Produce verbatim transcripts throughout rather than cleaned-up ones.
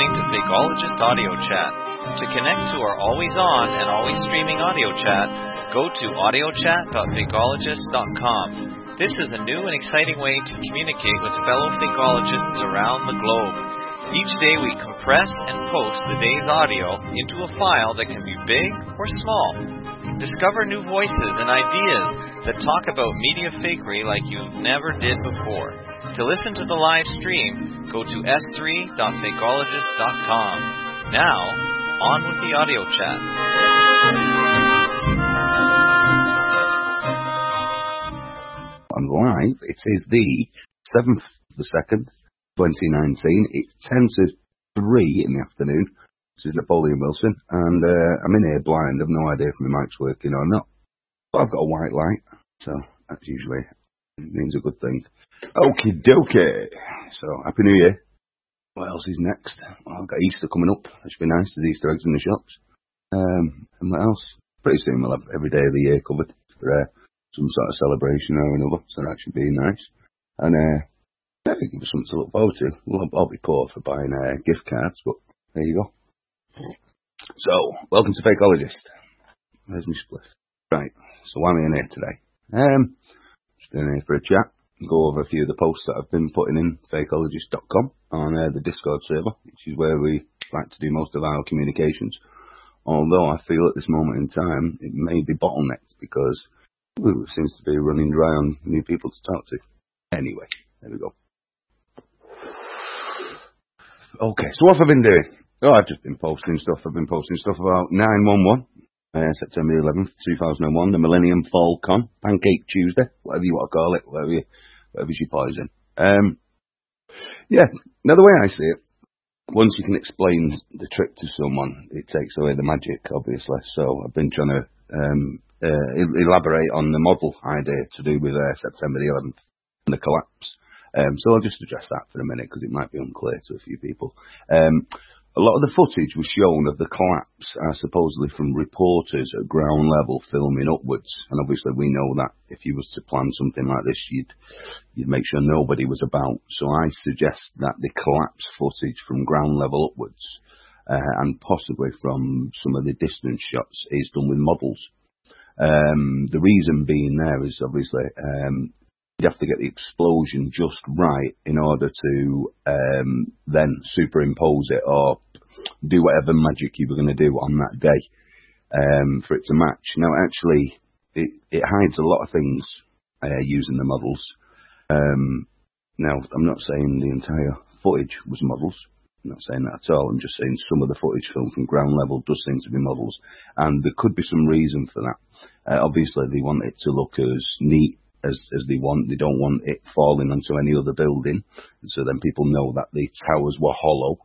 listening to Fakeologist Audio Chat. To connect to our always-on and always streaming audio chat, go to audio chat dot fakeologist dot com. This is a new and exciting way to communicate with fellow Fakeologists around the globe. Each day we compress and post the day's audio into a file that can be big or small. Discover new voices and ideas that talk about media fakery like you never did before. To listen to the live stream, go to s three dot fakeologist dot com. Now, on with the audio chat. On live, it is the seventh of the second, twenty nineteen. It's ten to three in the afternoon. This is Napoleon Wilson, and uh, I'm in here blind. I've no idea if my mic's working or not. But I've got a white light, so that usually means a good thing. Okie dokie. So, Happy New Year. What else is next? Well, I've got Easter coming up. That should be nice. There's Easter eggs in the shops. Um, and what else? Pretty soon we'll have every day of the year covered for uh, some sort of celebration or another, so that should be nice. And uh, I think give us something to look forward to. Well, I'll be poor for buying uh, gift cards, but there you go. So, welcome to Fakeologist. There's my split. Right, so why am I in here today? Um, just in here for a chat. Go over a few of the posts that I've been putting in fakeologist dot com on uh, the Discord server, which is where we like to do most of our communications. Although I feel at this moment in time it may be bottlenecked because ooh, it seems to be running dry on new people to talk to. Anyway, there we go. Okay, so what have I been doing? Oh, I've just been posting stuff. I've been posting stuff about nine one one, uh, September eleventh, two thousand one, the Millennium Falcon, Pancake Tuesday, whatever you want to call it, whatever, you, whatever's your poison. Um, yeah, now the way I see it, once you can explain the trick to someone, it takes away the magic, obviously. So I've been trying to um, uh, elaborate on the model idea to do with uh, September the eleventh and the collapse. Um, so I'll just address that for a minute because it might be unclear to a few people. Um, A lot of the footage was shown of the collapse, uh, supposedly from reporters at ground level filming upwards. And obviously we know that if you was to plan something like this, you'd, you'd make sure nobody was about. So I suggest that the collapse footage from ground level upwards, uh, and possibly from some of the distance shots, is done with models. Um, the reason being there is obviously, um, you have to get the explosion just right in order to um, then superimpose it or do whatever magic you were going to do on that day um, for it to match. Now, actually, it, it hides a lot of things uh, using the models. Um, now, I'm not saying the entire footage was models. I'm not saying that at all. I'm just saying some of the footage filmed from ground level does seem to be models. And there could be some reason for that. Uh, obviously, they want it to look as neat As, as they want. They don't want it falling onto any other building, so then people know that the towers were hollow.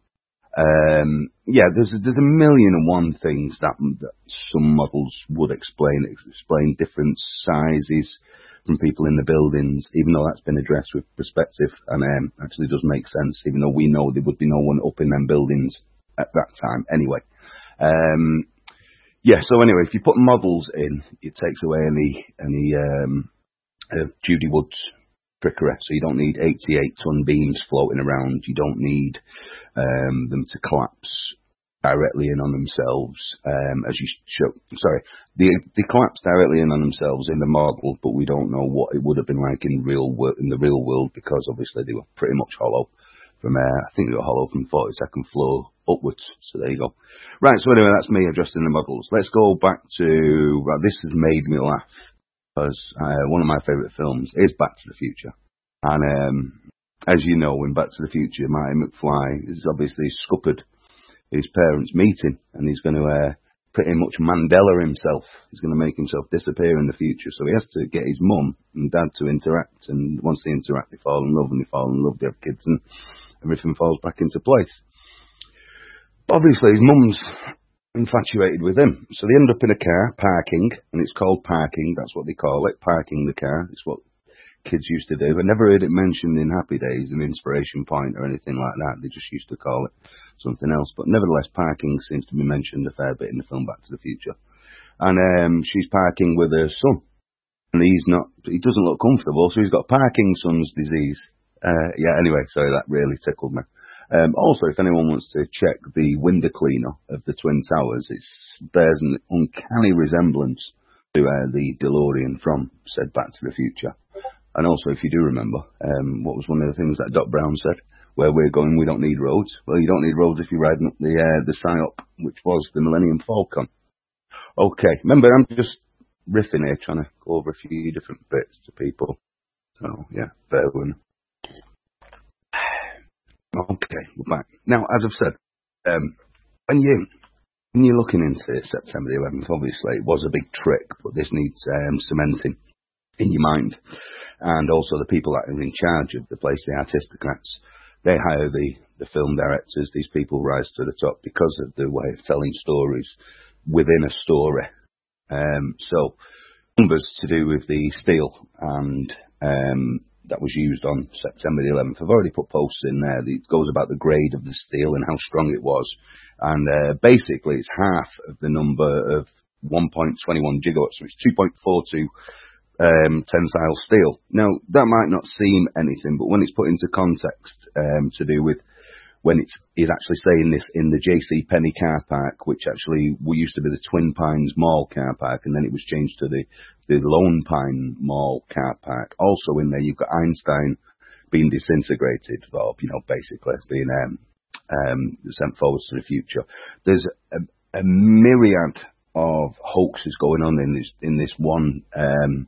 Um, yeah, there's a, there's a million and one things that, that some models would explain, explain different sizes from people in the buildings, even though that's been addressed with perspective, and um, actually does make sense, even though we know there would be no one up in them buildings at that time. Anyway, um, yeah, so anyway, if you put models in, it takes away any, any, um, Uh, Judy Wood's trickery, so you don't need eighty-eight ton beams floating around. You don't need um, them to collapse directly in on themselves, um, as you show. Sorry, they, they collapse directly in on themselves in the model, but we don't know what it would have been like in real wor- in the real world because obviously they were pretty much hollow from. Uh, I think they were hollow from forty-second floor upwards. So there you go. Right. So anyway, that's me addressing the models. Let's go back to. Well, this has made me laugh. Because uh, one of my favourite films is Back to the Future. And um, as you know, in Back to the Future, Marty McFly is obviously scuppered his parents' meeting, and he's going to uh, pretty much Mandela himself. He's going to make himself disappear in the future. So he has to get his mum and dad to interact, and once they interact, they fall in love, and they fall in love, they have kids, and everything falls back into place. But obviously, his mum's infatuated with him. So they end up in a car, parking, and it's called parking, that's what they call it, parking the car. It's what kids used to do. I never heard it mentioned in Happy Days, an inspiration point or anything like that. They just used to call it something else. But nevertheless, parking seems to be mentioned a fair bit in the film Back to the Future. And um, she's parking with her son. And he's not, he doesn't look comfortable, so he's got Parkinson's disease. Uh, yeah, anyway, sorry, that really tickled me. Um, also, if anyone wants to check the window cleaner of the Twin Towers, it bears an uncanny resemblance to uh, the DeLorean from said Back to the Future. And also, if you do remember, um, what was one of the things that Doc Brown said? Where we're going, we don't need roads. Well, you don't need roads if you're riding up the uh, the Psyop, which was the Millennium Falcon. Okay, remember, I'm just riffing here, trying to go over a few different bits to people. So, yeah, bear with me. Okay, we're back. Now, as I've said, um, when, you, when you're looking into September the eleventh, obviously, it was a big trick, but this needs um, cementing in your mind. And also the people that are in charge of the place, the aristocrats, they hire the, the film directors. These people rise to the top because of the way of telling stories within a story. Um, so, numbers to do with the steel and um, that was used on September the eleventh. I've already put posts in there. It goes about the grade of the steel and how strong it was. And uh, basically, it's half of the number of one point two one gigawatts, so it's two point four two Um, tensile steel. Now, that might not seem anything, but when it's put into context um, to do with when it is actually saying this in the J C Penney car park, which actually we used to be the Twin Pines Mall car park, and then it was changed to the, the Lone Pine Mall car park. Also in there, you've got Einstein being disintegrated, or, you know, basically being um, um, sent forwards to the future. There's a, a myriad of hoaxes going on in this, in this one um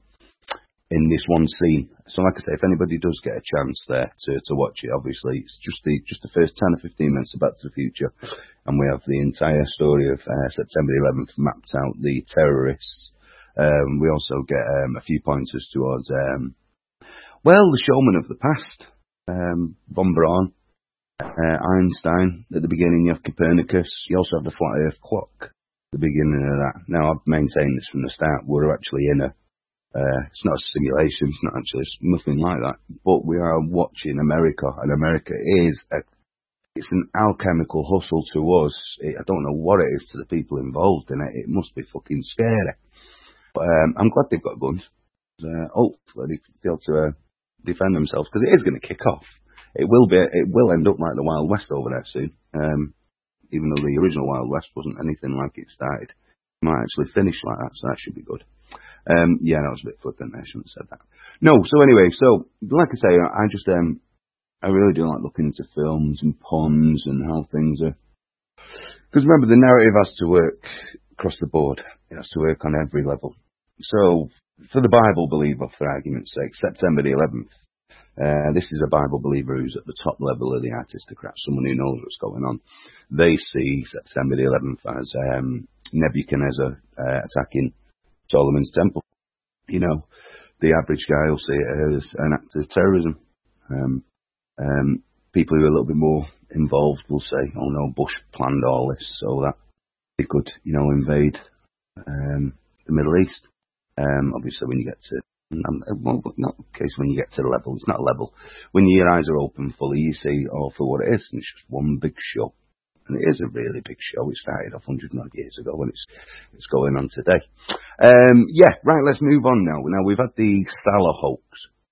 in this one scene. So like I say, if anybody does get a chance there to, to watch it, obviously it's just the just the first ten or fifteen minutes of Back to the Future, and we have the entire story of uh, September the eleventh mapped out, the terrorists. Um, we also get um, a few pointers towards, um, well, the showman of the past, um, von Braun, uh, Einstein. At the beginning you have Copernicus. You also have the flat Earth clock at the beginning of that. Now, I've maintained this from the start. We're actually in a Uh, it's not a simulation, it's not actually, it's nothing like that. But we are watching America, and America is, a, it's an alchemical hustle to us. It, I don't know what it is to the people involved in it. It must be fucking scary. But um, I'm glad they've got guns. Uh, hopefully they'll be able to uh, defend themselves, because it is going to kick off. It will be, it will end up like the Wild West over there soon. Um, even though the original Wild West wasn't anything like it started. It might actually finish like that, so that should be good. Um, yeah, that was a bit flippant. I shouldn't have said that. No, so anyway, so like I say, I just um, I really do like looking into films and puns and how things are. Because remember, the narrative has to work across the board. It has to work on every level. So for the Bible believer, for argument's sake, September the eleventh. Uh, this is a Bible believer who's at the top level of the aristocrat, someone who knows what's going on. They see September the eleventh as um, Nebuchadnezzar uh, attacking Solomon's Temple. You know, the average guy will see it as an act of terrorism. Um, um, people who are a little bit more involved will say, oh no, Bush planned all this so that he could, you know, invade um, the Middle East. Um, obviously, when you get to, um, well, not the case when you get to the level, it's not a level. When your eyes are open fully, you see all for what it is, and it's just one big show. And it is a really big show. It started off one hundred odd years ago, and it's it's going on today. Um, yeah, right, let's move on now. Now, we've had the Salah hoax.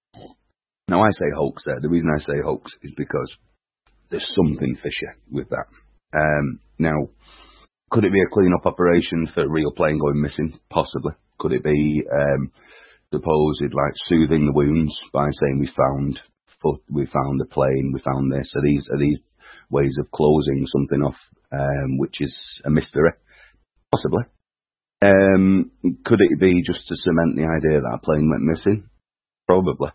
Now, I say hoax there. The reason I say hoax is because there's something fishy with that. Um, now, could it be a clean-up operation for a real plane going missing? Possibly. Could it be um, supposed, like, soothing the wounds by saying we found foot, we found the plane, we found this? Are these, are these ways of closing something off, um, which is a mystery? Possibly. Um, could it be just to cement the idea that a plane went missing? Probably.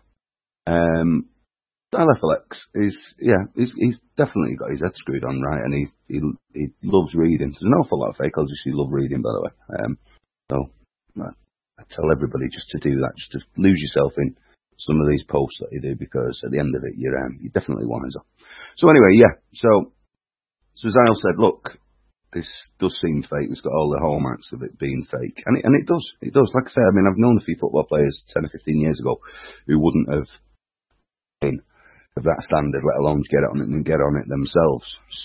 Um, L F L X is, yeah, he's, he's definitely got his head screwed on right, and he he, he loves reading. There's an awful lot of fake just who love reading, by the way. Um, so I, I tell everybody just to do that, just to lose yourself in some of these posts that you do, because at the end of it, you're um, you're definitely wiser. So anyway, yeah. So, so as Al said, look, this does seem fake. It's got all the hallmarks of it being fake, and it, and it does. It does. Like I say, I mean, I've known a few football players ten or fifteen years ago who wouldn't have been of that standard, let alone get on it and get on it themselves.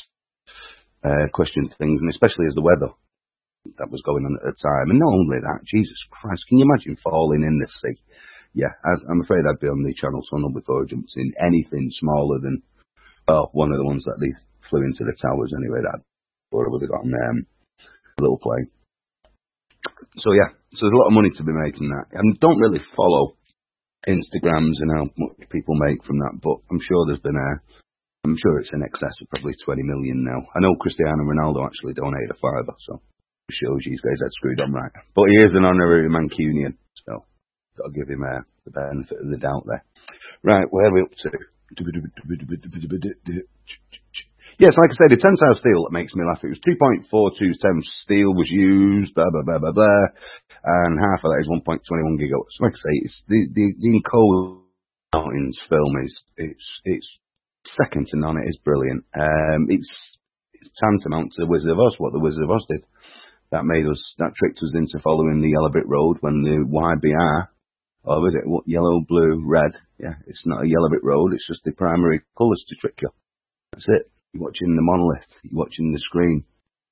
Uh, question things, and especially as the weather that was going on at the time, and not only that, Jesus Christ, can you imagine falling in the sea? Yeah, as, I'm afraid I'd be on the Channel Tunnel before I jumped in anything smaller than Oh, one of the ones that they flew into the towers anyway, that or would have gotten um, a little plane. So yeah, so there's a lot of money to be made from that. I don't really follow Instagrams and how much people make from that, but I'm sure there's been a, I'm sure it's in excess of probably twenty million now. I know Cristiano Ronaldo actually donated a fiver, so it shows you guys that screwed on right. But he is an honorary Mancunian, so got to give him uh, the benefit of the doubt there. Right, where are we up to? Yes, like I said, the tensile steel that makes me laugh. It was two point four two times steel was used, blah, blah, blah, blah, blah, and half of that is one point two one gigawatts. Like I say, it's the, the, the Encode Mountains film is, it's, it's second to none. It is brilliant. Um, it's, it's tantamount to The Wizard of Oz, what The Wizard of Oz did. That made us, that tricked us into following the Yellow Brick Road when the Y B R, or was it, what, yellow, blue, red? Yeah, it's not a Yellow Brick Road, it's just the primary colours to trick you. That's it. You're watching the monolith. You're watching the screen.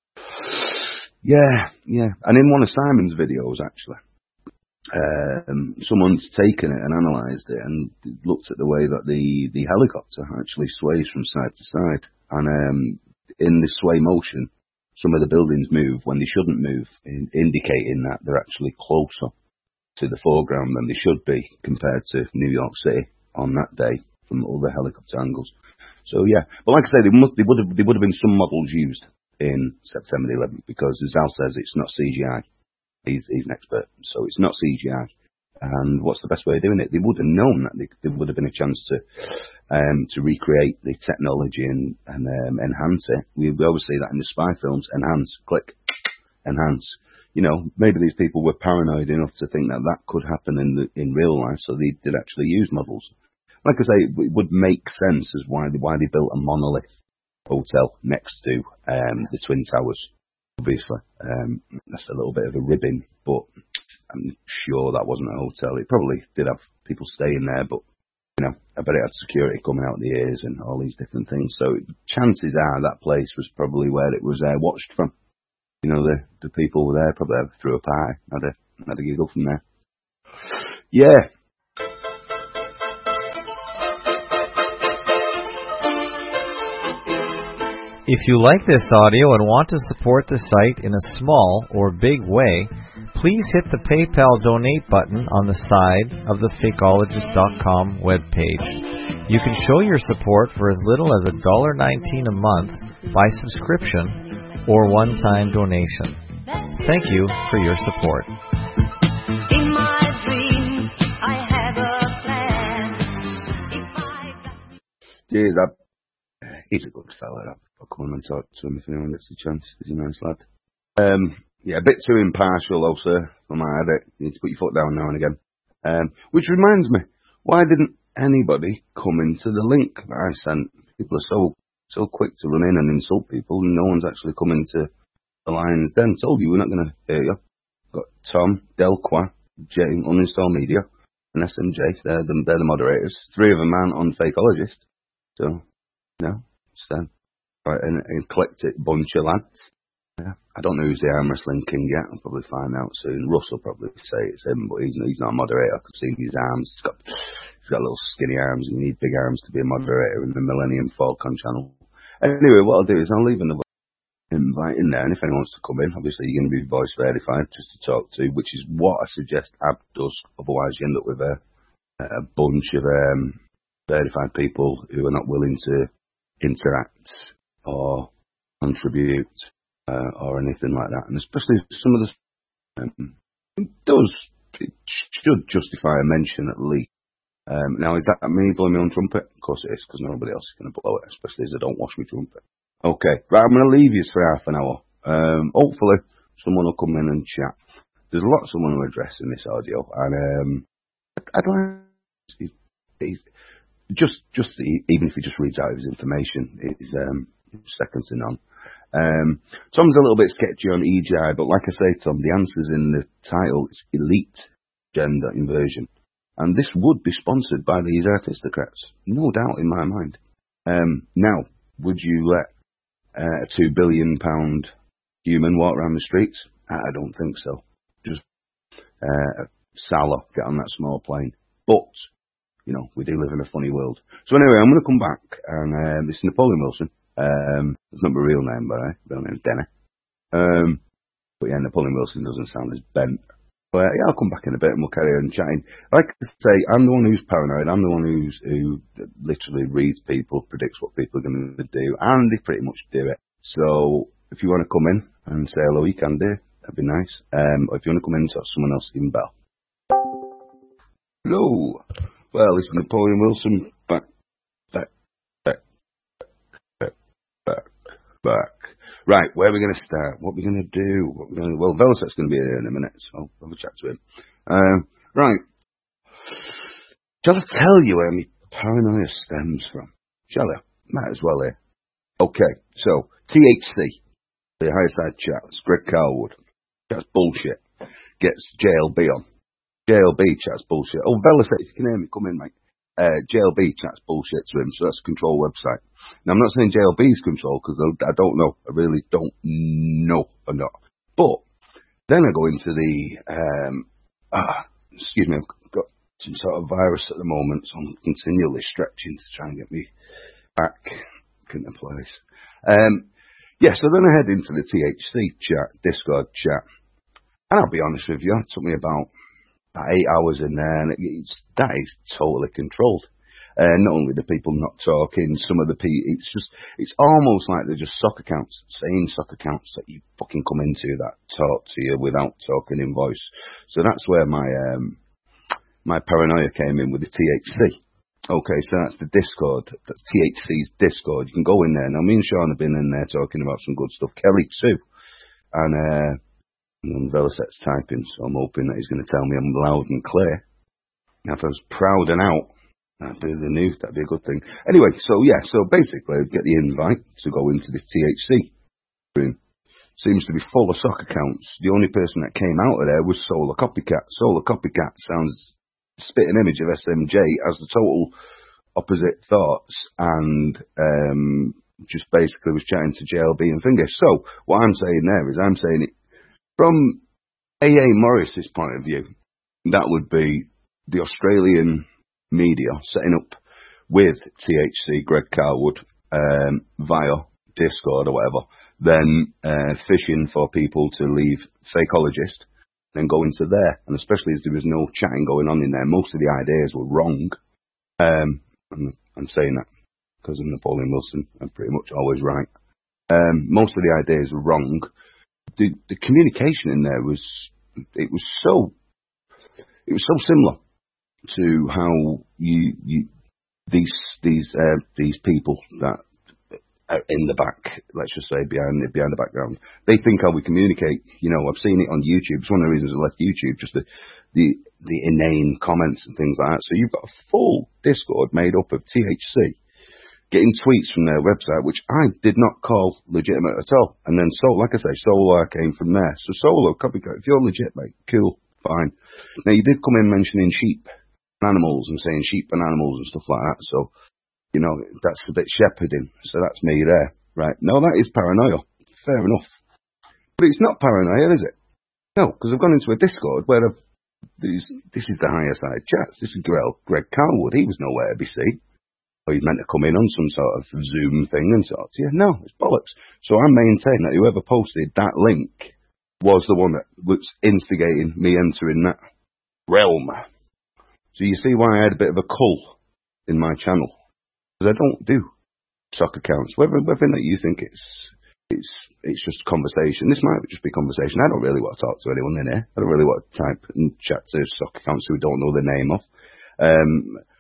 Yeah, yeah. And in one of Simon's videos, actually, um, someone's taken it and analysed it and looked at the way that the, the helicopter actually sways from side to side. And um, in the sway motion, some of the buildings move when they shouldn't move, in, indicating that they're actually closer to the foreground than they should be compared to New York City on that day from all the helicopter angles. So yeah, but like I say, there, must, there would have there would have been some models used in September the eleventh because, as Al says, it's not C G I. He's he's an expert, so it's not C G I. And what's the best way of doing it? They would have known that they, there would have been a chance to um, to recreate the technology and and um, enhance it. We, we always see that in the spy films: enhance, click, enhance. You know, maybe these people were paranoid enough to think that that could happen in the in real life, so they did actually use models. Like I say, it would make sense as why they, why they built a monolith hotel next to um, the Twin Towers, obviously. Um, that's a little bit of a ribbing, but I'm sure that wasn't a hotel. It probably did have people staying there, but, you know, I bet it had security coming out the ears and all these different things. So chances are that place was probably where it was uh, watched from. You know, the, the people were there, probably threw a pie, had a, had a giggle from there. Yeah. If you like this audio and want to support the site in a small or big way, please hit the PayPal donate button on the side of the fakeologist dot com webpage. You can show your support for as little as one dollar nineteen a month by subscription or one-time donation. Thank you for your support. In my dreams, I have a plan. If I got... Cheers, Ab. He's a good fella, Ab. I'll come on and talk to him if anyone gets a chance. He's a nice lad. Um, yeah, a bit too impartial, though, sir, for my edit. You need to put your foot down now and again. Um, which reminds me, why didn't anybody come into the link that I sent? People are so so quick to run in and insult people, and no one's actually come into the Lion's Den. Told you we're not going to hear you. Got Tom, Delqua, Jay, Uninstall Media, and S M J. They're the, they're the moderators. Three of them aren't on Fakeologist. So, no, it's them. Quite an eclectic bunch of lads. Yeah. I don't know who's the arm wrestling king yet. I'll probably find out soon. Russ will probably say it's him, but he's, he's not a moderator. I've seen his arms. He's got, he's got little skinny arms, and you need big arms to be a moderator in the Millennium Falcon channel. Anyway, what I'll do is I'll leave an invite in there, and if anyone wants to come in, obviously you're going to be voice verified just to talk to, which is what I suggest Ab does. Otherwise, you end up with a, a bunch of um, verified people who are not willing to interact or contribute uh, or anything like that. And especially some of the um, it does, it should justify a mention at least. Um, now, is that me blowing my own trumpet? Of course it is, because nobody else is going to blow it, especially as I don't wash my trumpet. Okay, right, I'm going to leave you for half an hour. Um, hopefully someone will come in and chat. There's lots of one to address in this audio, and um, I'd like just, just even if he just reads out his information, it's um, second to none. Um, Tom's a little bit sketchy on E G I, but like I say, Tom, the answer's in the title. It's elite gender inversion, and this would be sponsored by these aristocrats, no doubt in my mind. Um, now, would you let uh, a two billion pound human walk around the streets? I don't think so. Just uh, Salah get on that small plane, but you know, we do live in a funny world. So anyway, I'm going to come back, and um, this is Napoleon Wilson. Um, it's not my real name, but I real name's Denny. Um, but yeah, Napoleon Wilson doesn't sound as bent. But yeah, I'll come back in a bit and we'll carry on chatting. Like I say, I'm the one who's paranoid. I'm the one who's who literally reads people, predicts what people are going to do, and they pretty much do it. So if you want to come in and say hello, you can do. That'd be nice. Um, or if you want to come in and talk to someone else, even better. Hello. Well, it's Napoleon Wilson back, back, back, back, back, back. Right, where are we going to start? What are we going to do? What are we going to Well, Velocet's going to be here in a minute, so I'll have a chat to him. Um, right. Shall I tell you where my paranoia stems from? Shall I? Might as well here. Okay, so, T H C, the higher side chats, Greg Carlwood. That's bullshit. Gets J L B on. J L B chats bullshit. Oh, Velocet, if you can hear me, come in, mate. Uh, J L B chats bullshit to him, so that's a control website. Now, I'm not saying J L B's control, because I don't know. I really don't know or not. But, then I go into the, um, ah, excuse me, I've got some sort of virus at the moment, so I'm continually stretching to try and get me back in the place. Um, yeah, so then I head into the T H C chat, Discord chat. And I'll be honest with you, it took me about eight hours in there, and it's, that is totally controlled. Uh, not only the people not talking, some of the people, it's just, it's almost like they're just sock accounts, same sock accounts that you fucking come into that talk to you without talking in voice. So that's where my, um, my paranoia came in with the T H C. Okay, so that's the Discord, that's T H C's Discord. You can go in there. Now, me and Sean have been in there talking about some good stuff. Kelly too. And, uh, and Velocet's typing, so I'm hoping that he's going to tell me I'm loud and clear. Now, if I was proud and out, that'd be the news, that'd be a good thing. Anyway, so yeah, so basically, I'd get the invite to go into this T H C room. Seems to be full of sock accounts. The only person that came out of there was Solar Copycat. Solar Copycat sounds spit an image of S M J as the total opposite thoughts, and um, just basically was chatting to J L B and Finger. So, what I'm saying there is I'm saying it from A A Morris's point of view, that would be the Australian media setting up with T H C, Greg Carlwood, um, via Discord or whatever, then uh, fishing for people to leave Fakeologist, then go into there. And especially as there was no chatting going on in there, most of the ideas were wrong. Um, I'm, I'm saying that because I'm Napoleon Wilson. I'm pretty much always right. Um, most of the ideas were wrong. The, the communication in there was, it was so, it was so similar to how you, you these, these, uh, these people that are in the back, let's just say behind the, behind the background, they think how we communicate. You know, I've seen it on YouTube. It's one of the reasons I left YouTube, just the, the, the inane comments and things like that. So you've got a full Discord made up of T H C getting tweets from their website, which I did not call legitimate at all. And then, so, like I say, Solar came from there. So Solar, copycat, if you're legit, mate, cool, fine. Now, you did come in mentioning sheep and animals and saying sheep and animals and stuff like that. So, you know, that's a bit shepherding. So that's me there, right? No, that is paranoia. Fair enough. But it's not paranoia, is it? No, because I've gone into a Discord where I've, these, this is the higher side chats. This is Greg, Greg Carlwood. He was nowhere to be seen. Or he's meant to come in on some sort of Zoom thing and talk to you. No, it's bollocks. So I maintain that whoever posted that link was the one that was instigating me entering that realm. So you see why I had a bit of a cull in my channel. Because I don't do sock accounts. Whether, whether or not you think it's it's it's just conversation. This might just be conversation. I don't really want to talk to anyone in here. I don't really want to type and chat to sock accounts who we don't know the name of. Um,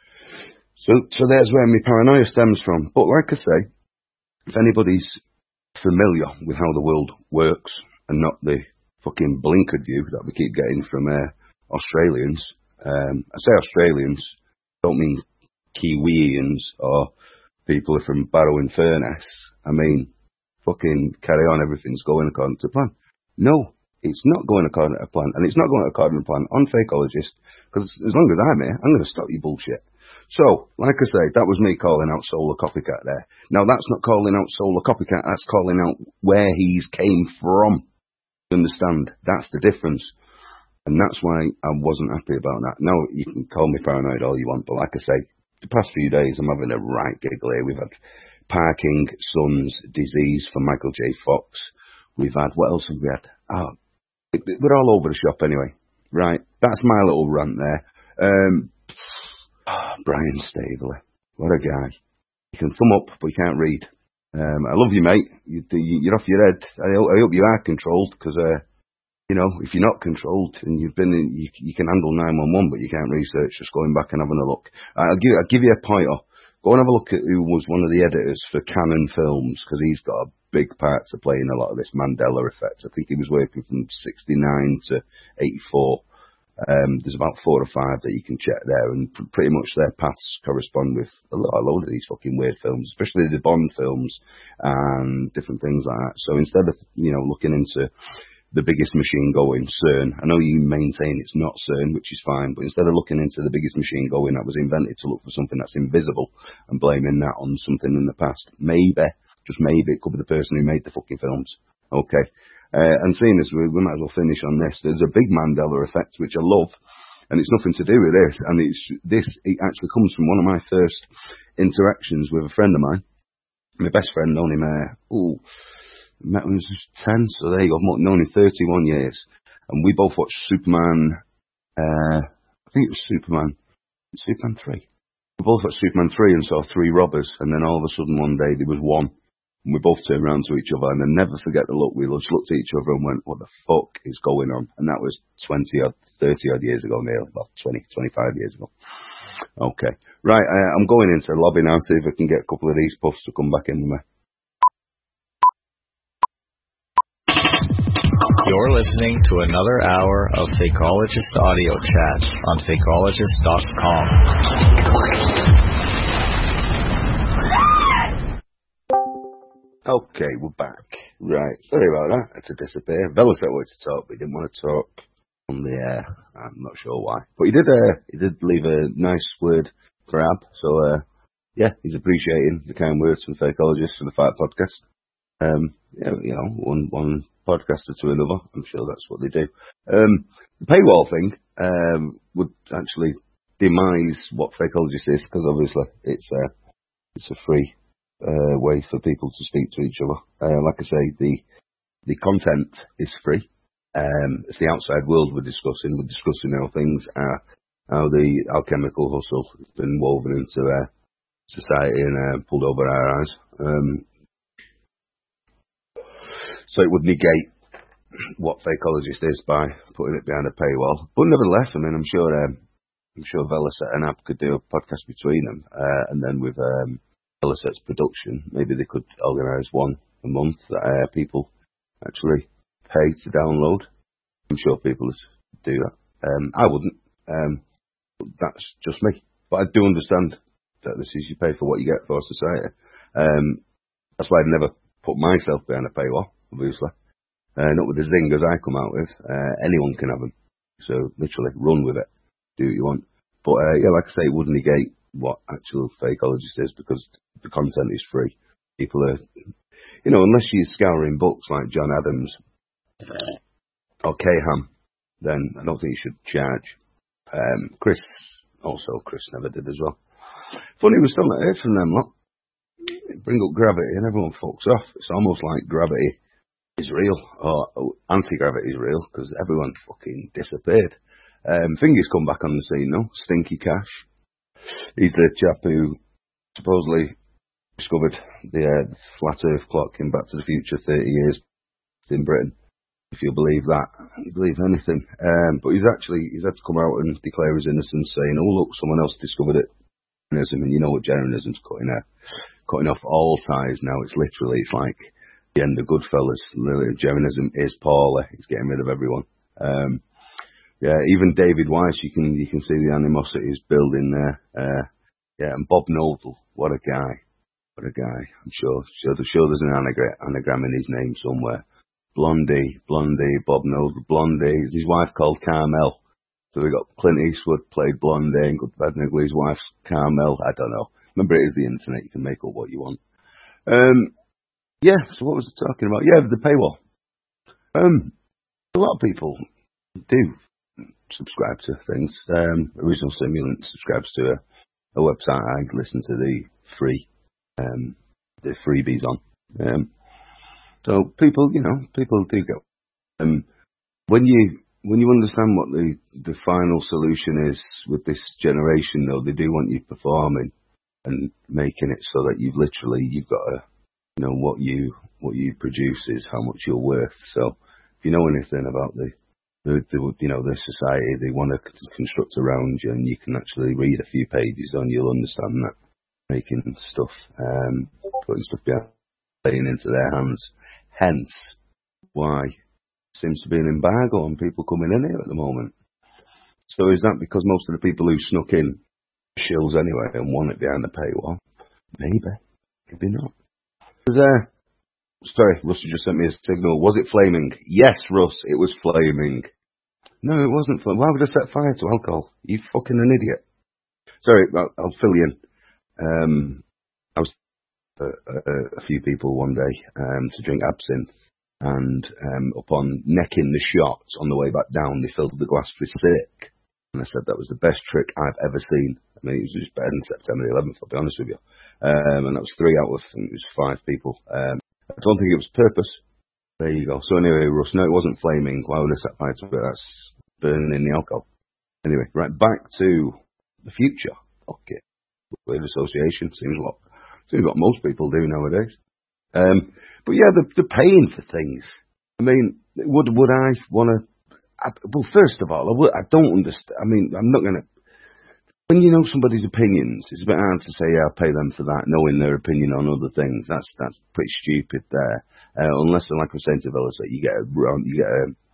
so so there's where my paranoia stems from. But like I say, if anybody's familiar with how the world works and not the fucking blinkered view that we keep getting from uh, Australians, um, I say Australians, don't mean Kiwians or people from Barrow-in-Furness. I mean, fucking carry on, everything's going according to plan. No, it's not going according to plan, and it's not going according to plan on Fakeologist, because as long as I'm here, I'm going to stop your bullshit. So, like I say, that was me calling out Solar Copycat there. Now, that's not calling out Solar Copycat, that's calling out where he's came from. You understand? That's the difference. And that's why I wasn't happy about that. Now, you can call me paranoid all you want, but like I say, the past few days I'm having a right giggle here. We've had Parkinson's disease for Michael J. Fox. We've had, what else have we had? Oh, it, it, we're all over the shop anyway. Right, that's my little rant there. Um, oh, Brian Staveley, what a guy. You can thumb up, but you can't read. Um, I love you, mate. You, you, you're off your head. I, I hope you are controlled, because, uh, you know, if you're not controlled and you've been in, you, you can handle nine one one, but you can't research. Just going back and having a look. I'll give, I'll give you a pointer. Go and have a look at who was one of the editors for Canon Films, because he's got a big part to play in a lot of this Mandela effect. I think he was working from sixty-nine to eighty-four. Um, there's about four or five that you can check there, and pr- pretty much their paths correspond with a, lot, a load of these fucking weird films, especially the Bond films and different things like that. So instead of, you know, looking into the biggest machine going, CERN, I know you maintain it's not CERN, which is fine, but instead of looking into the biggest machine going that was invented to look for something that's invisible and blaming that on something in the past, maybe, just maybe, it could be the person who made the fucking films. Okay. Uh, and seeing as we, we might as well finish on this, there's a big Mandela effect, which I love, and it's nothing to do with this, and it's this, it actually comes from one of my first interactions with a friend of mine, my best friend, known him, uh, ooh, met when he was ten, so there you go, I've known him thirty-one years, and we both watched Superman, uh, I think it was Superman, Superman three. We both watched Superman three and saw three robbers, and then all of a sudden one day there was one. And we both turned around to each other, and I never forget the look. We just looked at each other and went, what the fuck is going on? And that was twenty or thirty odd years ago, nearly, about twenty, twenty-five years ago. Okay. Right, uh, I'm going into the lobby now, see if I can get a couple of these puffs to come back in with me. You're listening to another hour of Fakeologist Audio Chat on Fakeologist dot com. Okay, we're back. Right, sorry about that. I had to disappear. Vela said wanted to talk, but he didn't want to talk on the air. I'm not sure why. But he did uh, he did leave a nice word for Ab. So, uh, yeah, he's appreciating the kind words from Fakeologists for the Fight Podcast. Um, yeah, you know, one one podcaster to another. I'm sure that's what they do. Um, the paywall thing um, would actually demise what Fakeologist is, because obviously it's a, it's a free Uh, way for people to speak to each other. Uh, like I say, the the content is free. Um, it's the outside world we're discussing. We're discussing how things are, how the alchemical hustle has been woven into uh, society and uh, pulled over our eyes. Um, so it would negate what Fakeologist is by putting it behind a paywall. But nevertheless, I mean, I'm sure um, I'm sure Velocet and Ab could do a podcast between them, uh, and then with um, Velocet's production, maybe they could organise one a month that uh, people actually pay to download. I'm sure people would do that. Um, I wouldn't. Um, that's just me. But I do understand that this is you pay for what you get for society. Um, that's why I'd never put myself behind a paywall, obviously. Uh, not with the zingers I come out with. Uh, anyone can have them. So literally, run with it. Do what you want. But uh, yeah, like I say, it would negate what actual Fakeologist is, because the content is free. People are, you know, unless you're scouring books like John Adams or K-Ham, then I don't think you should charge. Um, Chris, also Chris never did as well. Funny, we still not heard from them, look. Bring up Gravity and everyone fucks off. It's almost like Gravity is real, or anti-gravity is real, because everyone fucking disappeared. Um, Thingy's come back on the scene though, Stinky Cash. He's the chap who supposedly discovered the uh, flat Earth clock in Back to the Future thirty years in Britain. If you believe that, you believe anything. Um, but he's actually he's had to come out and declare his innocence, saying, "Oh look, someone else discovered it." And you know what Jeranism's cutting out, cutting off all ties now. It's literally it's like the end of Goodfellas. Literally, Jeranism is Paula. He's getting rid of everyone. Um, Yeah, even David Weiss, you can you can see the animosity is building there. Uh, yeah, and Bob Noble, what a guy, what a guy. I'm sure, sure, sure there's an anagram, anagram in his name somewhere. Blondie, Blondie, Bob Noble, Blondie. Is his wife called Carmel? So we got Clint Eastwood played Blondie, and Good Bad and Ugly, his wife's Carmel. I don't know. Remember, it is the internet. You can make up what you want. Um, yeah. So what was I talking about? Yeah, the paywall. Um, a lot of people do subscribe to things. Um, Original Stimulant subscribes to a, a website I listen to the free, um, the freebies on. Um, so people, you know, people do go. Um, when you when you understand what the the final solution is with this generation, though, they do want you performing and making it so that you've literally you've got to, you know, what you what you produce is how much you're worth. So if you know anything about the The, the, you know, the society they want to construct around you, and you can actually read a few pages on, you'll understand that making stuff, um, putting stuff down, playing into their hands. Hence, why seems to be an embargo on people coming in here at the moment. So is that because most of the people who snuck in shills anyway and want it behind the paywall? Maybe, maybe not. Was there? Sorry, Russ just sent me a signal. Was it flaming? Yes, Russ, it was flaming. No, it wasn't flaming. Why would I set fire to alcohol? You fucking an idiot. Sorry, I'll, I'll fill you in. Um, I was uh, a, a few people one day um, to drink absinthe, and um, upon necking the shots on the way back down, they filled the glass with thick. And I said that was the best trick I've ever seen. I mean, it was just better than September the eleventh, I'll be honest with you. Um, and that was three out of, I think it was five people. Um, I don't think it was purpose. There you go. So anyway, Russ, no, it wasn't flaming. Why would I set fire to it? That's burning in the alcohol. Anyway, right, back to the future. Okay. Word association seems what seems what most people do nowadays. Um, but yeah, the, the paying for things. I mean, would would I want to? Well, first of all, I, would, I don't understand. I mean, I'm not going to. When you know somebody's opinions, it's a bit hard to say, yeah, I'll pay them for that, knowing their opinion on other things. That's that's pretty stupid there. Uh, unless, like I was saying to Villa, you get a you get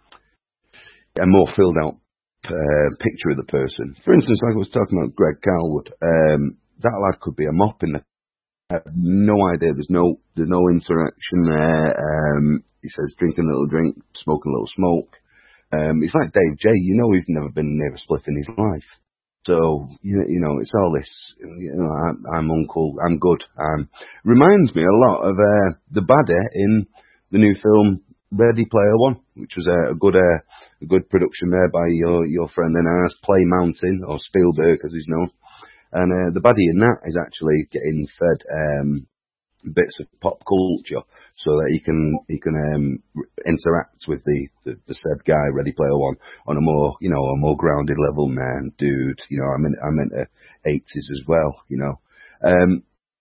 a, a more filled out uh, picture of the person. For instance, like I was talking about Greg Calwood, um, that lad could be a mop in the. I have no idea. There's no there's no interaction there. Um, he says drinking a little drink, smoking a little smoke. Um, it's like Dave J. You know, he's never been near a spliff in his life. So, you know, you know, it's all this, you know, I'm, I'm uncle, I'm good. Um, reminds me a lot of uh, the baddie in the new film Ready Player One, which was a, a good uh, a good production there by your your friend and ours, Play Mountain, or Spielberg as he's known. And uh, the baddie in that is actually getting fed um, bits of pop culture so that he can he can um, interact with the, the, the said guy, Ready Player One, on a more, you know, a more grounded level. Man, dude, you know, I'm in, I'm into eighties as well, you know. Um,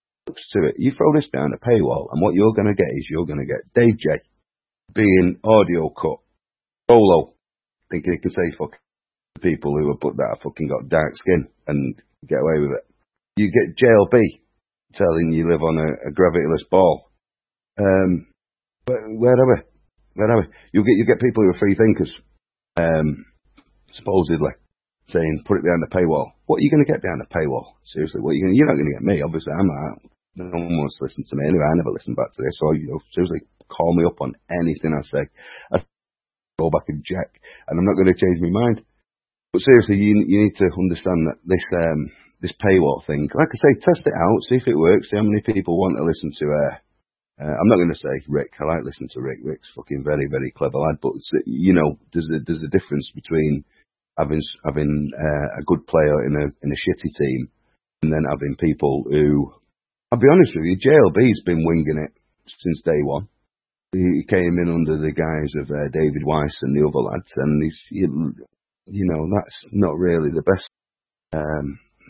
to it, you throw this behind a paywall, and what you're going to get is you're going to get Dave J being audio cut, solo, thinking he can say fuck people who have put that fucking got dark skin and get away with it. You get J L B telling you live on a, a gravityless ball. Um, but where are we? Where are we? You get you get people who are free thinkers, um, supposedly saying put it behind the paywall. What are you going to get behind the paywall? Seriously, what are you going? You're not going to get me. Obviously, I'm not. No one wants to listen to me anyway. I never listen back to this. So you know, seriously, call me up on anything I say. I go back and check, and I'm not going to change my mind. But seriously, you you need to understand that this um this paywall thing. Like I say, test it out, see if it works. See how many people want to listen to uh Uh, I'm not going to say Rick. I like listening to Rick. Rick's fucking very, very clever lad. But you know, there's a there's a difference between having having uh, a good player in a in a shitty team, and then having people who, I'll be honest with you, J L B's been winging it since day one. He came in under the guise of uh, David Weiss and the other lads, and he's you, you know that's not really the best um,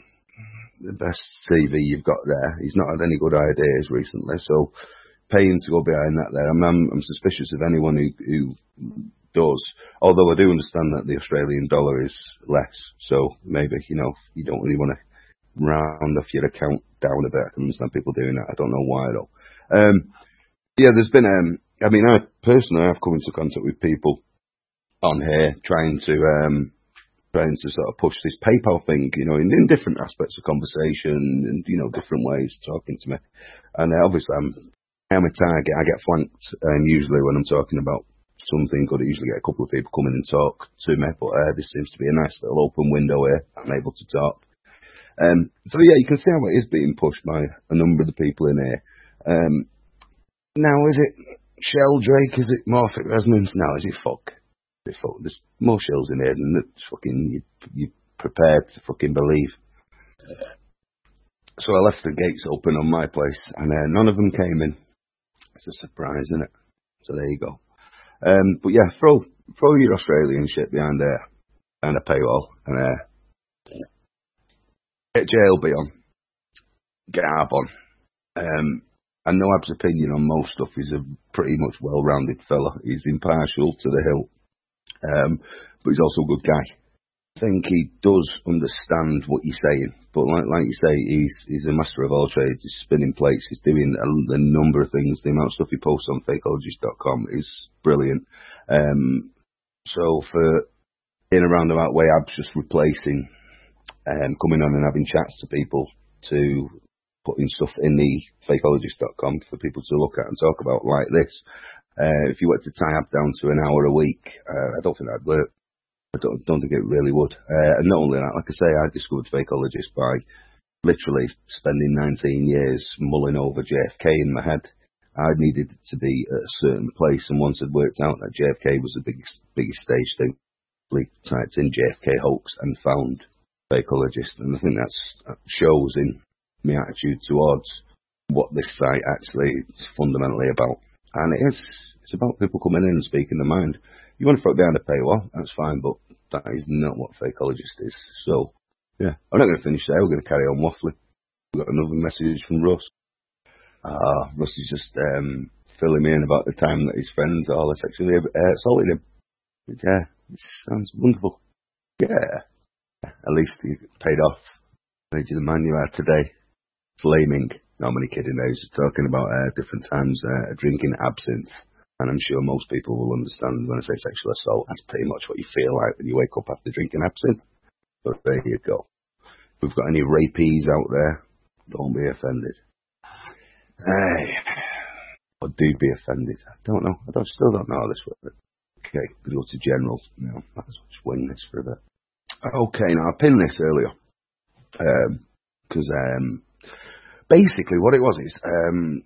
the best C V you've got there. He's not had any good ideas recently, so. Paying to go behind that there. I'm, I'm, I'm suspicious of anyone who, who does, although I do understand that the Australian dollar is less, so maybe, you know, you don't really want to round off your account down a bit. I can understand people doing that. I don't know why though. Um, yeah, there's been, um, I mean, I personally, I've come into contact with people on here trying to, um, trying to sort of push this PayPal thing, you know, in, in different aspects of conversation and, you know, different ways of talking to me. And uh, obviously I'm, I'm a target. I get flanked um, usually when I'm talking about something good. I usually get a couple of people come in and talk to me, but uh, this seems to be a nice little open window here. I'm able to talk. Um, so yeah, you can see how it is being pushed by a number of the people in here. Um, now, is it Shell Drake? Is it Morphic Resonance? No, is it fuck? There's more shills in here than it's fucking you, you prepared to fucking believe. So I left the gates open on my place, and uh, none of them came in. It's a surprise, isn't it? So there you go. Um, but yeah, throw throw your Australian shit behind there and a paywall, and uh, get J L B on, get Ab on. Um, I know Ab's opinion on most stuff. He's a pretty much well-rounded fella. He's impartial to the hilt, um, but he's also a good guy. I think he does understand what you're saying, but like like you say, he's he's a master of all trades. He's spinning plates. He's doing a, a number of things. The amount of stuff he posts on fakeologist dot com is brilliant. Um, so for in a roundabout way, Ab's just replacing um, coming on and having chats to people to putting stuff in the fakeologist dot com for people to look at and talk about like this. Uh, if you were to tie Ab down to an hour a week, uh, I don't think that'd work. I don't, don't think it really would. Uh, and not only that, like I say, I discovered Fakeologist by literally spending nineteen years mulling over J F K in my head. I needed it to be at a certain place, and once I'd worked out that J F K was the biggest biggest stage thing, I typed in J F K hoax and found Fakeologist. And I think that shows in my attitude towards what this site actually is fundamentally about. And it is, it's about people coming in and speaking their mind. You want to throw it behind a paywall, that's fine, but that is not what Fakeologist is. So, yeah, I'm not going to finish there. We're going to carry on waffling. We've got another message from Russ. Uh, Russ is just um, filling me in about the time that his friends all sexually uh, assaulted him. Yeah, it sounds wonderful. Yeah, at least he paid off. I need you the man you are today. Flaming. No, I'm only kidding now. He's just talking about uh, different times uh, drinking absinthe. And I'm sure most people will understand when I say sexual assault, that's pretty much what you feel like when you wake up after drinking absinthe. But there you go. If we've got any rapies out there, don't be offended. Hey, or do be offended. I don't know. I don't, still don't know how this works. Okay, we go to general. No, let's just wing this for a bit. Okay, now I pinned this earlier. Because um, um, basically what it was is um,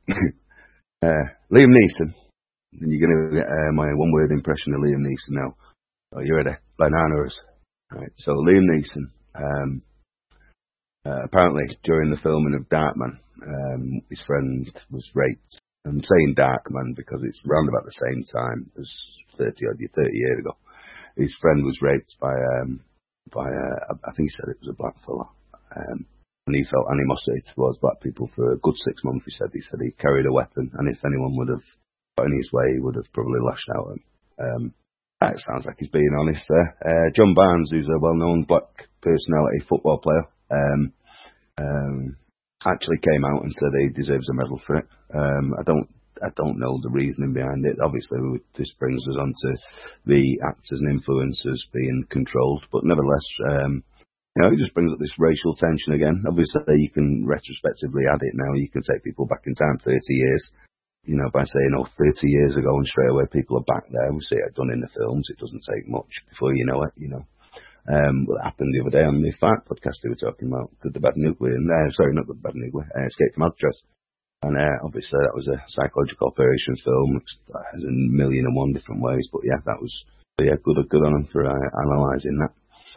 uh, Liam Neeson. And you're going to get uh, my one-word impression of Liam Neeson now. Are you ready? Bananas. Right. So Liam Neeson, um, uh, apparently during the filming of Darkman, um, his friend was raped. I'm saying Darkman because it's around about the same time as thirty odd thirty years ago. His friend was raped by, um, by uh, I think he said it was a black fella. Um, and he felt animosity towards black people for a good six months. He said he said he carried a weapon, and if anyone would have in his way, he would have probably lashed out at him. Um, that sounds like he's being honest there. Uh, John Barnes, who's a well-known black personality football player, um, um, actually came out and said he deserves a medal for it. Um, I don't, I don't know the reasoning behind it. Obviously, this brings us on to the actors and influencers being controlled, but nevertheless, um, you know, it just brings up this racial tension again. Obviously, you can retrospectively add it now. You can take people back in time thirty years. You know, by saying, oh, thirty years ago, and straight away people are back there. We see it done in the films. It doesn't take much before you know it, you know. Um, what happened the other day on the Fight podcast they were talking about, Good, the Bad, Nuclear, and, uh, sorry, not Good, the Bad, Nuclear, uh, Escape from Alcatraz. And uh, obviously that was a psychological operations film. It has a million and one different ways, but yeah, that was, yeah, good, good on them for uh, analysing that.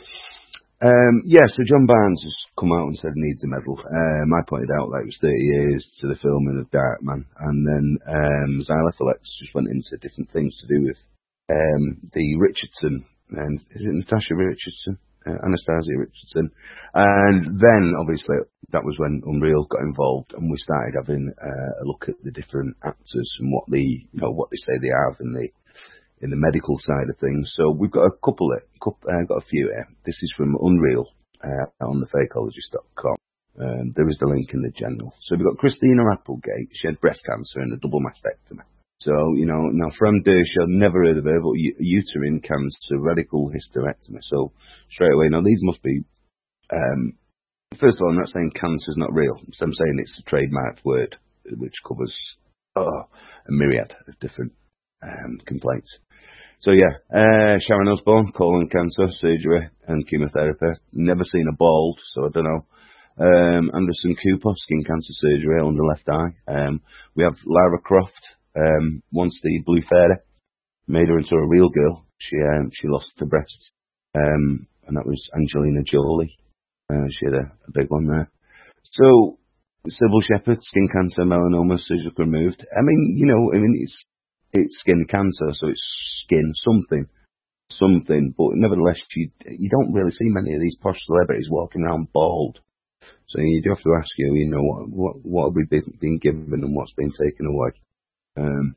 Um, yeah, so John Barnes has come out and said he needs a medal. Um, I pointed out that it was thirty years to the filming of Darkman, and then um, Xylophalex just went into different things to do with um, the Richardson, and is it Natasha Richardson? Uh, Anastasia Richardson. And then, obviously, that was when Unreal got involved, and we started having uh, a look at the different actors and what the, you know, what they say they have in the in the medical side of things. So we've got a couple of, couple, uh, got a few here. This is from Unreal uh, on the fakeologist dot com. Um, there is the link in the general. So we've got Christina Applegate. She had breast cancer and a double mastectomy. So, you know, now Fran Drescher, never heard of her, but uterine cancer, radical hysterectomy. So straight away, now these must be, um, first of all, I'm not saying cancer is not real. So I'm saying it's a trademarked word which covers oh, a myriad of different um, complaints. So yeah, uh, Sharon Osbourne, colon cancer, surgery and chemotherapy. Never seen a bald, so I don't know. Um, Anderson Cooper, skin cancer surgery on the left eye. Um, we have Lara Croft, um, once the Blue Fairy, made her into a real girl. she um, she lost her breasts, um, and that was Angelina Jolie. Uh, she had a, a big one there. So, Sybil Shepherd, skin cancer, melanoma, surgically removed. I mean, you know, I mean, it's it's skin cancer, so it's skin something, something. But nevertheless, you you don't really see many of these posh celebrities walking around bald. So you do have to ask you, you know, what what, what have we been, been given and what's been taken away? Um,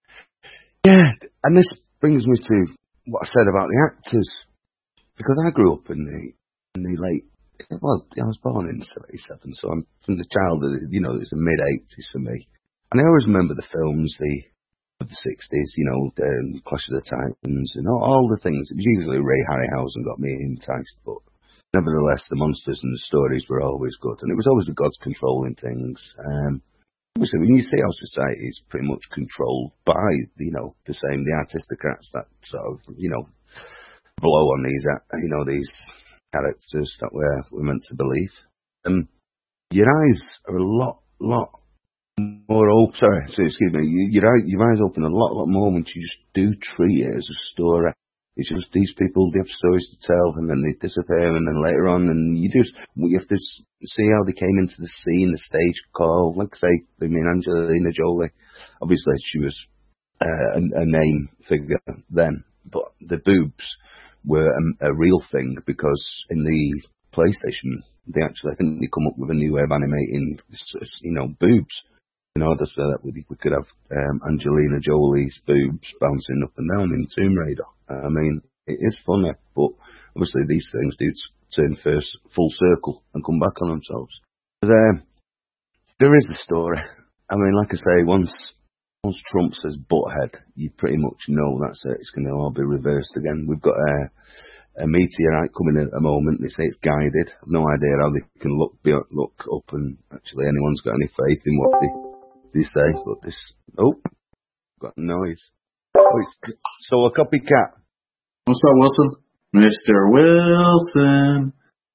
yeah, and this brings me to what I said about the actors, because I grew up in the in the late. Well, I was born in seventy-seven, so I'm from the childhood, you know, it was the mid-eighties for me. And I always remember the films, the of the sixties, you know, um, Clash of the Titans, and all, all the things. It was usually Ray Harryhausen got me enticed, but nevertheless, the monsters and the stories were always good. And it was always the gods controlling things. Um, obviously, when you see our society is pretty much controlled by, you know, the same, the aristocrats that sort of, you know, blow on these, you know, these characters that we're, we're meant to believe. Um, your eyes are a lot, lot more open. Sorry, so excuse me. You, your, eye, your eyes open a lot, lot more when you just do treat it as a story. It's just these people, they have stories to tell, and then they disappear, and then later on, and you just you have to see how they came into the scene, the stage call. Like I say, I mean, Angelina Jolie, obviously she was uh, a, a name figure then, but the boobs were a, a real thing, because in the PlayStation, they actually, I think they come up with a new way of animating, you know, boobs, in order so that we, we could have um, Angelina Jolie's boobs bouncing up and down in Tomb Raider. I mean, it is funny, but obviously these things do turn first full circle and come back on themselves. But, um, there is a story. I mean, like I say, once Once Trump says butthead, you pretty much know that's it. It's going to all be reversed again. We've got a, a meteorite coming in at the moment. They say it's guided. I've no idea how they can look be, look up and actually anyone's got any faith in what they, they say. But this, oh, got a noise. Oh, it's so a copycat. What's up, Wilson? Mister Wilson.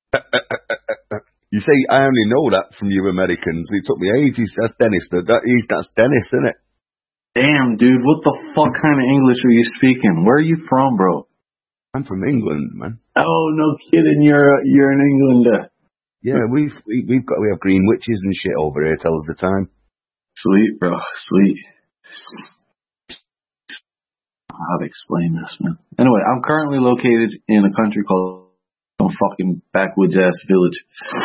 You see, I only know that from you Americans. It took me ages. That's Dennis. That, that that's Dennis, isn't it? Damn, dude, what the fuck kind of English are you speaking? Where are you from, bro? I'm from England, man. Oh, no kidding. You're uh, you're in England. Uh. Yeah, we've we, we've got we have green witches and shit over here. Tell us the time. Sweet, bro. Sweet. How to explain this, man? Anyway, I'm currently located in a country called some fucking backwoods ass village.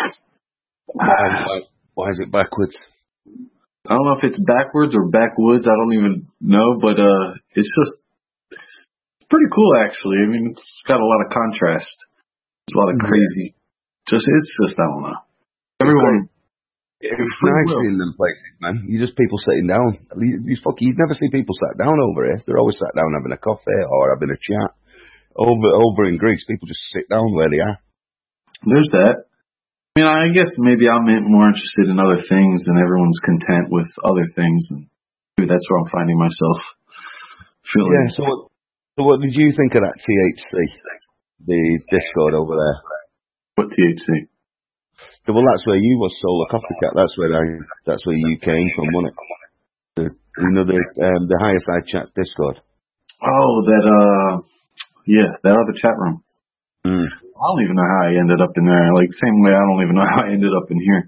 Why, why is it backwards? I don't know if it's backwards or backwoods. I don't even know, but uh, it's just it's pretty cool, actually. I mean, it's got a lot of contrast. There's a lot of crazy. Just it's just I don't know. Everyone. It's, it's nice in them places, man. You just people sitting down. These fucking you'd never see people sat down over here. They're always sat down having a coffee or having a chat. Over over in Greece, people just sit down where they are. There's that. I mean, I guess maybe I'm more interested in other things, and everyone's content with other things, and maybe that's where I'm finding myself feeling. Yeah. So, what, so what did you think of that T H C, the Discord over there? What T H C? Well, that's where you was Solar Copycat. That's where I. That's where you came from, wasn't it? The, you know the um, the Higher Side Chats Discord. Oh, that uh, yeah, that other chat room. Mm. I don't even know how I ended up in there. Like, same way I don't even know how I ended up in here.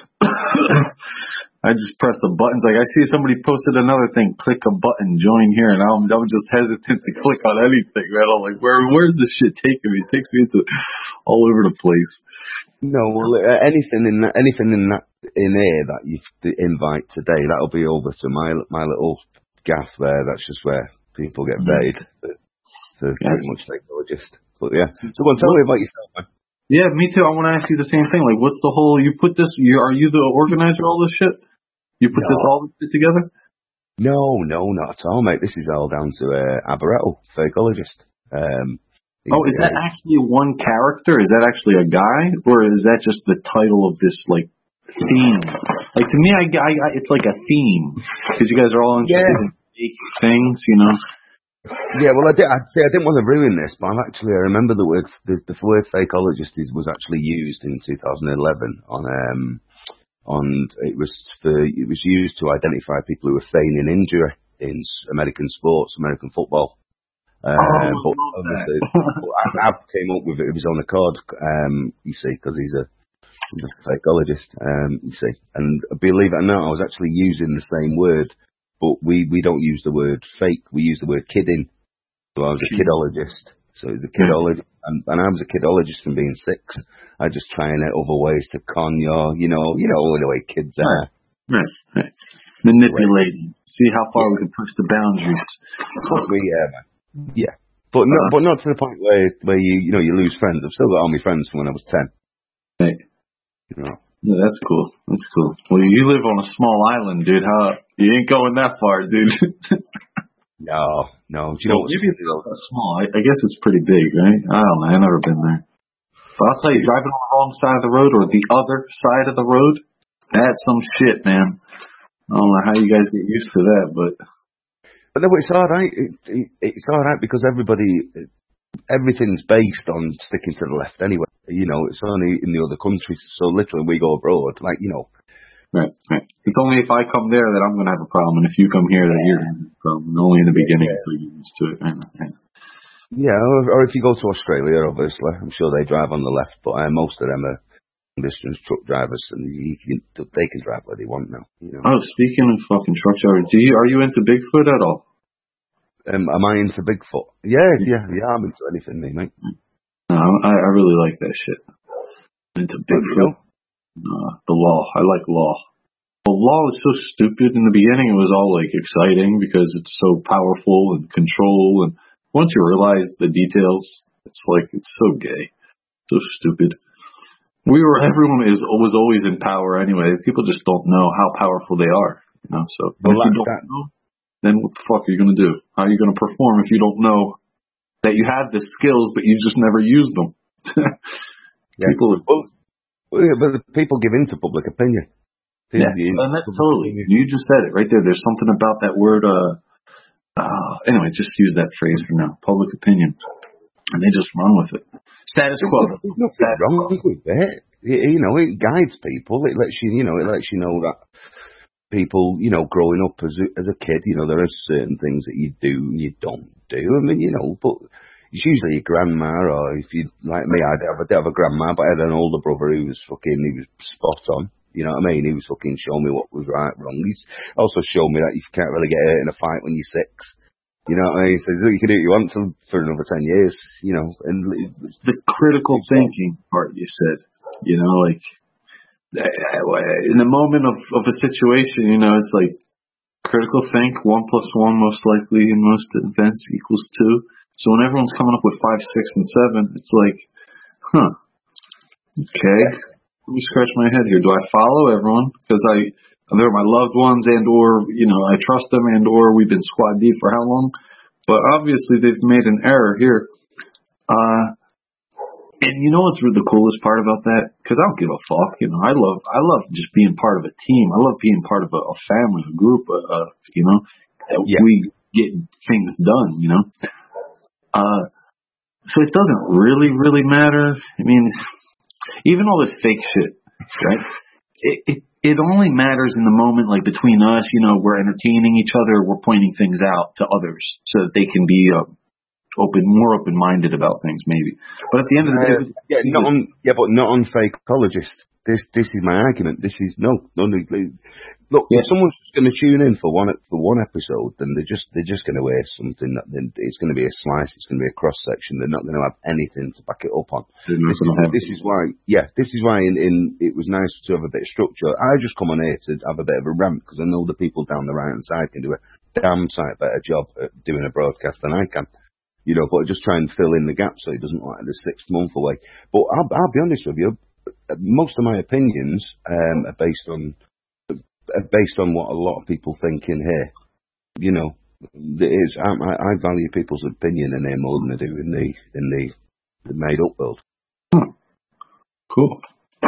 I just pressed the buttons. Like, I see somebody posted another thing, click a button, join here, and I'm, I'm just hesitant to click on anything, man. I'm like, where, where's this shit taking me? It takes me into all over the place. No, well, uh, anything in that, anything in that, in here that you invite today, that'll be over to my my little gaff there. That's just where people get paid to, to Yeah. pretty much psychologist. But yeah, so go on, tell me about yourself, man. Yeah, me too. I want to ask you the same thing. Like, what's the whole, you put this, you are you the organizer of all this shit? You put No. this all this shit together? No, no, not at all, mate. This is all down to uh, Abaretto, psychologist. Um, Oh, is that actually one character? Is that actually a guy? Or is that just the title of this, like, theme? Like, to me, I, I, I it's like a theme. Because you guys are all interested Yeah. in fake things, you know? Yeah, well, I did. I'd say I didn't want to ruin this, but I'm actually I remember the word the, the word psychologist is, was actually used in two thousand eleven on um on it was for it was used to identify people who were feigning injury in s- American sports, American football. Um, oh, but obviously, I, I came up with it of his own accord, um, you see, because he's a, he's a psychologist, um, you see. And believe it or not, I was actually using the same word, but we, we don't use the word fake, we use the word kidding. So I was a kidologist. So he was a kidologist, and, and I was a kidologist from being six. I just trying out other ways to con your, you know, you know the way kids are. Right, right. Manipulating. See how far yeah. we can push the boundaries. We, yeah, man. Yeah. But not, uh, but not to the point where, where you, you know, you lose friends. I've still got all my friends from when I was ten. Right. You know. Yeah, that's cool. That's cool. Well, you live on a small island, dude. How you ain't going that far, dude. No, no. Do you know well, maybe it's not small. I, I guess it's pretty big, right? I don't know. I've never been there. But I'll tell you, driving on the wrong side of the road or the other side of the road, that's some shit, man. I don't know how you guys get used to that, but... But no, it's all right. It, it, it's all right because everybody, everything's based on sticking to the left anyway. You know, it's only in the other countries. So literally we go abroad, like, you know... Right, right. It's only if I come there that I'm going to have a problem, and if you come here that you're going to have a problem. Only in the beginning until you get used to it. Right, right. Yeah, or, or if you go to Australia, obviously, I'm sure they drive on the left, but uh, most of them are distance truck drivers, and you can, they can drive where they want now. You know? Oh, speaking of fucking truck drivers, do you are you into Bigfoot at all? Um, am I into Bigfoot? Yeah, yeah, yeah. I'm into anything, me, mate. No, I, I really like that shit. I'm into Bigfoot. Uh, the law. I like law. The law is so stupid. In the beginning, it was all like exciting because it's so powerful and control. And once you realize the details, it's like it's so gay, so stupid. We were everyone is was always in power anyway. People just don't know how powerful they are. You know. So well, if you don't that. know, then what the fuck are you gonna do? How are you gonna perform if you don't know that you have the skills but you just never use them? yeah. People. Well, Well, yeah, but the people give in to public opinion. People yeah, and that's totally. Opinion. You just said it right there. There's something about that word. Uh, uh, anyway, just use that phrase for now. Public opinion, and they just run with it. Status quo. There's nothing Status wrong quo. with it. it. You know, it guides people. It lets you, you know, it lets you know that people, you know, growing up as a, as a kid, you know, there are certain things that you do and you don't do. I mean, you know, but. It's usually your grandma, or if you, like me, I did have, I did have a grandma, but I had an older brother who was fucking, he was spot on. You know what I mean? He was fucking showing me what was right, wrong. He's also showed me that you can't really get hurt in a fight when you're six. You know what I mean? He says, you can do what you want to for another ten years, you know. And it's the critical thinking part you said, you know, like, in the moment of, of a situation, you know, it's like, critical think, one plus one most likely in most events equals two. So when everyone's coming up with five, six, and seven, it's like, huh, okay, let me scratch my head here. Do I follow everyone? Because I, they're my loved ones and or, you know, I trust them and or we've been squad deep for how long? But obviously they've made an error here. Uh, and you know what's really the coolest part about that? Because I don't give a fuck, you know, I love, I love just being part of a team. I love being part of a, a family, a group, uh, you know, that yeah. we get things done, you know. Uh, so it doesn't really, really matter. I mean, even all this fake shit, right? It, it, it only matters in the moment, like between us, you know, we're entertaining each other, we're pointing things out to others so that they can be uh, open, more open-minded about things, maybe. But at the end of the day, uh, yeah, not on, yeah, but not on psychologists. This, this is my argument. This is no, no. Look, yeah. if someone's just going to tune in for one for one episode, then they're just they're just going to hear something that it's going to be a slice. It's going to be a cross section. They're not going to have anything to back it up on. This is, this is why, yeah, this is why. In, in it was nice to have a bit of structure. I just come on here to have a bit of a rant because I know the people down the right hand side can do a damn sight better job at doing a broadcast than I can. You know, but just try and fill in the gap so it doesn't look like the sixth month away. But I'll, I'll be honest with you. Most of my opinions um, are based on are based on what a lot of people think in here. You know, it is. I, I value people's opinion in here more than I do in the in the, the made up world. Hmm. Cool.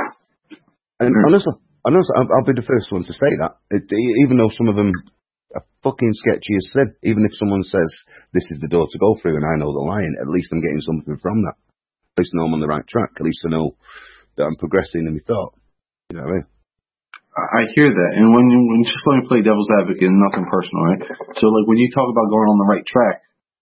And honestly, honestly, I'll, I'll be the first one to say that. It, even though some of them are fucking sketchy as said, even if someone says this is the door to go through, and I know the line, at least I'm getting something from that. At least I know I'm on the right track. At least I know that I'm progressing in my thought. You know what I mean? I hear that. And when you, when just let me play devil's advocate and nothing personal, right? So like when you talk about going on the right track, which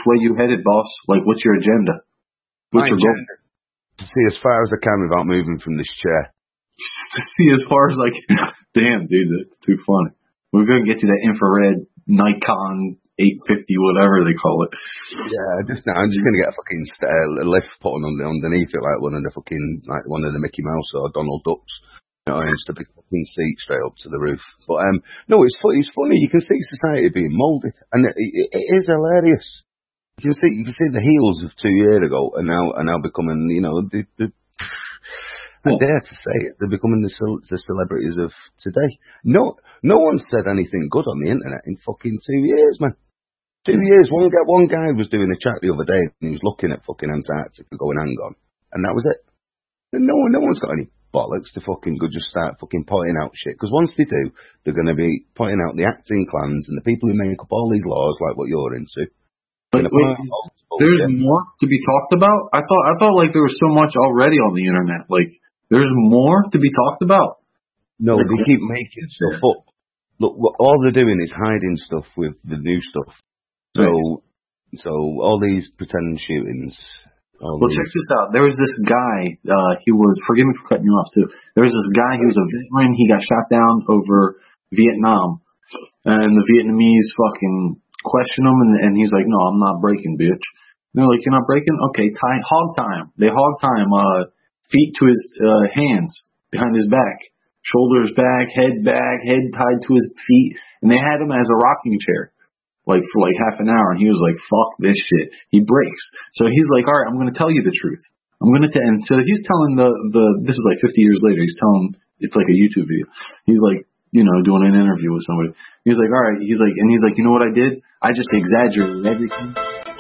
way you headed, boss? Like, what's your agenda? What's My your goal? agenda? To see as far as I can without moving from this chair. To see as far as like, damn, dude, that's too funny. We're gonna get you that infrared Nikon eight fifty, whatever they call it. Yeah, just now I'm just gonna get a fucking uh, lift put on underneath it, like one of the fucking like one of the Mickey Mouse or Donald Ducks. You know, it's the big fucking seat straight up to the roof. But um, no, it's funny. It's funny. You can see society being moulded, and it, it, it is hilarious. You can see, you can see the heels of two years ago, and now, are now becoming, you know, the, the, I dare to say it, they're becoming the, the celebrities of today. No, no one said anything good on the internet in fucking two years, man. Two years. One guy, one guy was doing a chat the other day, and he was looking at fucking Antarctica going, hang on, and that was it. And no one, no one's got any bollocks to fucking go just start fucking pointing out shit. Because once they do, they're going to be pointing out the acting clans and the people who make up all these laws, like what you're into. But wait, there's more to be talked about? I thought I thought like there was so much already on the internet. Like, there's more to be talked about. No, they keep making stuff up. Look, what, all they're doing is hiding stuff with the new stuff. So, right. so all these pretend shootings. Well, these... check this out. There was this guy, uh, he was, forgive me for cutting you off too. There was this guy, he was a veteran, he got shot down over Vietnam. And the Vietnamese fucking question him, and, and he's like, no, I'm not breaking, bitch. And they're like, you're not breaking? Okay, tie, hog time. They hog time, uh, feet to his, uh, hands behind his back, shoulders back, head back, head tied to his feet, and they had him as a rocking chair, like for like half an hour, and he was like, fuck this shit. He breaks. So he's like, all right, I'm gonna tell you the truth. I'm gonna tell, and so he's telling the, the, this is like fifty years later, he's telling, it's like a YouTube video. He's like, you know, doing an interview with somebody. He's like, all right. He's like, and he's like, you know what I did? I just exaggerated everything.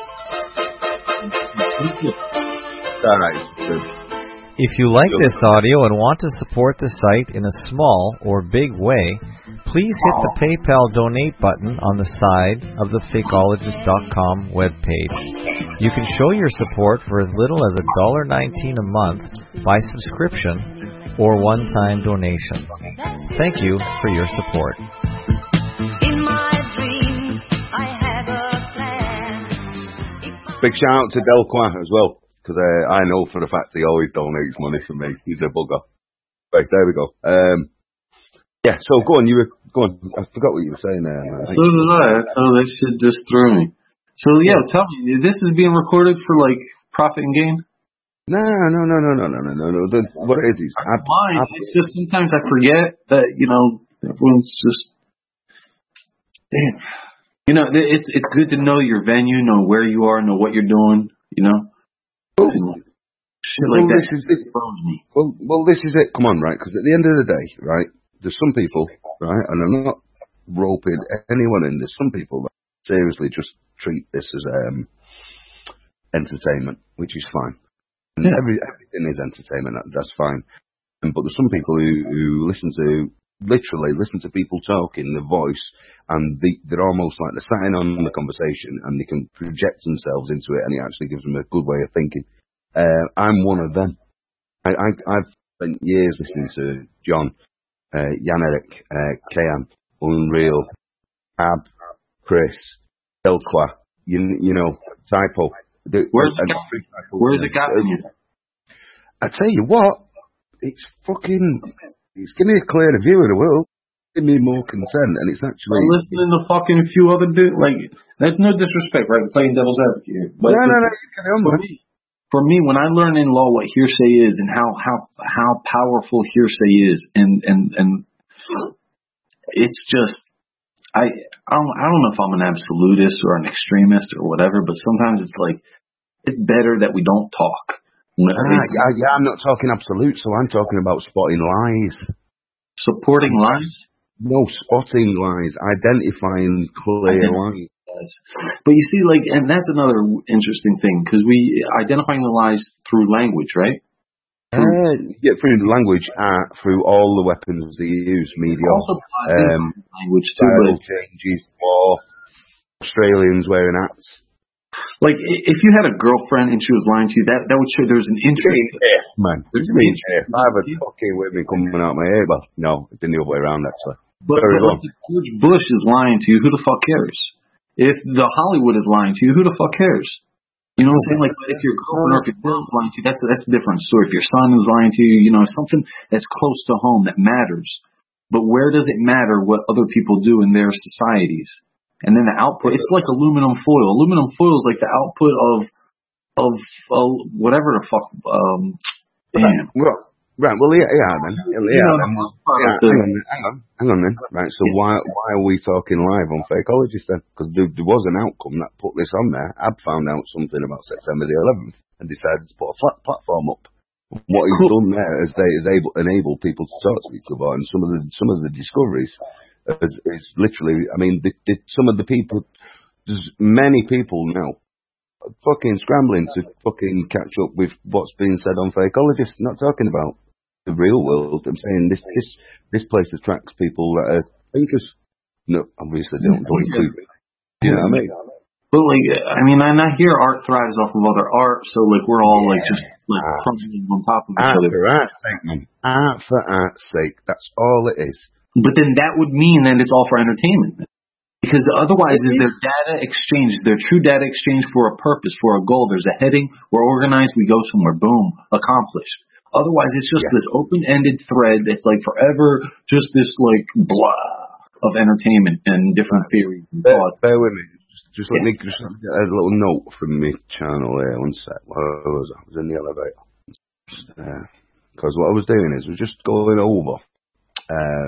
All right. If you like this audio and want to support the site in a small or big way, please hit the PayPal donate button on the side of the fakeologist dot com webpage. You can show your support for as little as one dollar nineteen a month by subscription or one-time donation. Thank you for your support. In my dreams, I have a plan. If I Big shout out to Delqua as well, because uh, I know for a fact he always donates money for me. He's a bugger. Right, there we go. Um, yeah, so go on, you were, go on, I forgot what you were saying there. Man. So did I. Oh, that shit just threw me. So yeah, tell me, this is being recorded for like profit and gain? No, no, no, no, no, no, no, no, no. The, what it is is, I, mine. I, it's just sometimes I forget that, you know, everyone's just, damn. You know, it's it's good to know your venue, know where you are, know what you're doing. You know, well, shit like well, that. This is this, well, well, this is it. Come on, right? Because at the end of the day, right, there's some people, right, and I'm not roping anyone in. There's some people that seriously just treat this as um entertainment, which is fine. And yeah. every, everything is entertainment, that, that's fine. And, but there's some people who, who listen to, literally listen to people talking, the voice, and they, they're almost like they're sat in on the conversation and they can project themselves into it, and it actually gives them a good way of thinking. Uh, I'm one of them. I, I, I've spent years listening to John, uh, Jan Eric, uh, Kayan, Unreal, Ab, Chris, Delqua, you, you know, Typo. The, Where's it got? Where's it gotten you? I tell you what, it's fucking, it's giving me a clearer view of the world, giving me more content, and it's actually. I'm listening to fucking a few other dudes, like, that's no disrespect, right? I'm playing devil's advocate here. But no, no, no, you carry on, for me, for me, when I learn in law what hearsay is and how, how, how powerful hearsay is, and, and, and it's just, I, I don't, I don't know if I'm an absolutist or an extremist or whatever, but sometimes it's like, it's better that we don't talk. Ah, yeah, yeah, I'm not talking absolute, so I'm talking about spotting lies. Supporting lies? No, spotting lies, identifying clear lies. But you see, like, and that's another interesting thing, because we, identifying the lies through language, right? Uh, yeah, through language, art, through all the weapons they use, media, also um, language too, style but changes, war, Australians wearing hats. Like, if you had a girlfriend and she was lying to you, that that would show there's an interest. Yeah, man. There's an interest. I have a fucking women coming out my ear, but no, it's been the other way around, actually. But, but like, if George Bush is lying to you, who the fuck cares? If the Hollywood is lying to you, who the fuck cares? You know what I'm saying? Like, if your girlfriend or if your mom's lying to you, that's that's a different story. If your son is lying to you, you know, something that's close to home that matters. But where does it matter what other people do in their societies? And then the output, it's like aluminum foil. Aluminum foil is like the output of of uh, whatever the fuck. Um, damn. Well, right. Well, yeah, yeah, then. Yeah, You know, then. the- Yeah, hang on, then, hang on, hang on then. Right, so Yeah. why why are we talking live on Fakeologist then? Because there, there was an outcome that put this on there. Ab found out something about September the eleventh and decided to put a flat platform up. What he's Cool. done there is they is able enable people to talk to each other, and some of the some of the discoveries is, is literally. I mean, the, the, some of the people, there's many people now fucking scrambling to fucking catch up with what's being said on Fakeologist. Not talking about the real world. I'm saying this this this place attracts people that are thinkers. No, obviously they don't, don't include me. You know what I mean? But like, I mean, and I hear art thrives off of other art, so like we're all like just like crumbling on top of each Art other. for art's sake, man. Art for art's sake. That's all it is. But then that would mean that it's all for entertainment. Because otherwise, is there data exchange? Is there true data exchange for a purpose, for a goal? There's a heading, we're organized, we go somewhere, boom, accomplished. Otherwise, it's just Yeah. this open-ended thread that's like forever just this like blah of entertainment and different theories and Bear, thoughts. bear with me. Just, just let Yeah. me just get a little note from my channel here. One sec. Where was I? I was in the elevator. Because what I was doing is, we're just going over. Uh,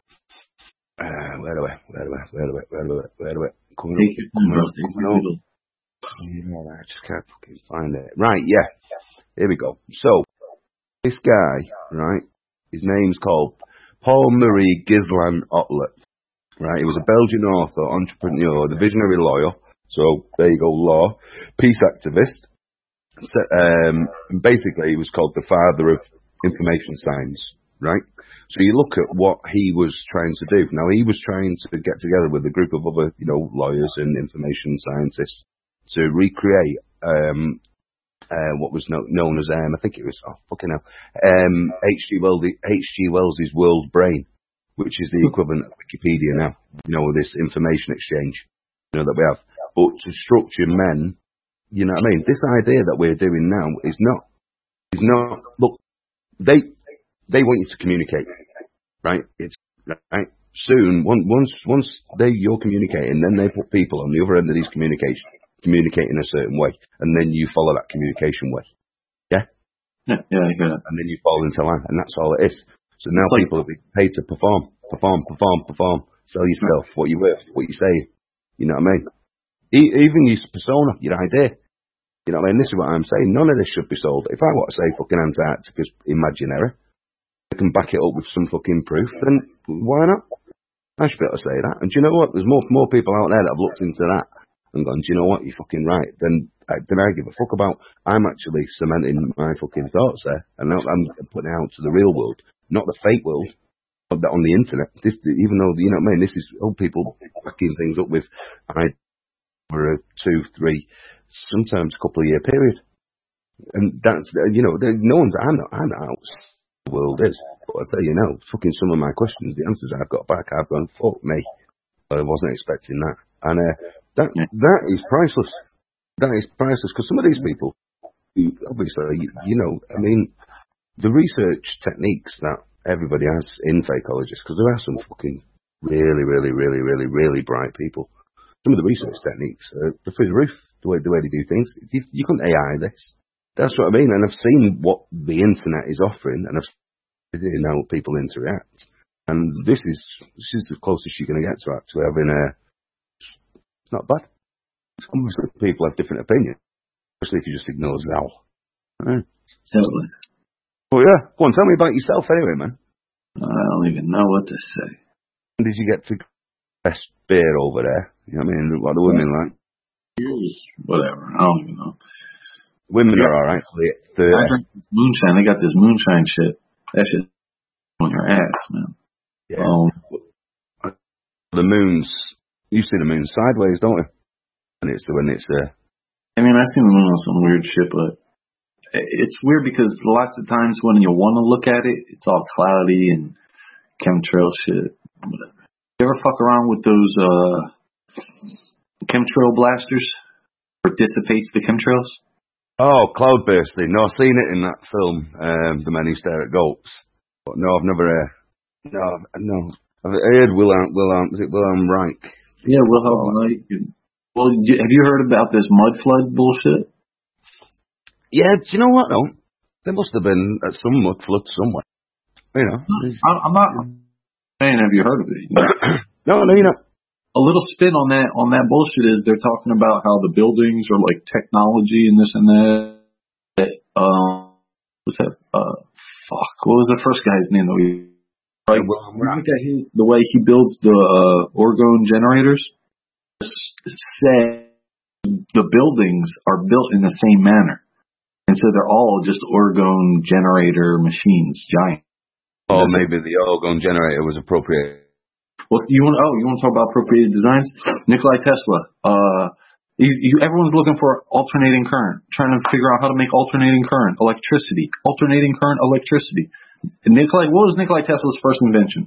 uh, where do I? Where do I? Where do I? Where do I? Where do I? Coming Take up. your time, Coming bro. up. Take Coming your up. little- Yeah, I just can't fucking find it. Right, yeah. Here we go. So, this guy, right, his name's called Paul Marie Gislan Otlet. Right, he was a Belgian author, entrepreneur, the visionary lawyer. So, there you go, law, peace activist. So, um, and basically, he was called the father of information science, right? So you look at what he was trying to do. Now, he was trying to get together with a group of other, you know, lawyers and information scientists to recreate um, uh, what was no, known as, um, I think it was, oh, fucking hell, um, H G Wells, H G Wells's World Brain, which is the equivalent of Wikipedia now, you know, this information exchange, you know, that we have. But to structure men, you know what I mean? This idea that we're doing now is not, is not, look, they, they want you to communicate, right? It's, right? Soon, once, once, once they, you're communicating, then they put people on the other end of these communications, communicate in a certain way, and then you follow that communication way. Yeah? Yeah, yeah, I hear that. And then you fall into line, and that's all it is. So now It's like- people are being paid to perform, perform, perform, perform, sell yourself, what you're worth, what you say. You know what I mean? E- even your persona, your idea. You know what I mean? This is what I'm saying. None of this should be sold. If I want to say fucking Antarctica's imaginary, I can back it up with some fucking proof, then why not? I should be able to say that. And do you know what? There's more more people out there that have looked into that and gone, do you know what? You're fucking right. Then I, then I give a fuck about. I'm actually cementing my fucking thoughts there, and now I'm putting it out to the real world, not the fake world, but that on the internet. This, even though you know what I mean, this is old people backing things up with I for a two, three, sometimes a couple of year period, and that's you know, no one's. I'm not. I'm not out. The world is. But I tell you now, fucking some of my questions, the answers I've got back, I've gone, fuck me. I wasn't expecting that, and uh, that Yeah. that is priceless. That is priceless because some of these people, who obviously, you, you know, I mean, the research techniques that everybody has in Fakeologists, because there are some fucking really, really, really, really, really bright people. Some of the research techniques are through the roof. The way the way they do things, you, you couldn't A I this. That's what I mean. And I've seen what the internet is offering, and I've seen how people interact. And this is this is the closest you're going to get to actually having a. It's not bad. Obviously, people have different opinions, especially if you just ignore Zal. Right. Totally. But yeah, go on, tell me about yourself anyway, man. I don't even know what to say. When did you get to best beer over there? You know what I mean? What are the women like? Years, whatever. I don't even know. Women Yeah. are alright. The, I drink this moonshine. They got this moonshine shit. That shit on your ass, man. yeah. Um, The moon's, you see the moon sideways, don't you? And it's when it's, uh, I mean, I've seen the moon on some weird shit, but it's weird because lots of times when you want to look at it, it's all cloudy and chemtrail shit. Whatever. You ever fuck around with those, uh, chemtrail blasters, or dissipates the chemtrails. Oh, cloud bursting. No, I've seen it in that film, um, The Men Who Stare at Gulps. But no, I've never. Uh, no, no. I've heard Wilhelm. Wilhelm. Is it Wilhelm Reich? Yeah, Wilhelm Reich. Well, have you heard about this mud flood bullshit? Yeah. Do you know what? though? There must have been uh, some mud flood somewhere. You know. I'm not saying have you heard of it. You know? no, no, you know. A little spin on that on that bullshit is they're talking about how the buildings are like technology and this and that. that um, what's that? Uh, fuck. What was the first guy's name? That we like. Look at his the way he builds the uh, orgone generators. Say the buildings are built in the same manner, and so they're all just orgone generator machines, giant. Oh, maybe the orgone generator was appropriate. Well, you want oh you want to talk about appropriated designs? Nikolai Tesla. Uh, he's, you, everyone's looking for alternating current, trying to figure out how to make alternating current, electricity, alternating current, electricity. And Nikolai, what was Nikolai Tesla's first invention?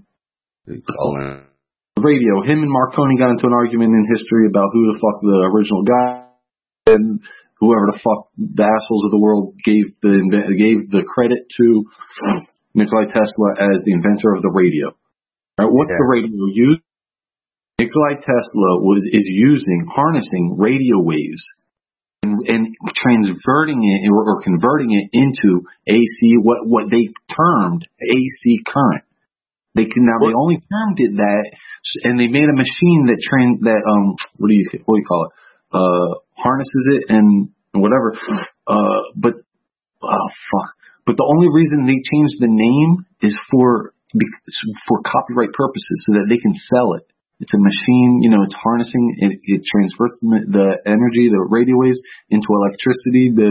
Oh, radio. Him and Marconi got into an argument in history about who the fuck the original guy, and whoever the fuck the assholes of the world gave the gave the credit to Nikolai Tesla as the inventor of the radio. Right, what's yeah. the radio used? Nikolai Tesla was is using harnessing radio waves and, and transverting it or, or converting it into A C, what what they termed A C current. They can now what? They only termed it that, and they made a machine that train that um what do you what do you call it uh harnesses it and whatever uh but oh fuck but the only reason they changed the name is for. for copyright purposes so that they can sell it. It's a machine, you know, it's harnessing, it, it transfers the, the energy, the radio waves into electricity, the,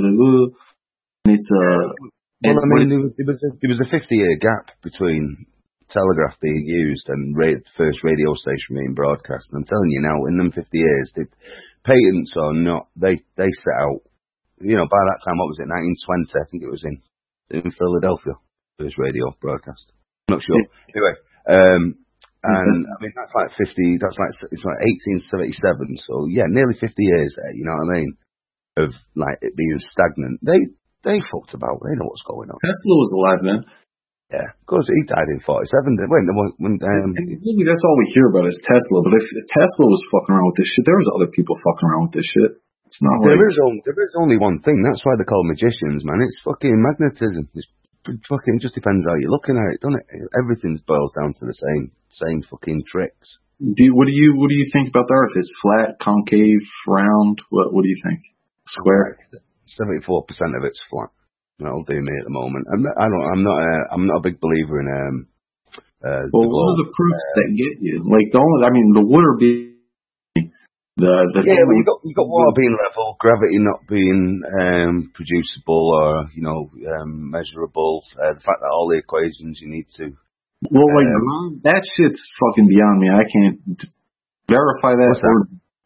and it's a... Well, I mean, there was a, there was a fifty-year gap between telegraph being used and ra- first radio station being broadcast. And I'm telling you now, in them fifty years, the patents or not, they, they set out, you know, by that time, what was it, nineteen twenty, I think it was in, in Philadelphia, first radio broadcast. Not sure. Anyway, um, and I mean that's like fifty. That's like it's like eighteen seventy-seven. So yeah, nearly fifty years there. You know what I mean? Of like it being stagnant. They they fucked about. They know what's going on. Tesla was alive then. Yeah, of course he died in forty-seven. When when um, and maybe that's all we hear about is Tesla. But if Tesla was fucking around with this shit, there was other people fucking around with this shit. It's not there like is only there is only one thing. That's why they're called magicians, man. It's fucking magnetism. It's fucking just depends how you're looking at it, doesn't it? Everything boils down to the same, same fucking tricks. Do you, what do you, what do you think about the Earth? It's flat, concave, round. What, what do you think? Square. Seventy-four percent of it's flat. That'll do me at the moment. I'm not, I don't. I'm not. A, I'm not a big believer in. Um. Uh, well, what are the proofs uh, that get you? Like the only, I mean, the water being. The, the yeah, but you got you got water being level, gravity not being um, producible or you know um, measurable. Uh, the fact that all the equations you need to. Well, like um, that shit's fucking beyond me. I can't d- verify that. What's that?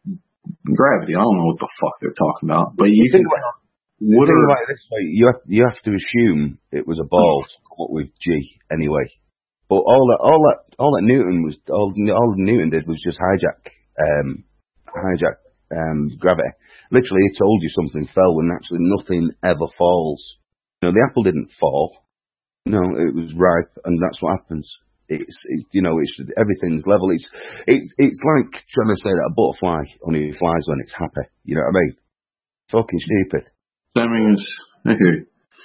Or gravity. I don't know what the fuck they're talking about. But you think can. About, what think are, about it this way: you have you have to assume it was a ball to come up with G anyway. But all that all that all that Newton was all all Newton did was just hijack. Um, hijack um, gravity. Literally, it told you something fell when actually nothing ever falls. You know, the apple didn't fall. No, it was ripe, and that's what happens. It's, it, you know, it's everything's level. It's, it, it's like trying to say that a butterfly only flies when it's happy. You know what I mean? Fucking stupid. That means, okay.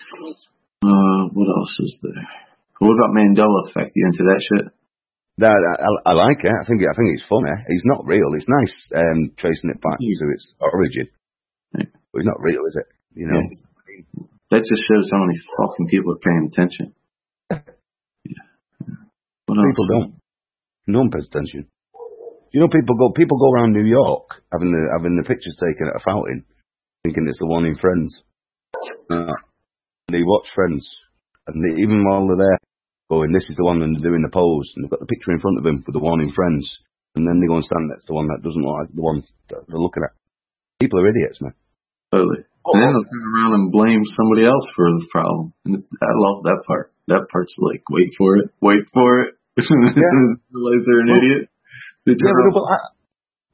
Uh, what else is there? What about Mandela effect? You into that shit? That, I, I like it. I think I think it's funny. It's not real. It's nice um, tracing it back to its origin. Yeah. But it's not real, is it? You know. Yeah. That just shows how many fucking people are paying attention. Yeah. What else? People don't. No one pays attention. You know, people go people go around New York having the having the pictures taken at a fountain, thinking it's the one in Friends. Uh, they watch Friends, and they, even while they're there. Going, this is the one, and they're doing the pose, and they've got the picture in front of them with the one in Friends, and then they go and stand next to the one that doesn't look like the one that they're looking at. People are idiots, man. Totally. Oh, and then they'll turn around and blame somebody else for the problem. And I love that part. That part's like, wait for it, wait for it. This Yeah. is like they're an well, idiot. They yeah, but, but I,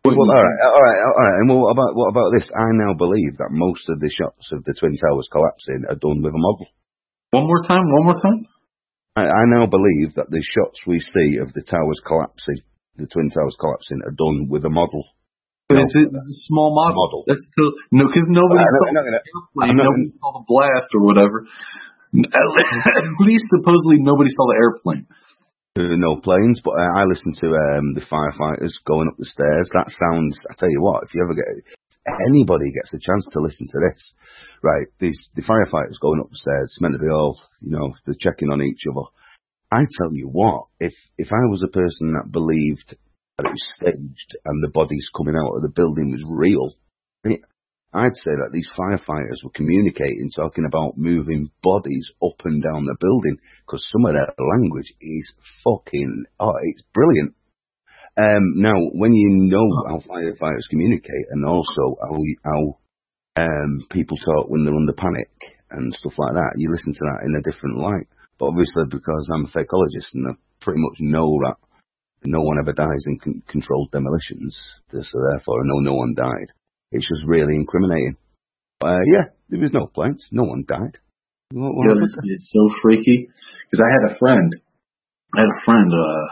Well, all right, all right, all right. And what about what about this? I now believe that most of the shots of the Twin Towers collapsing are done with a model. One more time, one more time. I, I now believe that the shots we see of the towers collapsing, the Twin Towers collapsing, are done with a model. But No. it's, a, it's a small model. Model. That's still no, because nobody I'm saw not the gonna- airplane. I'm not Nobody saw the blast or whatever. At least supposedly nobody saw the airplane. Uh, no planes, but uh, I listened to um, the firefighters going up the stairs. That sounds, I tell you what, if you ever get, anybody gets a chance to listen to this, right, these, the firefighters going up the stairs, it's meant to be all, you know, they're checking on each other. I tell you what, if, if I was a person that believed that it was staged and the bodies coming out of the building was real, I'd say that these firefighters were communicating, talking about moving bodies up and down the building, because some of that language is fucking, oh, it's brilliant. Um, now, when you know how firefighters communicate, and also how, how um, people talk when they're under panic and stuff like that, you listen to that in a different light. But obviously, because I'm a fakeologist and I pretty much know that no one ever dies in con- controlled demolitions, so therefore I know no one died. It's just really incriminating. Uh, yeah, there was no planes. No one died. What, what Yeah, happened? it's, it's so freaky. Because I had a friend, I had a friend uh,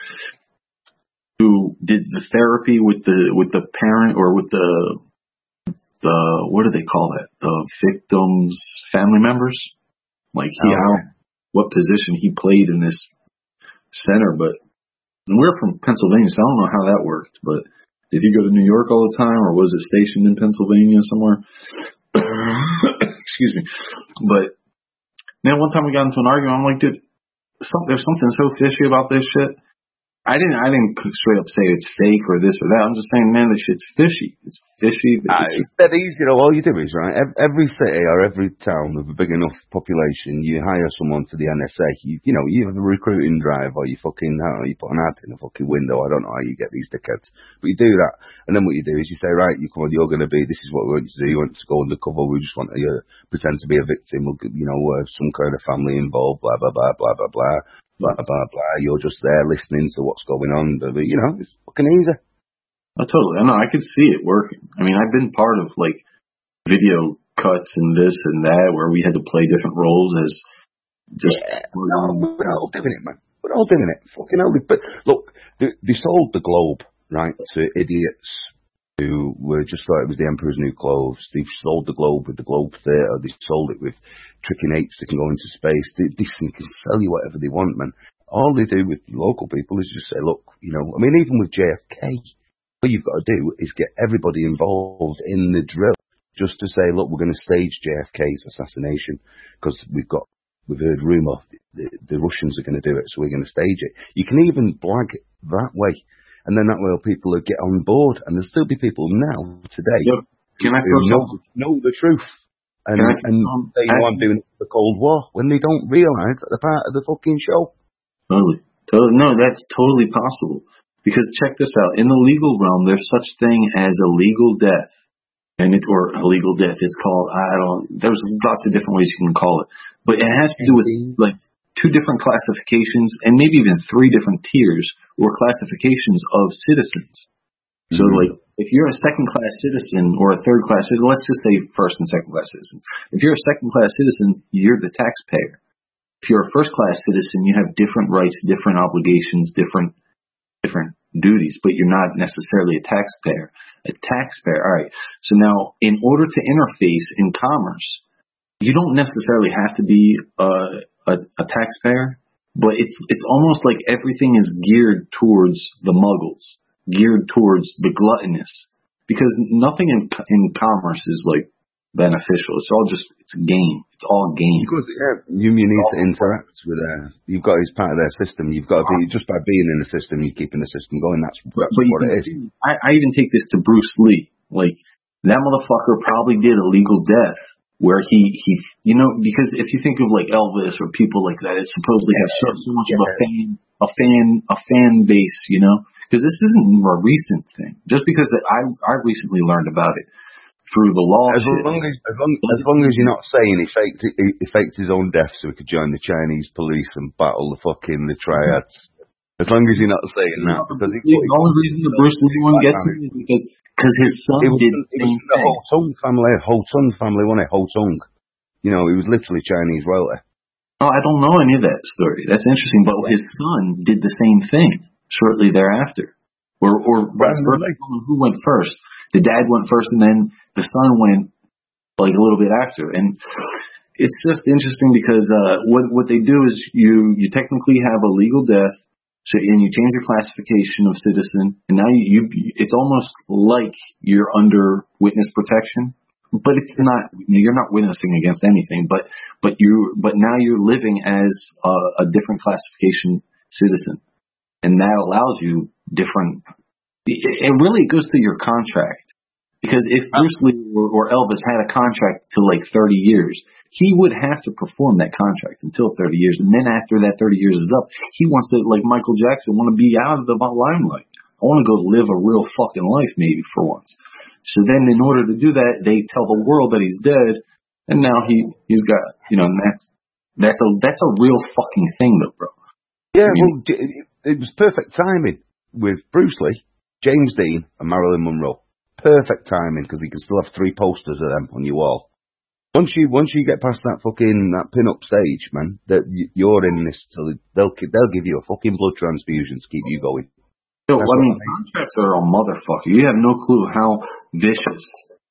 who did the therapy with the with the parent or with the the what do they call it? The victims' family members. Like he, Oh, I don't know what position he played in this center, but and we're from Pennsylvania, so I don't know how that worked, but. Did he go to New York all the time, or was it stationed in Pennsylvania somewhere? Excuse me. But, man, one time we got into an argument. I'm like, dude, some, there's something so fishy about this shit. I didn't I didn't straight up say it's fake or this or that. I'm just saying, man, this shit's fishy. It's fishy. Ah, It's it's dead easy, you know, all you do is, right, ev- every city or every town with a big enough population, you hire someone for the N S A. You, you know, you have a recruiting drive, or you fucking, I don't know, you put an ad in a fucking window. I don't know how you get these dickheads. But you do that, and then what you do is you say, right, you come on, you're going to be, this is what we want you to do. You want to go undercover. We just want to uh, pretend to be a victim. We'll, you know, uh, some kind of family involved, blah, blah, blah, blah, blah, blah. Blah, blah, blah. You're just there listening to what's going on. But, you know, it's fucking easy. I totally. I know. I could see it working. I mean, I've been part of like video cuts and this and that where we had to play different roles as just. Yeah, no, we're all doing it, man. We're all doing it. Fucking hell. But look, they, they sold the globe, right, to idiots who were just thought it was the Emperor's New Clothes. They've sold the globe with the Globe Theatre. They sold it with tricking apes that can go into space. They, they can sell you whatever they want, man. All they do with local people is just say, look, you know, I mean, even with J F K, what you've got to do is get everybody involved in the drill just to say, look, we're going to stage J F K's assassination because we've got, we've heard rumour the, the Russians are going to do it, so we're going to stage it. You can even blag it that way. And then that way people will get on board. And there'll still be people now, today, Yep. Can I who throw know, something? know the truth. And, Can I- and um, they know I- I'm doing the Cold War when they don't realise that they're part of the fucking show. Totally. totally. No, that's totally possible. Because check this out. In the legal realm, there's such thing as a legal death. And it, or a legal death. It's called, I don't, there's lots of different ways you can call it. But it has to do with, like, two different classifications and maybe even three different tiers or classifications of citizens. So, Mhm. like, if you're a second-class citizen or a third-class citizen, let's just say first and second-class citizen. If you're a second-class citizen, you're the taxpayer. If you're a first-class citizen, you have different rights, different obligations, different different duties, but you're not necessarily a taxpayer. A taxpayer, all right. So now, in order to interface in commerce, you don't necessarily have to be a, a, a taxpayer, but it's it's almost like everything is geared towards the muggles, geared towards the gluttonous, because nothing in in commerce is like beneficial. It's all just it's a game. It's all game. Because yeah, you, you need to interact with uh you've got as part of their system. You've got to be just by being in the system, you're keeping the system going. That's, that's But you what can it is. see, I, I even take this to Bruce Lee. Like that motherfucker probably did a legal death where he he you know because if you think of like Elvis or people like that, it supposedly has so, so much of a fan a fan a fan base, you know, because this isn't a recent thing. Just because I I recently learned about it through the law. As shit. long as, as long as long as you're not saying he faked he, he faked his own death so he could join the Chinese police and battle the fucking the triads. As long as you're not saying that, because he, the only reason the Bruce Lee one gets him is because because his son it was, did the it same was the thing. Ho Tung family, Ho Tung family, wasn't it? Ho Tung. You know, he was literally Chinese royalty. Oh, I don't know any of that story. That's interesting. But his son did the same thing shortly thereafter, or or vice versa. Who went first? The dad went first, and then the son went like a little bit after. And it's just interesting because uh, what what they do is you you technically have a legal death. So, and you change your classification of citizen, and now you, you it's almost like you're under witness protection, but it's not. You're not witnessing against anything, but but you but now you're living as a, a different classification citizen, and that allows you different. It, it really goes to your contract, because if Bruce Lee or, or Elvis had a contract to like thirty years. He would have to perform that contract until thirty years. And then after that thirty years is up, he wants to, like Michael Jackson, want to be out of the limelight. I want to go live a real fucking life maybe for once. So then in order to do that, they tell the world that he's dead. And now he, he's got, you know, and that's, that's a, that's a real fucking thing though, bro. Yeah, I mean, well, it was perfect timing with Bruce Lee, James Dean and Marilyn Monroe. Perfect timing, because you can still have three posters of them on your wall. Once you once you get past that fucking that pin-up stage, man, that you're in this till they'll they'll give you a fucking blood transfusion to keep you going. Yo, I mean, I mean, contracts are a motherfucker. You have no clue how vicious,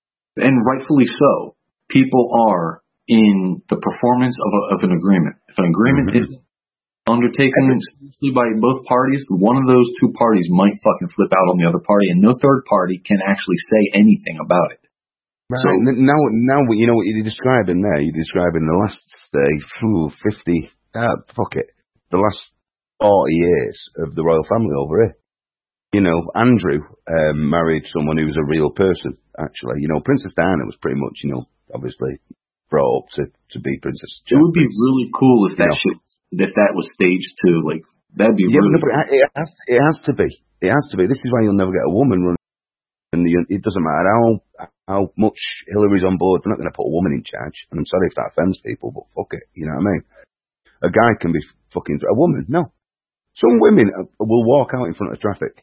and rightfully so, people are in the performance of a, of an agreement. If an agreement mm-hmm. isn't undertaken seriously by both parties, one of those two parties might fucking flip out on the other party, and no third party can actually say anything about it. Right. So now, now you know what you're describing there. You're describing the last uh, fifty, uh, fuck it, the last forty years of the royal family over here. You know, Andrew um, married someone who was a real person, actually. You know, Princess Diana was pretty much, you know, obviously brought up to, to be Princess. It would be really cool if that you know. shit, if that was staged too. Like, that'd be yeah, really no, but it has, it has to be. It has to be. This is why you'll never get a woman running. And it doesn't matter how how much Hillary's on board. We're not going to put a woman in charge. And I'm sorry if that offends people, but fuck it. You know what I mean? A guy can be fucking... A woman, no. Some women will walk out in front of traffic.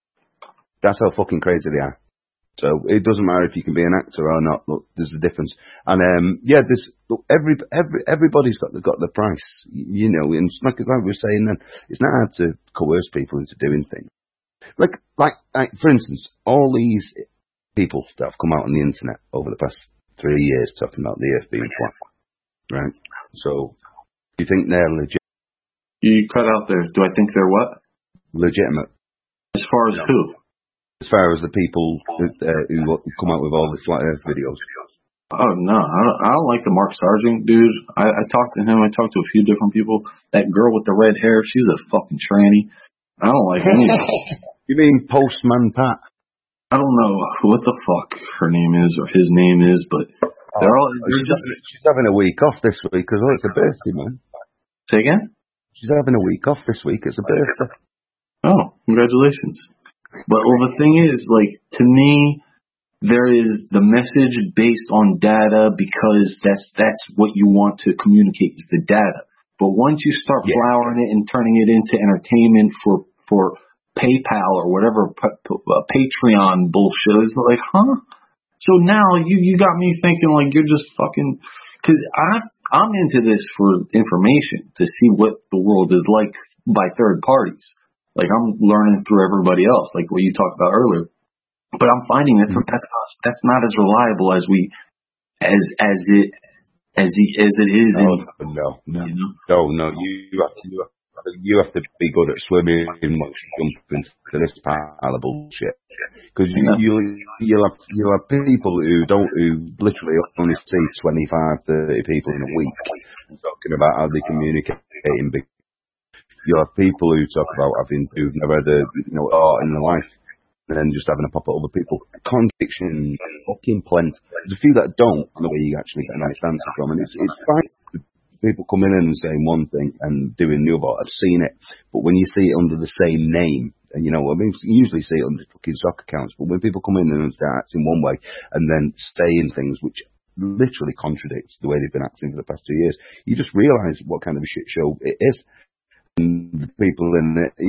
That's how fucking crazy they are. So it doesn't matter if you can be an actor or not. Look, there's a difference. And um, yeah, there's look, every every everybody's got the, got the price. You know, and like we were saying then, it's not hard to coerce people into doing things. Like, like, like, for instance, all these people that have come out on the internet over the past three years talking about the Earth being flat, right? So, do you think they're legit? You cut out there. Do I think they're what? Legitimate. As far as no. who? As far as the people who, uh, who come out with all the flat Earth videos. Oh, no. I don't, I don't like the Mark Sargent dude. I, I talked to him. I talked to a few different people. That girl with the red hair, she's a fucking tranny. I don't like any of them. You mean Postman Pat? I don't know what the fuck her name is or his name is, but they're all. They're she's, just, having, she's having a week off this week because oh, it's a birthday, man. Say again? She's having a week off this week. It's a birthday. Oh, congratulations! But well, the thing is, like, to me, there is the message based on data because that's that's what you want to communicate is the data. But once you start yeah. flowering it and turning it into entertainment for for PayPal or whatever p- p- uh, Patreon bullshit, it's like, huh? So now you you got me thinking like you're just fucking, because I I'm into this for information to see what the world is like by third parties. Like I'm learning through everybody else, like what you talked about earlier. But I'm finding that mm-hmm. that's that's not as reliable as we as as it as he, as it is. No, in, no, no, you know? no, no. You have to, you have to, you have to be good at swimming and jumping to this pile of bullshit. Because you, you you'll have you'll have people who don't who literally only see twenty-five, thirty people in a week talking about how they communicate. You'll have people who talk about having who've never had a you know art in their life. And just having a pop at other people. Contradiction, fucking plenty. There's a few that don't, and the way you actually get a nice answer from. And it's, it's fine. People coming in and saying one thing and doing the other. I've seen it. But when you see it under the same name, and you know, I mean, you usually see it under fucking soccer accounts, but when people come in and start acting one way and then saying things which literally contradicts the way they've been acting for the past two years, you just realise what kind of a shit show it is. And the people in it,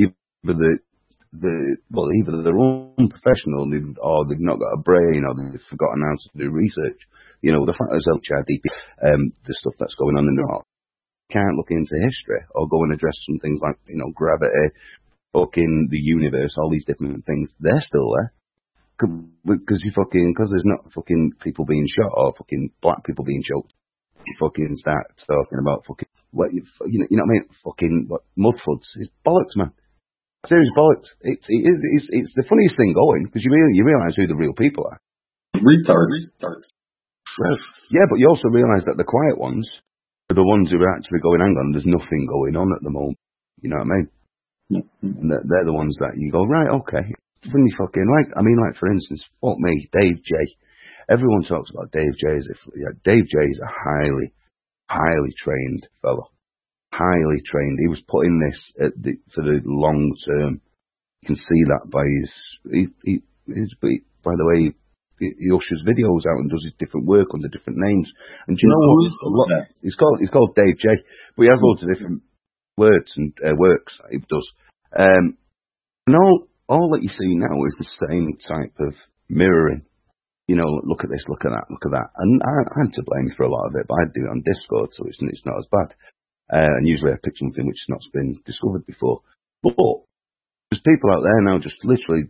but the the well, either they're unprofessional or they've not got a brain or they've forgotten how to do research. You know, the fact there's H R D P, um, the stuff that's going on in the world, can't look into history or go and address some things like, you know, gravity, fucking the universe, all these different things. They're still there. Because you fucking, because there's not fucking people being shot or fucking black people being choked. You fucking start talking about fucking, what you, you know, you know what I mean? Fucking, what, mud floods. It's bollocks, man. Serious bollocks. It's, it is, it's, it's the funniest thing going, because you really, you realise who the real people are. Retards. Retards. Well, yeah, but you also realise that the quiet ones are the ones who are actually going, hang on, there's nothing going on at the moment. You know what I mean? Mm-hmm. And they're, they're the ones that you go, right, okay. When you fucking, like, I mean, like, for instance, fuck me, Dave J. Everyone talks about Dave J as if, yeah, Dave J is a highly, highly trained fellow. Highly trained. He was put in this at the, for the long term. You can see that by his, he, he, his, by the way, he, he ushers videos out and does his different work under different names. And do you know what? A lot, he's called, he's called Dave J. But he has loads of different words and uh, works that he does. Um, and all, all that you see now is the same type of mirroring. You know, look at this, look at that, look at that. And I, I'm to blame for a lot of it, but I do it on Discord, so it's, it's not as bad. Uh, and usually I pick something which has not been discovered before. But there's people out there now just literally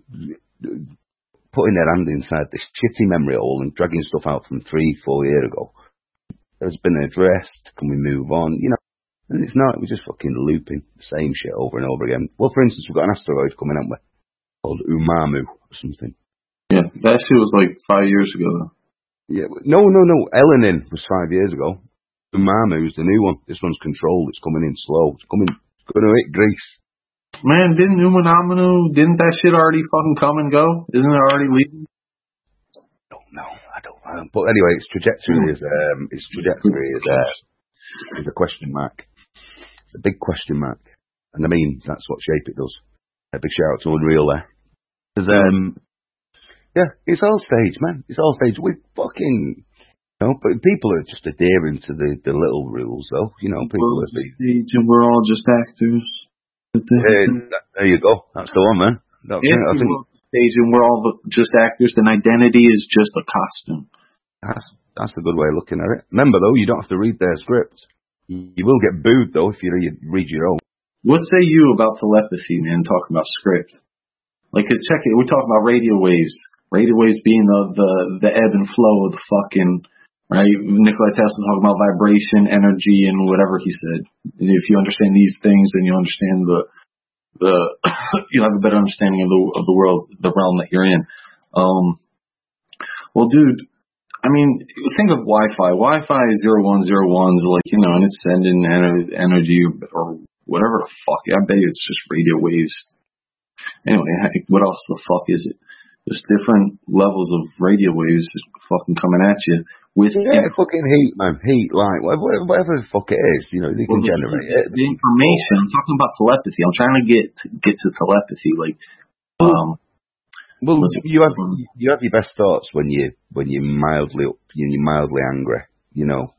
putting their hand inside this shitty memory hole and dragging stuff out from three, four years ago. Has been addressed. Can we move on? You know, and it's not. We're just fucking looping the same shit over and over again. Well, for instance, we've got an asteroid coming, haven't we? Called Umamu or something. Yeah, that shit was like five years ago, though. Yeah, no, no, no. Elenin was five years ago. Umamu is the new one. This one's controlled. It's coming in slow. It's coming. It's going to hit Greece. Man, didn't Umamu, didn't that shit already fucking come and go? Isn't it already leaving? I don't know. I don't know. But anyway, its trajectory is um, its trajectory is uh, is a question mark. It's a big question mark, and I mean that's what shape it does. A big shout out to Unreal there. There's, um, yeah, it's all stage, man. It's all stage. We fucking, you know, but people are just adhering to the, the little rules, though. You know, people we're are the stage and we're all just actors. Uh, there you go. That's the one, man. That's if it, I think we're stage and we're all just actors, then identity is just a costume. that's that's a good way of looking at it. Remember, though, you don't have to read their script. You will get booed, though, if you read your own. What say you about telepathy, man, talking about script? Like, cause check it, we're talking about radio waves. Radio waves being the, the, the ebb and flow of the fucking, right? Nikola Tesla talking about vibration, energy, and whatever he said. And if you understand these things, then you understand the, the, you'll have a better understanding of the, of the world, the realm that you're in. Um, well, dude, I mean, think of Wi-Fi. Wi-Fi is zero one zero ones, like, you know, and it's sending ener- energy or whatever the fuck. I bet it's just radio waves. Anyway, what else the fuck is it? Just different levels of radio waves fucking coming at you with yeah, inf- fucking heat, man. Heat, light, whatever, whatever the fuck it is, you know, they can well, generate the, it. The information, I'm talking about telepathy. I'm trying to get to, get to telepathy. Like, um, well, you have you have your best thoughts when you when you're mildly up, you're mildly angry, you know.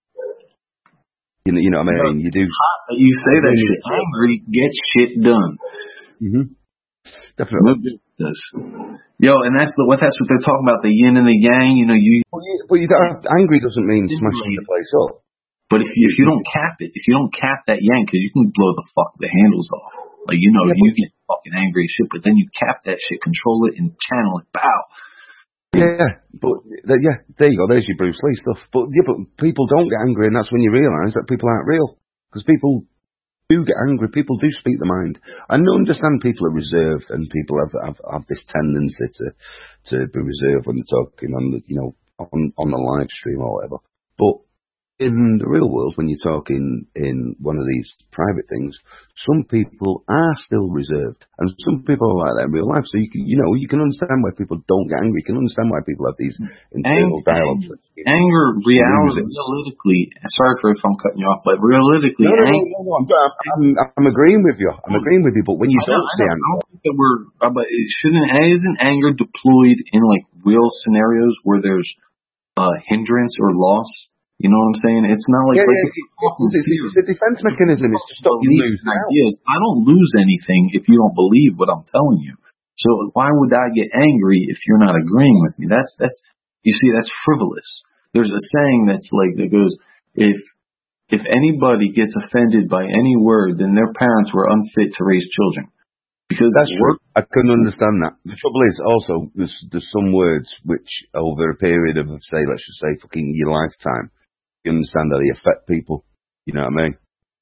You know, you know what I mean. You do. You say that shit. Angry, get shit done. Mm-hmm. Definitely. Does. Yo, and that's the what that's what they're talking about, the yin and the yang. You know, you. Well, you, well you don't, angry doesn't mean smashing the place up. But if you if you don't cap it, if you don't cap that yang, because you can blow the fuck the handles off. Like, you know, yeah, you get fucking angry as shit, but then you cap that shit, control it, and channel it. Bow. Yeah, but yeah, there you go. There's your Bruce Lee stuff. But yeah, but people don't get angry, and that's when you realise that people aren't real, because people do get angry. People do speak their mind. I understand people are reserved, and people have have, have this tendency to to be reserved when they're talking on the you know on on the live stream or whatever. But in the real world, when you're talking in one of these private things, some people are still reserved, and some people are like that in real life. So you can, you know, you can understand why people don't get angry. You can understand why people have these internal Ang- dialogues. Anger, anger reality, realistically. Sorry for if I'm cutting you off, but realistically, no, no, anger, no, no, I'm, I'm, I'm agreeing with you. I'm agreeing with you. But when you I don't see anger, I don't think that we're. Uh, but it shouldn't isn't anger deployed in like real scenarios where there's uh, hindrance or loss? You know what I'm saying? It's not like, Yeah, like yeah, it's, it's, it's a defense mechanism. It's to stop you losing out. ideas. I don't lose anything if you don't believe what I'm telling you. So why would I get angry if you're not agreeing with me? That's that's you see, that's frivolous. There's a saying that's like that goes, if if anybody gets offended by any word, then their parents were unfit to raise children. Because that's true. I couldn't understand that. The trouble is also there's there's some words which over a period of say let's just say fucking your lifetime, you understand how they affect people. You know what I mean?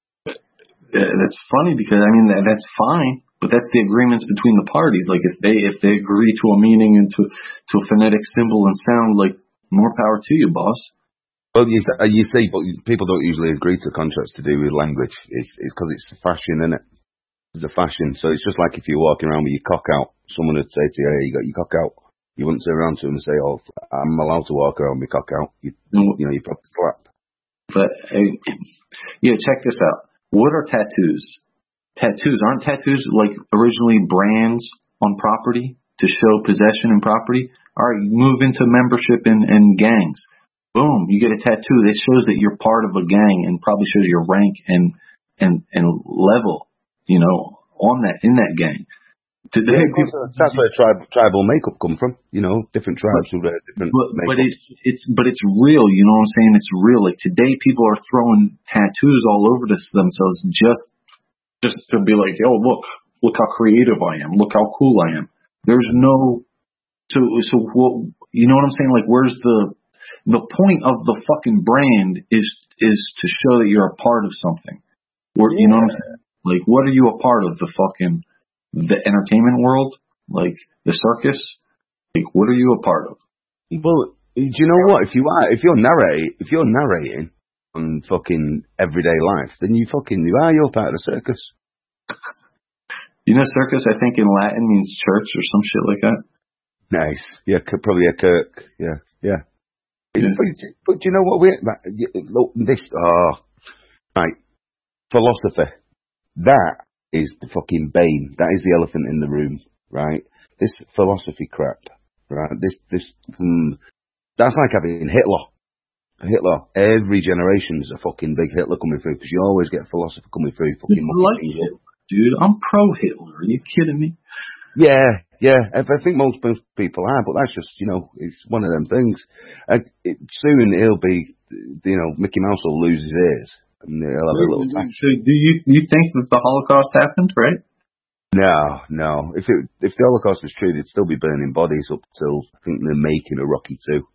Uh, that's funny because I mean that, that's fine, but that's the agreements between the parties. Like if they if they agree to a meaning and to to a phonetic symbol and sound, like more power to you, boss. Well, you, you see, but people don't usually agree to contracts to do with language. It's it's because it's a fashion, isn't it? It's a fashion. So it's just like if you're walking around with your cock out, someone would say to you, hey, you got your cock out. You wouldn't turn around to them and say, oh, I'm allowed to walk around with my cock out. You, No. you know, you probably slap. But, uh, yeah, check this out. What are tattoos? Tattoos, aren't tattoos like originally brands on property to show possession and property? All right, you move into membership in, in gangs. Boom, you get a tattoo. It shows that you're part of a gang and probably shows your rank and, and, and level, you know, on that, in that gang. Today, Yeah, people, that's where tribal, tribal makeup come from. You know, different tribes with uh, different but, makeup. but it's it's but it's real. You know what I'm saying? It's real. Like today, people are throwing tattoos all over this themselves just just to be like, oh look, look how creative I am. Look how cool I am. There's no so so what you know what I'm saying? Like where's the the point of the fucking brand is is to show that you're a part of something. Or you know what I'm saying? Like what are you a part of? The fucking the entertainment world, like the circus. Like, what are you a part of? Well, do you know what? If you are, if you're narrating, if you're narrating on fucking everyday life, then you fucking you are you're part of the circus. You know, circus. I think in Latin means church or some shit like that. Nice. Yeah, probably a kirk. Yeah, yeah. Yeah. But, but do you know what we? Look, this. Oh, right. Philosophy. That is the fucking bane. That is the elephant in the room, right? This philosophy crap, right? This, this, mm, that's like having Hitler. Hitler. Every generation's a fucking big Hitler coming through because you always get a philosopher coming through. Fucking I like Hitler, dude. I'm pro Hitler. Are you kidding me? Yeah, yeah. I I think most most people are, but that's just you know, it's one of them things. Uh, it, soon he'll be, you know, Mickey Mouse will lose his ears. And they'll have a little tax. So do you you think that the Holocaust happened, right? No, no. If it if the Holocaust is true, they'd still be burning bodies up till I think they're making a Rocky two.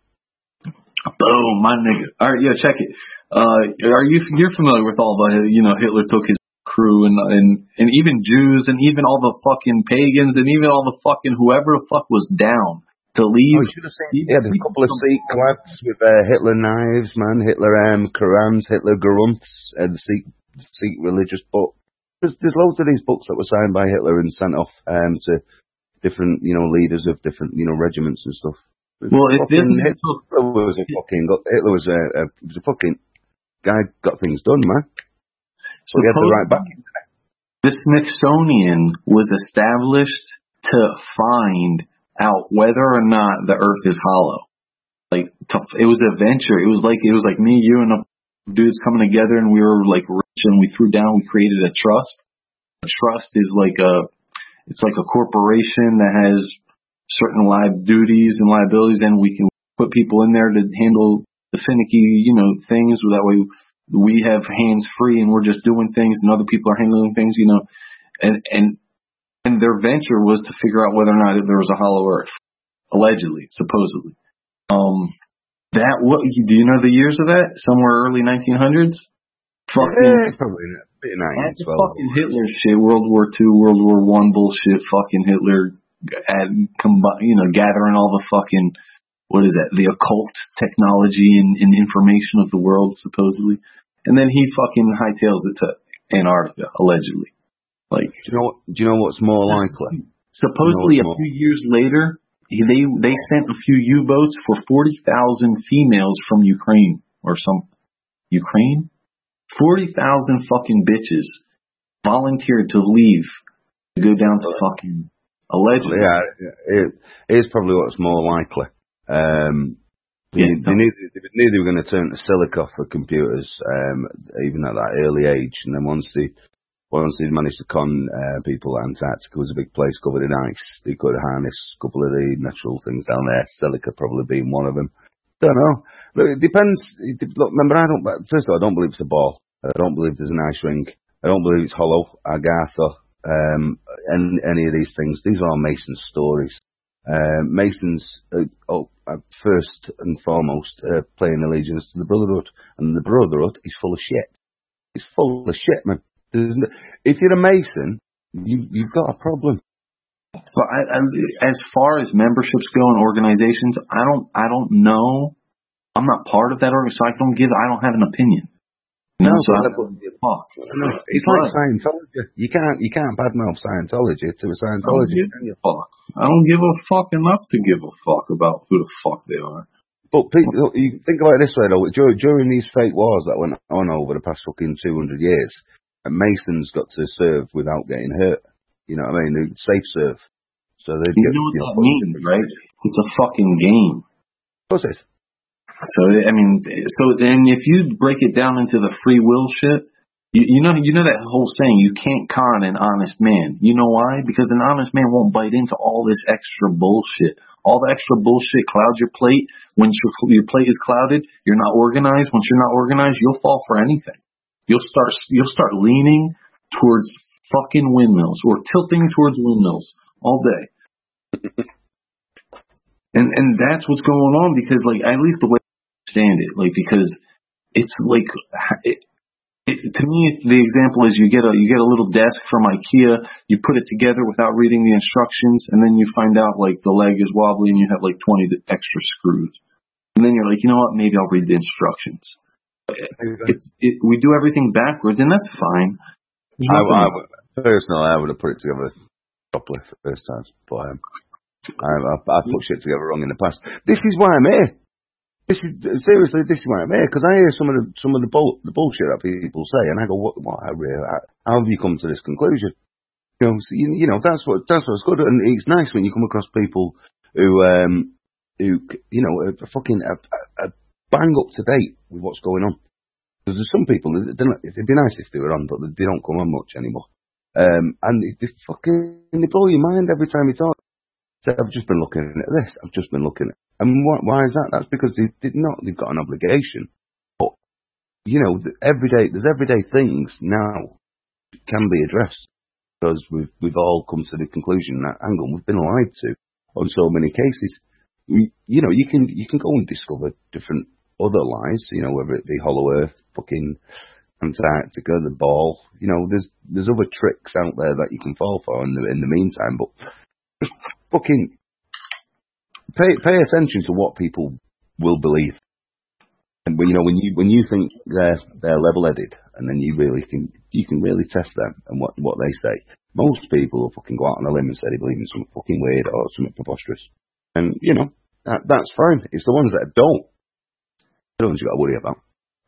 Boom, my nigga. All right, yeah, check it. Uh, are you you're familiar with all the you know Hitler took his crew and and and even Jews and even all the fucking pagans and even all the fucking whoever the fuck was down to leave. Oh, you should have seen. He had a couple of Sikh lads with uh, Hitler knives, man. Hitler um, Qurans, Hitler Grunts, and the Sikh, Sikh religious book. There's, there's loads of these books that were signed by Hitler and sent off um, to different, you know, leaders of different, you know, regiments and stuff. Well, if this Hitler was a fucking Hitler was a, a was a fucking guy got things done, man. So he had the right back. The Smithsonian was established to find out whether or not the Earth is hollow. Like to, it was a venture. It was like it was like me, you, and a dudes coming together, and we were like rich, and we threw down. We created a trust. A trust is like a it's like a corporation that has certain live duties and liabilities, and we can put people in there to handle the finicky, you know, things. That way, we have hands free, and we're just doing things, and other people are handling things, you know, and and. And their venture was to figure out whether or not there was a hollow Earth, allegedly, supposedly. Um, that what? Do you know the years of that? Somewhere early nineteen hundreds. Fucking, yeah, probably nineteen twelve. Fucking Hitler shit, World War Two, World War One bullshit. Fucking Hitler, add, combi- you know, gathering all the fucking what is that? The occult technology and, and information of the world, supposedly. And then he fucking hightails it to Antarctica, allegedly. Like, do you know what? Do you know what's more likely? Supposedly, you know a few years later, they they sent a few U-boats for forty thousand females from Ukraine or some Ukraine. Forty thousand fucking bitches volunteered to leave to go down to fucking allegedly. Yeah, it, it is probably what's more likely. Um, They, Yeah, they, knew, they knew they were going to turn to silica for computers, um, even at that early age. And then once they once they managed to con uh, people, Antarctica was a big place covered in ice. They could harness a couple of the natural things down there. Silica probably being one of them. Don't know. Look, it depends. It, look, remember, I don't. First of all, I don't believe it's a ball. I don't believe there's an ice ring. I don't believe it's hollow, Agartha, um, and any of these things. These are all Mason's stories. Uh, Masons, uh, oh, uh, first and foremost, uh, playing allegiance to the Brotherhood. And the Brotherhood is full of shit. It's full of shit, man. No, if you're a Mason, you, you've got a problem. But I, I, as far as memberships go in organizations, I don't, I don't know. I'm not part of that organization, so I don't give, I don't have an opinion. You know, No, so I but- don't give a fuck. No, it's like Scientology. You can't, you can't badmouth Scientology to a I don't Scientology. give a fuck. I don't give a fuck enough to give a fuck about who the fuck they are. But people, you think about it this way though, during, during these fake wars that went on over the past fucking two hundred years, and Masons got to serve without getting hurt. You know what I mean? They safe serve. So they You get, know what you know, that means, right? It's a fucking game. What's this? So I mean, so then if you break it down into the free will shit, you, you know, you know that whole saying, you can't con an honest man. You know why? Because an honest man won't bite into all this extra bullshit. All the extra bullshit clouds your plate. When your, your plate is clouded, you're not organized. Once you're not organized, you'll fall for anything. You'll start, you'll start leaning towards fucking windmills or tilting towards windmills all day. And and that's what's going on, because like, at least the way I understand it, like, because it's like, it, it, to me, the example is you get a you get a little desk from IKEA, you put it together without reading the instructions, and then you find out like the leg is wobbly and you have like twenty extra screws, and then you're like, you know what, maybe I'll read the instructions. It's it, we do everything backwards, and that's fine. I, I, personally, I would have put it together properly first time, but um, I, I, I put shit together wrong in the past. This is why I'm here. This is seriously, this is why I'm here, because I hear some of the some of the, bull, the bullshit that people say, and I go, what? What? How, how have you come to this conclusion? You know, so you, you know, that's what that's what's good, and it's nice when you come across people who, um, who, you know, are fucking are, are bang up to date with what's going on. Because there's some people, they're not, it'd be nice if they were on, but they don't come on much anymore. Um, and they fucking they blow your mind every time you talk. So I've just been looking at this. I've just been looking at. And why, why is that? That's because they did not. They've got an obligation. But you know, the everyday there's everyday things now that can be addressed, because we've we've all come to the conclusion that, hang on, we've been lied to on so many cases. You, you know, you can you can go and discover different other lies. You know, whether it be Hollow Earth, fucking Antarctica, the ball. You know, there's there's other tricks out there that you can fall for in the in the meantime. But fucking pay pay attention to what people will believe, and you know when you when you think they're they're level-headed, and then you really can you can really test them and what what they say. Most people will fucking go out on a limb and say they believe in something fucking weird or something preposterous, and you know that that's fine. It's the ones that don't. They're the ones you got to worry about.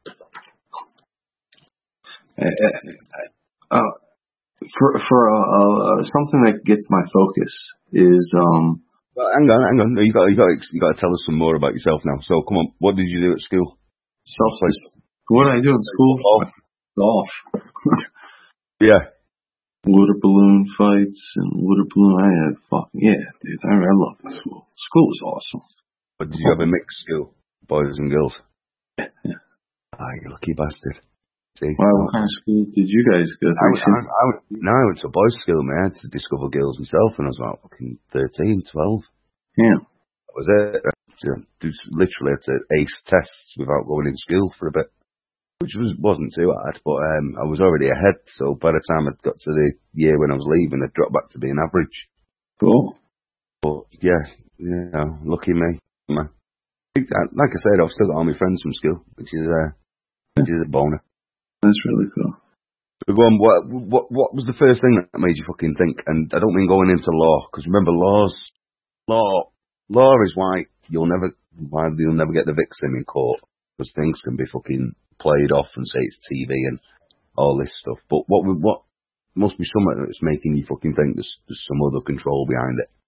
Uh, uh, for for uh, uh, something that gets my focus is um. Well, hang on, hang on. You got you got you got to tell us some more about yourself now. So come on, what did you do at school? Self. What did I do in school? Golf. Golf. Yeah. Water balloon fights and water balloon. I had fucking yeah, dude. I I love school. School was awesome. But did you have a mixed school, boys and girls? Yeah. Ah, you lucky bastard. See, Wow, what kind of school did you guys go I, through? I, I, no, I went to a boys' school, man. I had to discover girls myself when I was about fucking thirteen, twelve. Yeah. That was it. I just literally had to ace tests without going in school for a bit, which was, wasn't too hard, but um, I was already ahead, so by the time I got to the year when I was leaving, I'd dropped back to being average. Cool. But yeah, you know, lucky me. Man. Like I said, I've still got all my friends from school, which is, uh, which is a boner. That's really cool. So go on, what, what, what was the first thing that made you fucking think? And I don't mean going into law, because remember, laws, law, law is why you'll never, why you'll never get the victim in court, because things can be fucking played off and say it's T V and all this stuff. But what, what must be something that's making you fucking think there's, there's some other control behind it?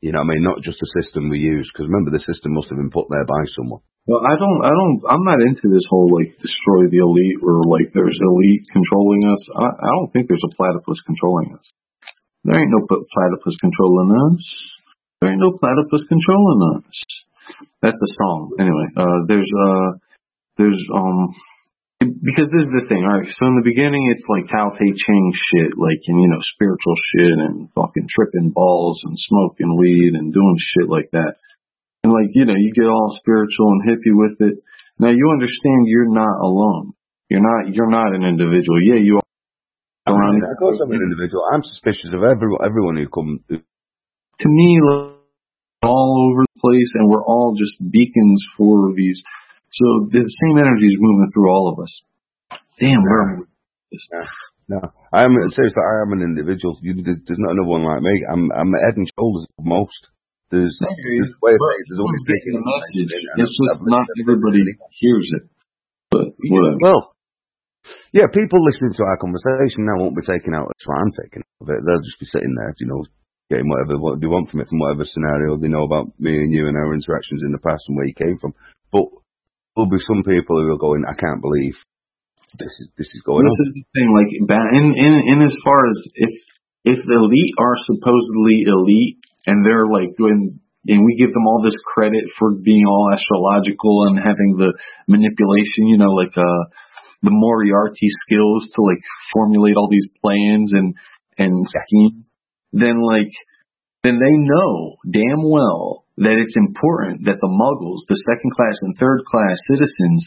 You know what I mean? Not just the system we use, because remember, the system must have been put there by someone. Well, I don't, I don't, I'm not into this whole, like, destroy the elite or, like, there's elite controlling us. I, I don't think there's a platypus controlling us. There ain't no platypus controlling us. There ain't no platypus controlling us. That's a song. Anyway, uh, there's, uh, there's, um, because this is the thing, alright, so in the beginning it's like Tao Te Ching shit, like, and, you know, spiritual shit and fucking tripping balls and smoking weed and doing shit like that. And like, you know, you get all spiritual and hippie with it. Now you understand you're not alone. You're not, you're not an individual. Yeah, you are. I mean, of course I'm an individual. I'm suspicious of everyone, everyone who comes. To me, like, all over the place, and we're all just beacons for these. So the same energy is moving through all of us. Damn, no. where am I? No, no. I am seriously. I am an individual. You, there's not another one like me. I'm, I'm head and shoulders of most. There's, there's, way of saying, there's always taking the message. It's just not everybody hears it. But whatever. Well, yeah, people listening to our conversation now won't be taking out what I'm taking out of it. They'll just be sitting there, you know, getting whatever what they want from it, from whatever scenario they know about me and you and our interactions in the past and where you came from. But there'll be some people who are going, I can't believe this is this is going this on. This is the thing, like, in, in, in as far as if, if the elite are supposedly elite and they're like doing, and we give them all this credit for being all astrological and having the manipulation, you know, like, uh, the Moriarty skills to like formulate all these plans and, and schemes, then like, then they know damn well that it's important that the Muggles, the second class and third class citizens,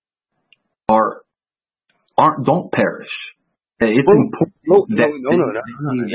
are aren't don't perish. That it's well, important. No, that, no, no, no, no, no, no,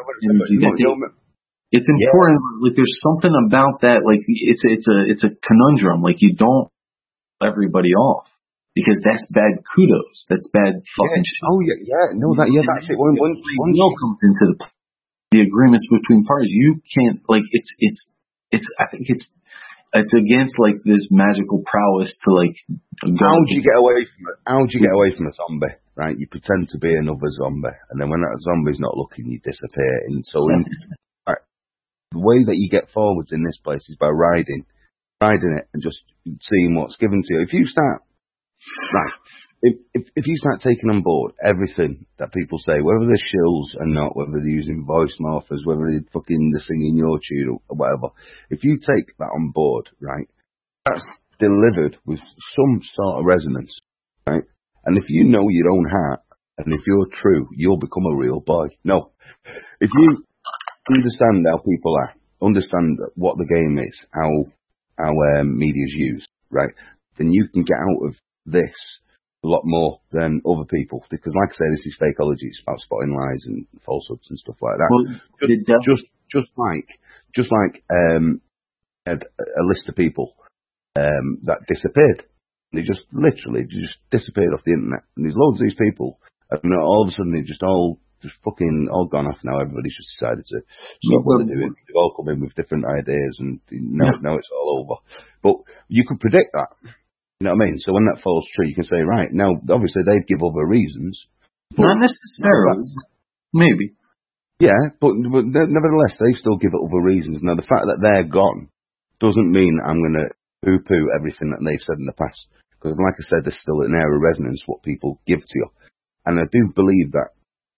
no. It's important. Yeah. Like, there's something about that. Like, it's it's a it's a conundrum. Like, you don't everybody off because that's bad kudos. That's bad fucking yeah. shit. Oh yeah, yeah. No, that yeah, that's it. When when when no comes into the the agreements between parties, you can't like it's it's it's. I think it's it's against like this magical prowess to like. How do you get away from it? How do you get away from a zombie? Right, you pretend to be another zombie, and then when that zombie's not looking, you disappear. And so, in, right, the way that you get forwards in this place is by riding, riding it, and just seeing what's given to you. If you start, right, if if, if you start taking on board everything that people say, whether they're shills or not, whether they're using voice morphers, whether they're fucking they're singing your tune or whatever, if you take that on board, right, that's delivered with some sort of resonance, right? And if you know your own heart, and if you're true, you'll become a real boy. No. If you understand how people are, understand what the game is, how how um, media's used, right, then you can get out of this a lot more than other people. Because like I say, this is fakeology. It's about spotting lies and falsehoods and stuff like that. Well, just, just, just like, just like um, a, a list of people um, that disappeared. They just literally just disappeared off the internet. And there's loads of these people, and all of a sudden they just all just fucking all gone off now. Everybody's just decided to stop what they're doing. They've all come in with different ideas, and now, yeah. now it's all over. But you could predict that. You know what I mean? So when that falls true, you can say, right, now obviously they'd give other reasons. Not necessarily. Maybe. Yeah, but, but nevertheless, they still give it other reasons. Now the fact that they're gone doesn't mean I'm going to poo-poo everything that they've said in the past. Because like I said, there's still an air of resonance what people give to you. And I do believe that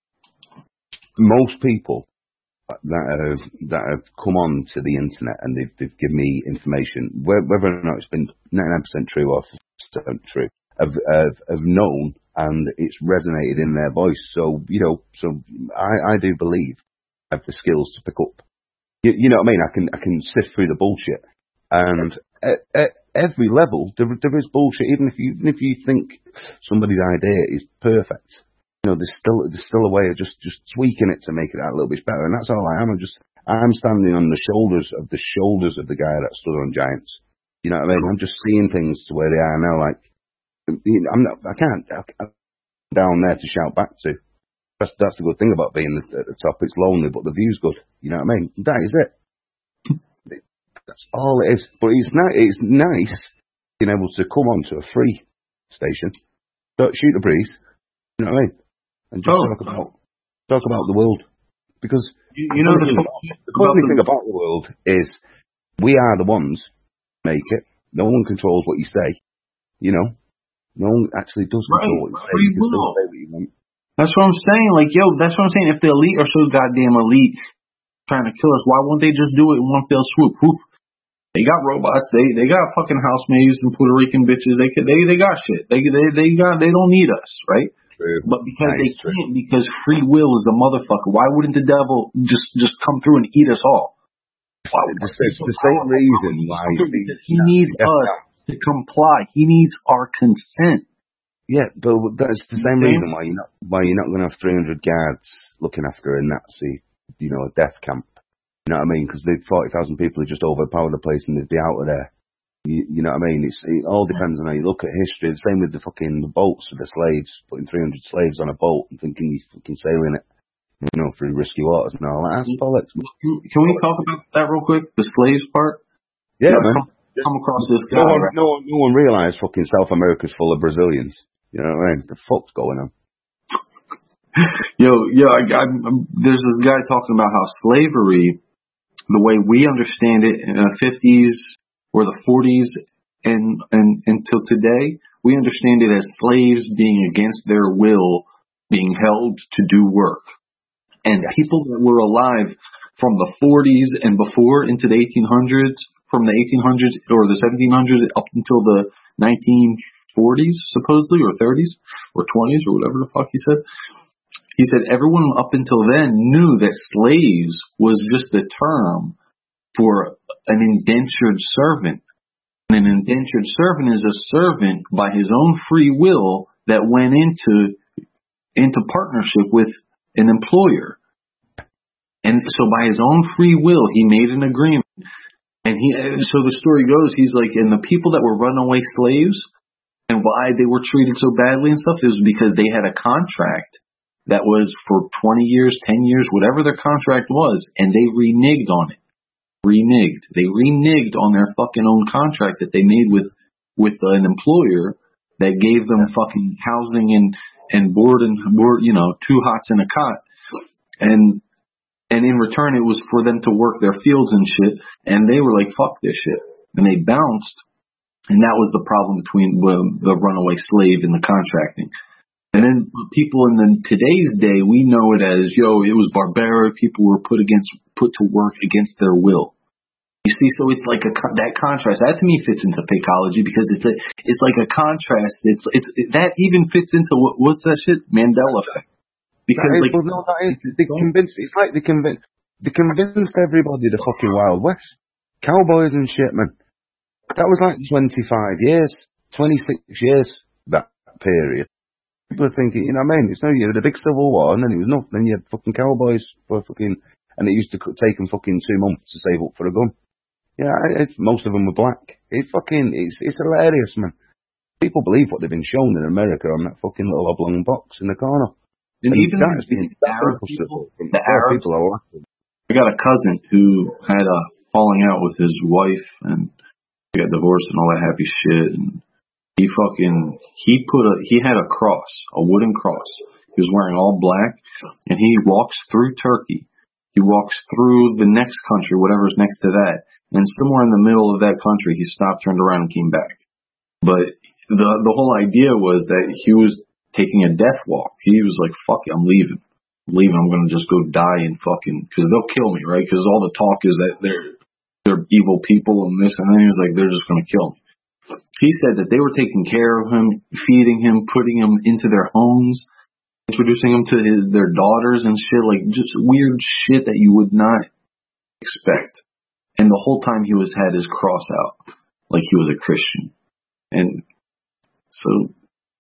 most people that have, that have come on to the internet and they've, they've given me information, whether or not it's been ninety-nine percent true or one percent true, have, have, have known and it's resonated in their voice. So, you know, so I, I do believe I have the skills to pick up. You, you know what I mean? I can, I can sift through the bullshit. And at, at every level, there, there is bullshit. Even if you, even if you think somebody's idea is perfect, you know, there's still, there's still a way of just, just tweaking it to make it a little bit better. And that's all I am. I'm just, I'm standing on the shoulders of the shoulders of the guy that stood on Giants. You know what I mean? I'm just seeing things to where they are now. Like, you know, I'm not, I can't, I'm down there to shout back to. That's, that's the good thing about being at the top. It's lonely, but the view's good. You know what I mean? That is it. That's all it is. But it's not, it's nice being able to come on to a free station, don't shoot the breeze, you know what I mean? And just oh. talk about talk about the world. Because You, you know, the, the funny thing about the world is we are the ones who make it. No one controls what you say. You know, no one actually does control right. what you say. Free You can still will. say what you want. That's what I'm saying. Like, yo, that's what I'm saying. If the elite are so goddamn elite, trying to kill us, why won't they just do it in one fell swoop? Whoop. They got robots. They they got fucking housemaids and Puerto Rican bitches. They could, they they got shit. They they they got they don't need us, right? True. But because Nice, they true. can't, because free will is a motherfucker. Why wouldn't the devil just just come through and eat us all? Why, It's the, it's the same reason why because he needs yeah, us to comply. He needs our consent. Yeah, but that's the same Okay. reason why you're not why you're not going to have three hundred guards looking after a Nazi, you know, a death camp. You know what I mean? Because the forty thousand people would just overpower the place and they'd be out of there. You, you know what I mean? It's, it all depends on how you look at history. The same with the fucking the boats with the slaves, putting three hundred slaves on a boat and thinking you're fucking sailing it, you know, through risky waters and all that. That's bollocks. Can we talk about that real quick? The slaves part? Yeah, I've man. come, come across this guy. No one, right? no one, no one realised fucking South America's full of Brazilians. You know what I mean? The fuck's going on? Yo, yo, I, I, I'm, there's this guy talking about how slavery, the way we understand it in the fifties or the forties and, and until today, we understand it as slaves being against their will, being held to do work. And people that were alive from the forties and before into the eighteen hundreds, from the eighteen hundreds or the seventeen hundreds up until the nineteen forties, supposedly, or thirties, or twenties, or whatever the fuck he said. He said everyone up until then knew that slaves was just the term for an indentured servant. And an indentured servant is a servant by his own free will that went into into partnership with an employer. And so by his own free will, he made an agreement. And he, so the story goes, he's like, and the people that were runaway slaves, and why they were treated so badly and stuff, is because they had a contract that was for twenty years, ten years, whatever their contract was, and they reneged on it. Reneged. They reneged on their fucking own contract that they made with, with an employer that gave them fucking housing and, and board and board, you know, two hots and a cot. And, and in return, it was for them to work their fields and shit. And they were like, fuck this shit. And they bounced. And that was the problem between well, the runaway slave and the contracting. And then people in the today's day, we know it as, yo, it was barbaric. People were put against, put to work against their will. You see, so it's like a that contrast. That to me fits into psychology because it's a, it's like a contrast. It's it's that even fits into what, what's that shit? Mandela effect. Because That is, like well, no, that is, they convinced. It's like they convinced. They convinced everybody the fucking Wild West, cowboys and shit, man. That was like twenty-five years, twenty-six years. That period. People are thinking, you know what I mean? It's no, you had a big civil war, and then it was nothing. Then you had fucking cowboys for fucking, and it used to take them fucking two months to save up for a gun. Yeah, it's, most of them were black. It's fucking, it's it's hilarious, man. People believe what they've been shown in America on that fucking little oblong box in the corner. and And even that has the, been the Arab people, the Arabs. people are laughing. I got a cousin who had a falling out with his wife and got divorced and all that happy shit. And he fucking he put a he had a cross, a wooden cross. He was wearing all black, and he walks through Turkey. He walks through the next country, whatever's next to that, and somewhere in the middle of that country, he stopped, turned around, and came back. But the the whole idea was that he was taking a death walk. He was like, "Fuck it, I'm leaving. I'm leaving. I'm gonna just go die and fucking because they'll kill me, right? Because all the talk is that they're they're evil people and this and then he was like, they're just gonna kill me." He said that they were taking care of him, feeding him, putting him into their homes, introducing him to his, their daughters and shit, like just weird shit that you would not expect. And the whole time he was had his cross out, like he was a Christian. And so,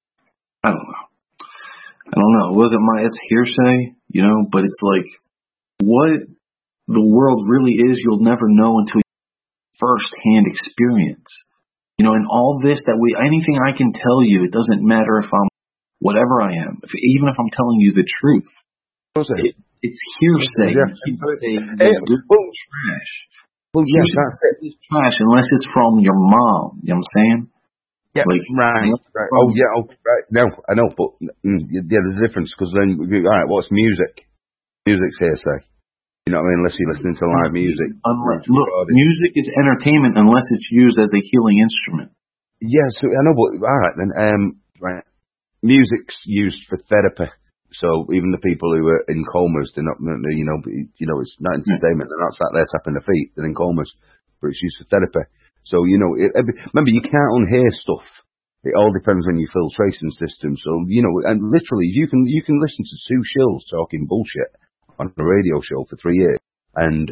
I don't know. I don't know. It wasn't my, it's hearsay, you know, but it's like, what the world really is, you'll never know until you first-hand experience. You know, and all this that we, anything I can tell you, it doesn't matter if I'm whatever I am, if, even if I'm telling you the truth. It, it's hearsay. Yeah. Hearsay Hey, is well, trash. well, yes, Hearsay that's it. is trash unless it's from your mom. You know what I'm saying? Yeah, Like, right, right. Oh, yeah, oh, right. No, I know, but mm, yeah, there's a difference because then, all right, what's music? Music's hearsay. You You know what I mean? Unless you're listening to live music. Unless, look, music is entertainment unless it's used as a healing instrument. Yeah, so I know, but all right then. Um, right, music's used for therapy. So even the people who are in comas, they're not, you know, you know, it's not entertainment. They're not sat there tapping their feet. They're in comas, but it's used for therapy. So you know, it, remember, you can't unhear stuff. It all depends on your filtration system. So you know, and literally, you can you can listen to two shills talking bullshit on a radio show for three years, and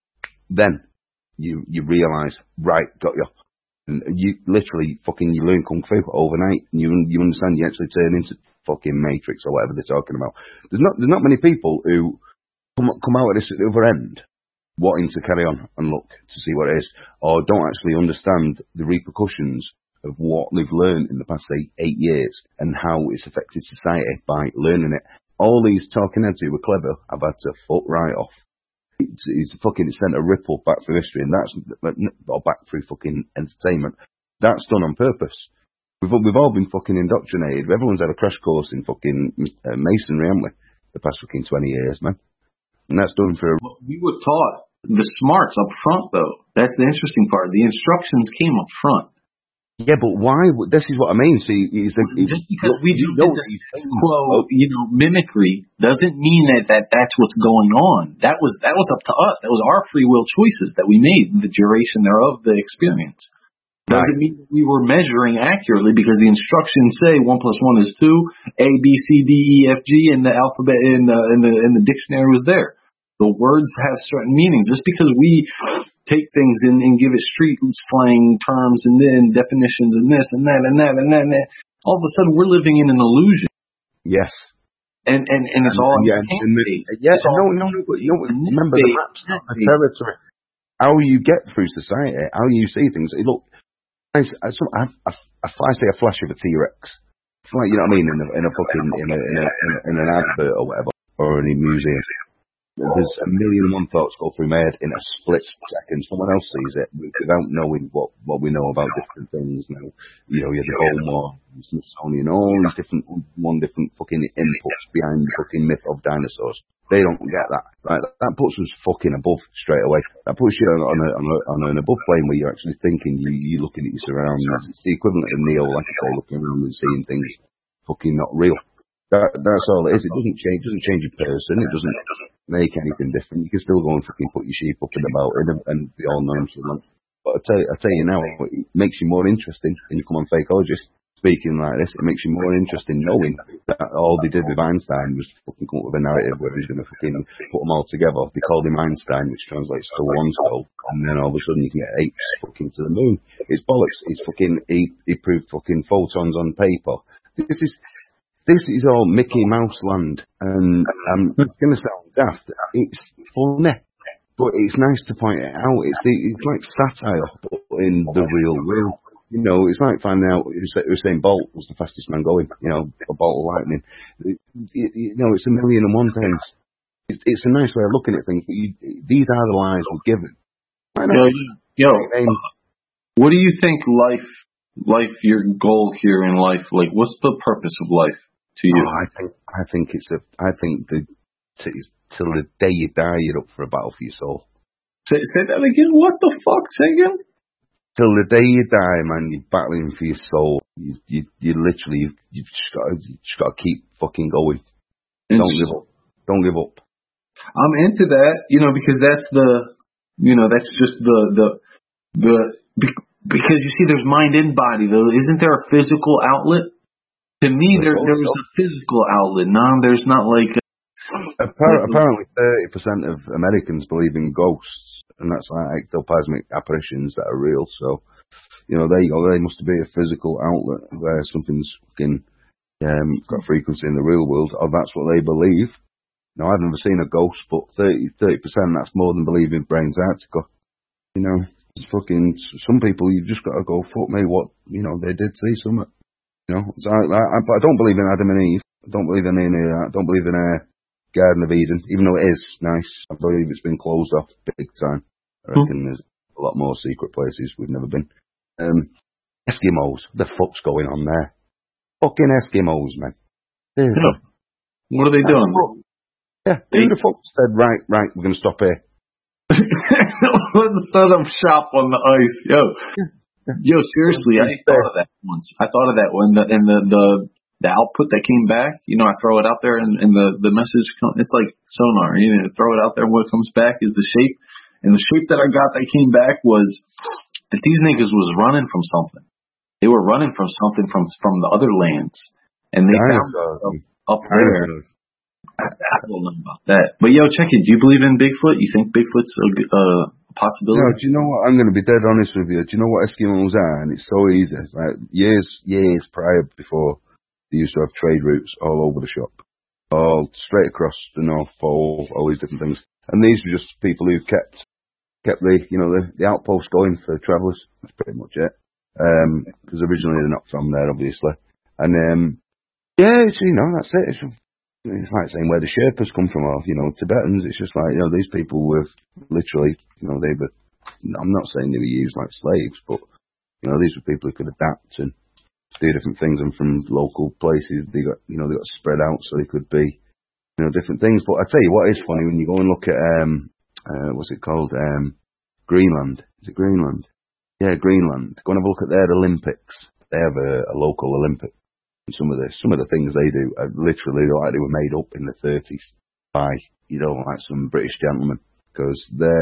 then you you realise, right, got you. And you literally fucking you learn kung fu overnight, and you you understand you actually turn into fucking Matrix or whatever they're talking about. There's not there's not many people who come come out of this at the other end wanting to carry on and look to see what it is, or don't actually understand the repercussions of what they've learned in the past eight, eight years and how it's affected society by learning it. All these talking heads who were clever have had to fuck right off. It's, it's fucking sent a ripple back through history, and that's or back through fucking entertainment. That's done on purpose. We've we've all been fucking indoctrinated. Everyone's had a crash course in fucking uh, masonry, haven't we? The past fucking twenty years, man. And that's done for. Well, we were taught the smarts up front, though. That's the interesting part. The instructions came up front. Yeah, but why? This is what I mean. See, it's like, it's, just because we do know, this quo, you know, mimicry doesn't mean that, that that's what's going on. That was that was up to us. That was our free will choices that we made, the duration thereof, the experience. Doesn't right. mean that we were measuring accurately because the instructions say one plus one is two, A, B, C, D, E, F, G, and the alphabet in the in the in the dictionary was there. The words have certain meanings. Just because we take things and, and give it street slang terms and then definitions and this and that and that and that and that, all of a sudden we're living in an illusion. Yes. And and, and it's all yeah, based. Yes, no, no, no, but you know, remember the maps, the territory. How you get through society, how you see things. Look, I, I, I, I say a flash of a T-Rex. Like, you know what I mean, in a, in a fucking, in, a, in, a, in, a, in an advert or whatever, or in a museum. There's a million and one thoughts go through my head in a split second. Someone else sees it without knowing what, what we know about different things now. You know, you have the Cold War, Smithsonian, all these different, one different fucking inputs behind the fucking myth of dinosaurs. They don't get that. Right? That puts us fucking above straight away. That puts you on, a, on, a, on an above plane where you're actually thinking, you, you're looking at your surroundings. It's the equivalent of Neo, like I say, looking around and seeing things fucking not real. That, that's all it is. It doesn't change. It doesn't change your person. It doesn't make anything different. You can still go and fucking put your sheep up in the mountain and, and be all nonchalant. But I tell you, I tell you now, it makes you more interesting when you come on Fakeologist speaking like this. It makes you more interesting knowing that all they did with Einstein was fucking come up with a narrative where he's going to fucking put them all together. They called him Einstein, which translates to one soul, and then all of a sudden you can get apes fucking to the moon. It's bollocks. It's fucking he, he proved fucking photons on paper. This is. This is all Mickey Mouse land, and um, it's going to sound daft. It's funny, but it's nice to point it out. It's the, it's like satire, but in the real world. You know, it's like finding out Usain Bolt was the fastest man going. You know, a bolt of lightning. It, it, you know, it's a million and one things. It's, it's a nice way of looking at things. But you, these are the lies we're given. Yo, yo, what do you think life, life, your goal here in life? Like, what's the purpose of life? To you. Oh, I think I think it's a I think the t- till the day you die you're up for a battle for your soul. Say, say that again. What the fuck? Say again. Till the day you die, man, you're battling for your soul. You you, you literally you you just got you just got to keep fucking going. Don't give up. Don't give up. I'm into that, you know, because that's the you know that's just the the the because you see, there's mind and body. Though, isn't there a physical outlet? To me, there there was a physical outlet. No, there's not like. A, apparently, thirty percent of Americans believe in ghosts, and that's like ectoplasmic apparitions that are real. So, you know, there you go. There must be a physical outlet where something's fucking um, got frequency in the real world, or that's what they believe. Now, I've never seen a ghost, but thirty percent, that's more than believing Brains Antarctica. You know, it's fucking. Some people, you just got to go, fuck me, what, you know, they did see something. You know, so I, I, I don't believe in Adam and Eve. I don't believe in any of that. I don't believe in a Garden of Eden, even though it is nice. I believe it's been closed off big time. I reckon hmm. there's a lot more secret places we've never been. Um, Eskimos, what the fuck's going on there? Fucking Eskimos, man. Yeah. What are they doing? Yeah, who the fuck said, right, right, we're going to stop here? Let's set up shop on the ice. Yo, yo, seriously, I thought of that once. I thought of that when the, and the, the, the output that came back, you know, I throw it out there and, and the, the message, come, it's like sonar. You know, throw it out there and what comes back is the shape. And the shape that I got that came back was that these niggas was running from something. They were running from something from, from the other lands. And they found themselves up there. I, I don't know about that. But yo, check it. Do you believe in Bigfoot? You think Bigfoot's a uh, possibility? No, do you know what? I'm going to be dead honest with you. Do you know what Eskimos are? And it's so easy. Like years, years prior before, they used to have trade routes all over the shop. All straight across the North Pole, all these different things. And these were just people who kept, kept the, you know, the, the outpost going for travellers. That's pretty much it. Um, because originally they're not from there, obviously. And, um, yeah, it's, you know, that's it. It's, it's like saying where the Sherpas come from, or, you know, Tibetans. It's just like, you know, these people were literally, you know, they were, I'm not saying they were used like slaves, but, you know, these were people who could adapt and do different things, and from local places they got, you know, they got spread out so they could be, you know, different things. But I tell you what is funny, when you go and look at um uh what's it called? Um Greenland. Is it Greenland? Yeah, Greenland. Go and have a look at their Olympics. They have a, a local Olympic. And some of the some of the things they do are literally like they were made up in the thirties by, you know, like some British gentlemen, because their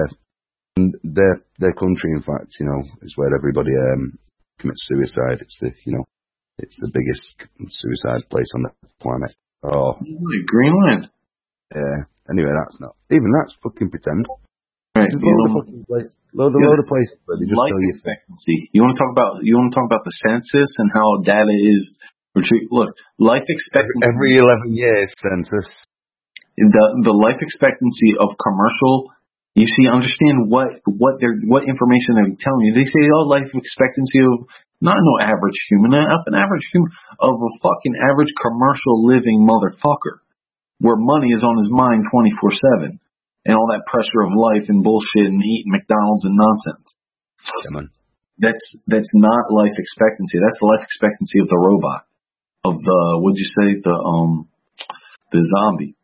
their their country, in fact, you know, is where everybody um commits suicide. It's the, you know, it's the biggest suicide place on the planet. Oh. Greenland. Yeah. Anyway, that's not. Even that's fucking pretend. Right. There's loads of fucking places. Load, yeah, load of places where they just life tell you. Expectancy. You want to talk about, you want to talk about the census and how data is retrieved. Look, life expectancy. Every eleven years census. The, the life expectancy of commercial, you see, understand what, what they're, what information they're telling you. They say, oh, life expectancy of, not no average human, of an average human, of a fucking average commercial living motherfucker, where money is on his mind twenty-four seven, and all that pressure of life and bullshit and eating McDonald's and nonsense. Yeah, man. That's, that's not life expectancy. That's the life expectancy of the robot, of the, what'd you say, the, um, the zombie.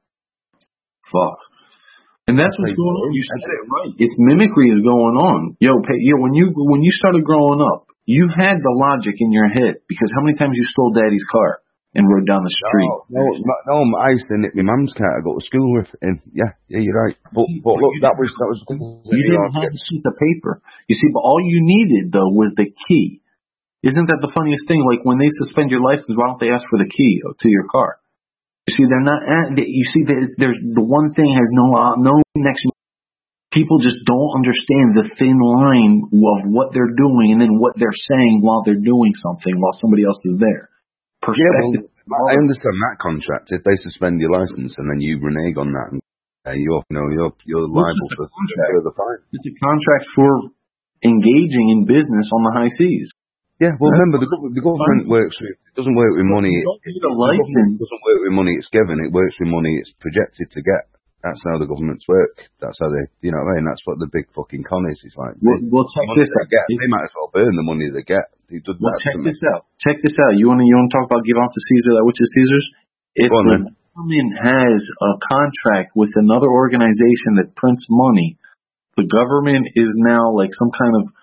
Fuck. And that's what's going on. You said it right. It's mimicry is going on. Yo, pay, yo, when you, when you started growing up, you had the logic in your head, because how many times you stole daddy's car and rode down the street? No, no, no, I used to nick my mum's car to go to school with. And yeah, yeah, you're right. But, but look, that was, that was, you didn't have a piece of paper. You see, but all you needed though was the key. Isn't that the funniest thing? Like when they suspend your license, why don't they ask for the key to your car? You see, they're not, you see, there's, the one thing has no, uh, no connection. People just don't understand the thin line of what they're doing and then what they're saying while they're doing something while somebody else is there. Perspective. Yeah, well, I understand that contract. If they suspend your license and then you renege on that, and, uh, you're, you know, you're, you're liable for the fine. It's a contract for engaging in business on the high seas. Yeah, well, remember, the, gov- the government works with, it doesn't work with money. You don't need a It license. doesn't work with money it's given. It works with money it's projected to get. That's how the governments work. That's how they, you know what I mean? That's what the big fucking con is. It's like, We'll, we'll check the money this they out. get, they might as well burn the money they get. They did Well, that check to me. this out. Check this out. You want to you want to talk about give out to Caesar that which is Caesar's? If Go on, the then. government has a contract with another organization that prints money, the government is now like some kind of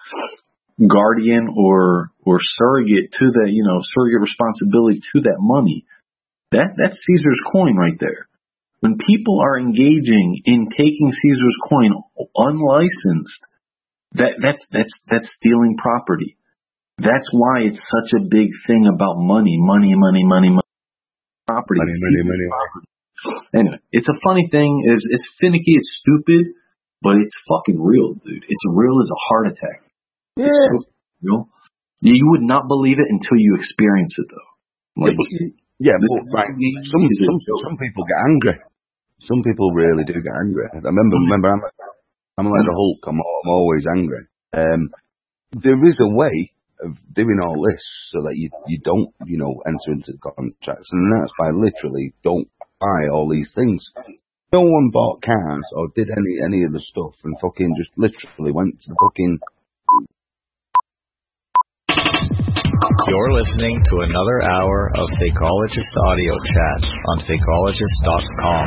guardian or or surrogate to that, you know, surrogate responsibility to that money. That that's Caesar's coin right there. When people are engaging in taking Caesar's coin unlicensed, that that's that's that's stealing property. That's why it's such a big thing about money, money, money, money, money, property. Money, money, money. property. Anyway, it's a funny thing. It's, it's finicky. It's stupid, but it's fucking real, dude. It's real as a heart attack. Yeah. It's so real. You would not believe it until you experience it, though. Like, yeah, but, this yeah, but right, some, some some people get angry. Some people really do get angry. I remember, remember, I'm, I'm like the Hulk. I'm, I'm always angry. Um, there is a way of doing all this so that you you don't, you know, enter into the contracts, and that's by literally don't buy all these things. No one bought cars or did any any of the stuff and fucking just literally went to the fucking You're listening to another hour of Fakeologist Audio Chat on Fakeologist dot com.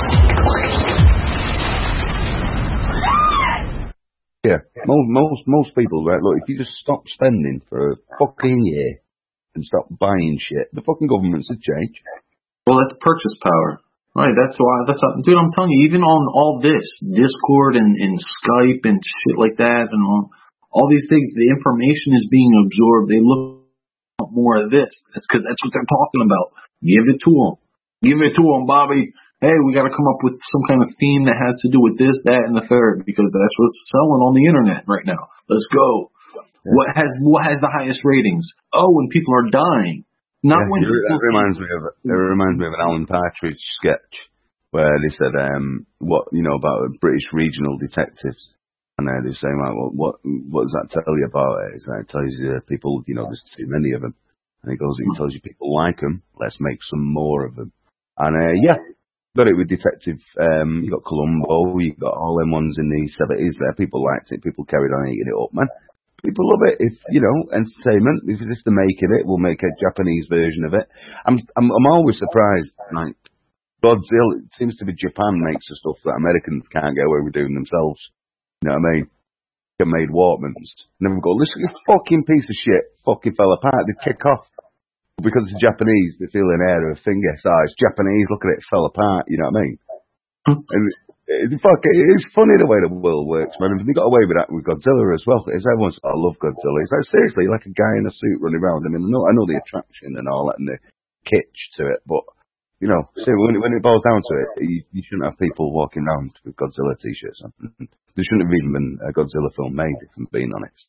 Yeah, most, most, most people, right, look, if you just stop spending for a fucking year and stop buying shit, the fucking governments would change. Well, that's purchase power. Right, that's why, that's, dude, I'm telling you, even on all this, Discord and, and Skype and shit like that, and all, all these things, the information is being absorbed. They look at more of this. That's cause that's what they're talking about. Give it to them. Give it to them, Bobby. Hey, we got to come up with some kind of theme that has to do with this, that, and the third, because that's what's selling on the internet right now. Let's go. Yeah. What has what has the highest ratings? Oh, when people are dying. Not yeah, when it, it reminds me of it reminds me of an Alan Partridge sketch where they said, um, what you know about British regional detectives, and uh, they're saying, like, well, what what does that tell you about it? It's like, it tells you uh, people, you know, there's too many of them, and it goes, it tells you people like them. Let's make some more of them, and uh, yeah. Got it with Detective, um, you got Columbo, you got all them ones in the seventies there. People liked it, people carried on eating it up, man. People love it. If, you know, entertainment, if it's the making it, we'll make a Japanese version of it. I'm, I'm, I'm always surprised, like, Godzilla, it seems to be Japan makes the stuff that Americans can't get away with doing themselves. You know what I mean? They made Walkmans. And then we go, listen, this fucking piece of shit fucking fell apart. They kick off. Because it's Japanese, they feel an air of a finger. So it's Japanese, look at it, it fell apart, you know what I mean? And it, fuck, it's funny the way the world works, man. And they got away with that with Godzilla as well. It's everyone's, I love Godzilla. It's like, seriously, like a guy in a suit running around. I mean, I know, I know the attraction and all that and the kitsch to it, but, you know, see, when, when it boils down to it, you, you shouldn't have people walking around with Godzilla t-shirts on. There shouldn't have even been a Godzilla film made, if I'm being honest.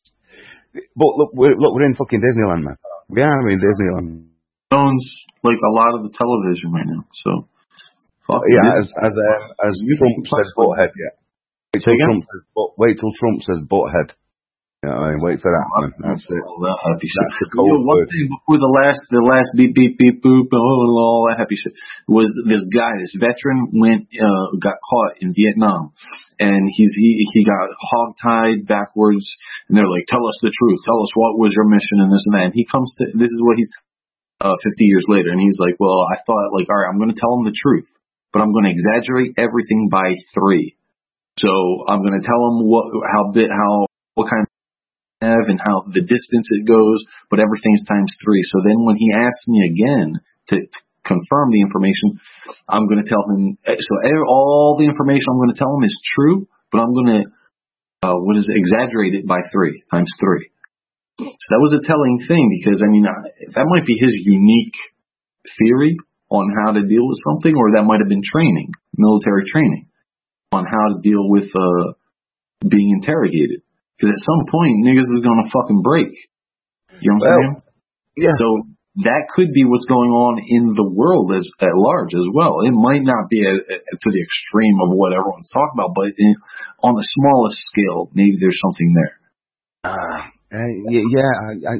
But look, we're, look, we're in fucking Disneyland, man. We are in Disneyland. Owns like a lot of the television right now, so. Fuck yeah, as as um, as Trump says, butthead. Yeah. Wait till, Trump says, but, wait till Trump says butthead. Yeah, I mean, wait for that, man. That's it. All that happy shit. You know, one thing before the last, the last beep beep beep boop, and all that happy shit was this guy, this veteran went, uh, got caught in Vietnam, and he's he he got hogtied backwards, and they're like, tell us the truth, tell us what was your mission, and this and that. And he comes to, this is what he's. Uh, fifty years later, and he's like, well, I thought, like, all right, I'm going to tell him the truth, but I'm going to exaggerate everything by three. So I'm going to tell him what, how bit, how, what kind of have and how the distance it goes, but everything's times three. So then when he asks me again to, to confirm the information, I'm going to tell him, so all the information I'm going to tell him is true, but I'm going to, uh, what is it, exaggerate it by three, times three. So that was a telling thing because, I mean, that might be his unique theory on how to deal with something, or that might have been training, military training, on how to deal with uh, being interrogated. Because at some point, niggas is going to fucking break. You know what I'm well, saying? Yeah. So that could be what's going on in the world as at large as well. It might not be a, a, to the extreme of what everyone's talking about, but in, on the smallest scale, maybe there's something there. Ah. Uh. Uh, yeah, yeah, I, I,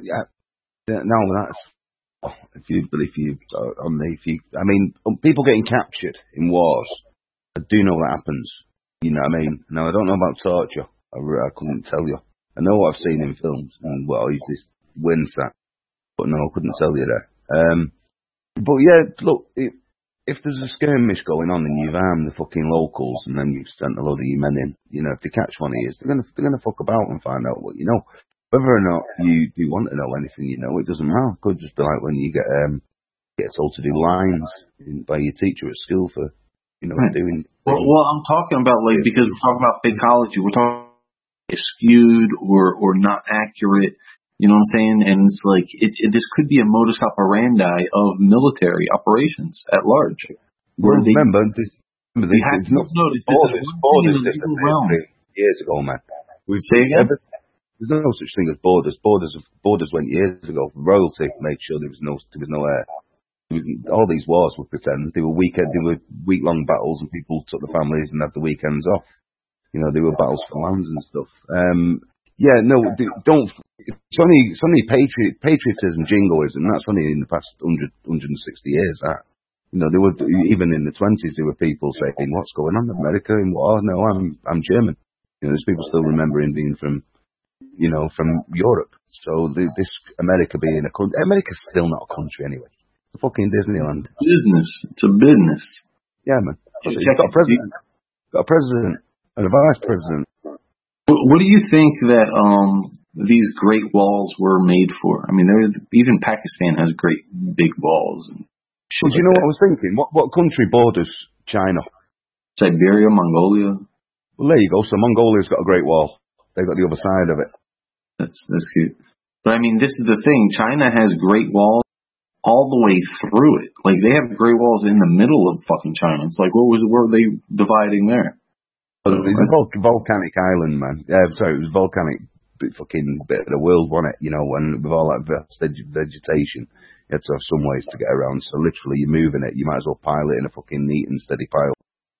I, no, that's if you, but if you, uh, on the, if you, I mean, people getting captured in wars, I do know that happens. You know what I mean? Now I don't know about torture. I, I couldn't tell you. I know what I've seen in films, and well, you just wins that. But no, I couldn't tell you that. Um, but yeah, look, if, if there's a skirmish going on and you've armed the fucking locals, and then you've sent a load of your men in, you know, if they catch one of you, they're gonna, they're gonna fuck about and find out what you know. Whether or not you do want to know anything, you know, it doesn't matter. It could just be like when you get um, get told to do lines in, by your teacher at school for, you know, right. doing. Well, well, I'm talking about like because we're talking about fakeology, we're talking skewed or or not accurate. You know what I'm saying? And it's like it, it, this could be a modus operandi of military operations at large. Well, they, remember, this, remember this, have to notice this borders, is borders disappeared years ago, man. We've Say again. Ever, There's no such thing as borders. Borders borders went years ago. Royalty made sure there was no there was no air. All these wars were pretend. They were weekend. They were week long battles, and people took the families and had the weekends off. You know, they were battles for lands and stuff. Um, yeah, no, don't. It's only it's only patriot patriotism, jingoism. That's only in the past one hundred, one hundred sixty years. That you know, there were even in the twenties there were people saying, "What's going on? America in war? No, I'm I'm German." You know, there's people still remembering being from you know, from Europe. So the, this America being a country, America's still not a country anyway. It's fucking Disneyland. Business. It's a business. Yeah, man. Yeah, It's check got a it. president, got a president and a vice president. What, what do you think that um these Great Walls were made for? I mean, there's even Pakistan has great big walls. And shit Well, do you like know that. what I was thinking? What what country borders China? Siberia, Mongolia. Well, there you go. So Mongolia's got a great wall. They've got the other side of it. That's that's cute. But I mean, this is the thing. China has Great Walls all the way through it. Like they have Great Walls in the middle of fucking China. It's like, what was what were they dividing there? Well, it's a vol- volcanic island, man. Yeah, sorry, it was volcanic bit fucking bit of the world, wasn't it? You know, and with all that vast veg- vegetation, you had to have some ways to get around. So literally, you're moving it, you might as well pile it in a fucking neat and steady pile.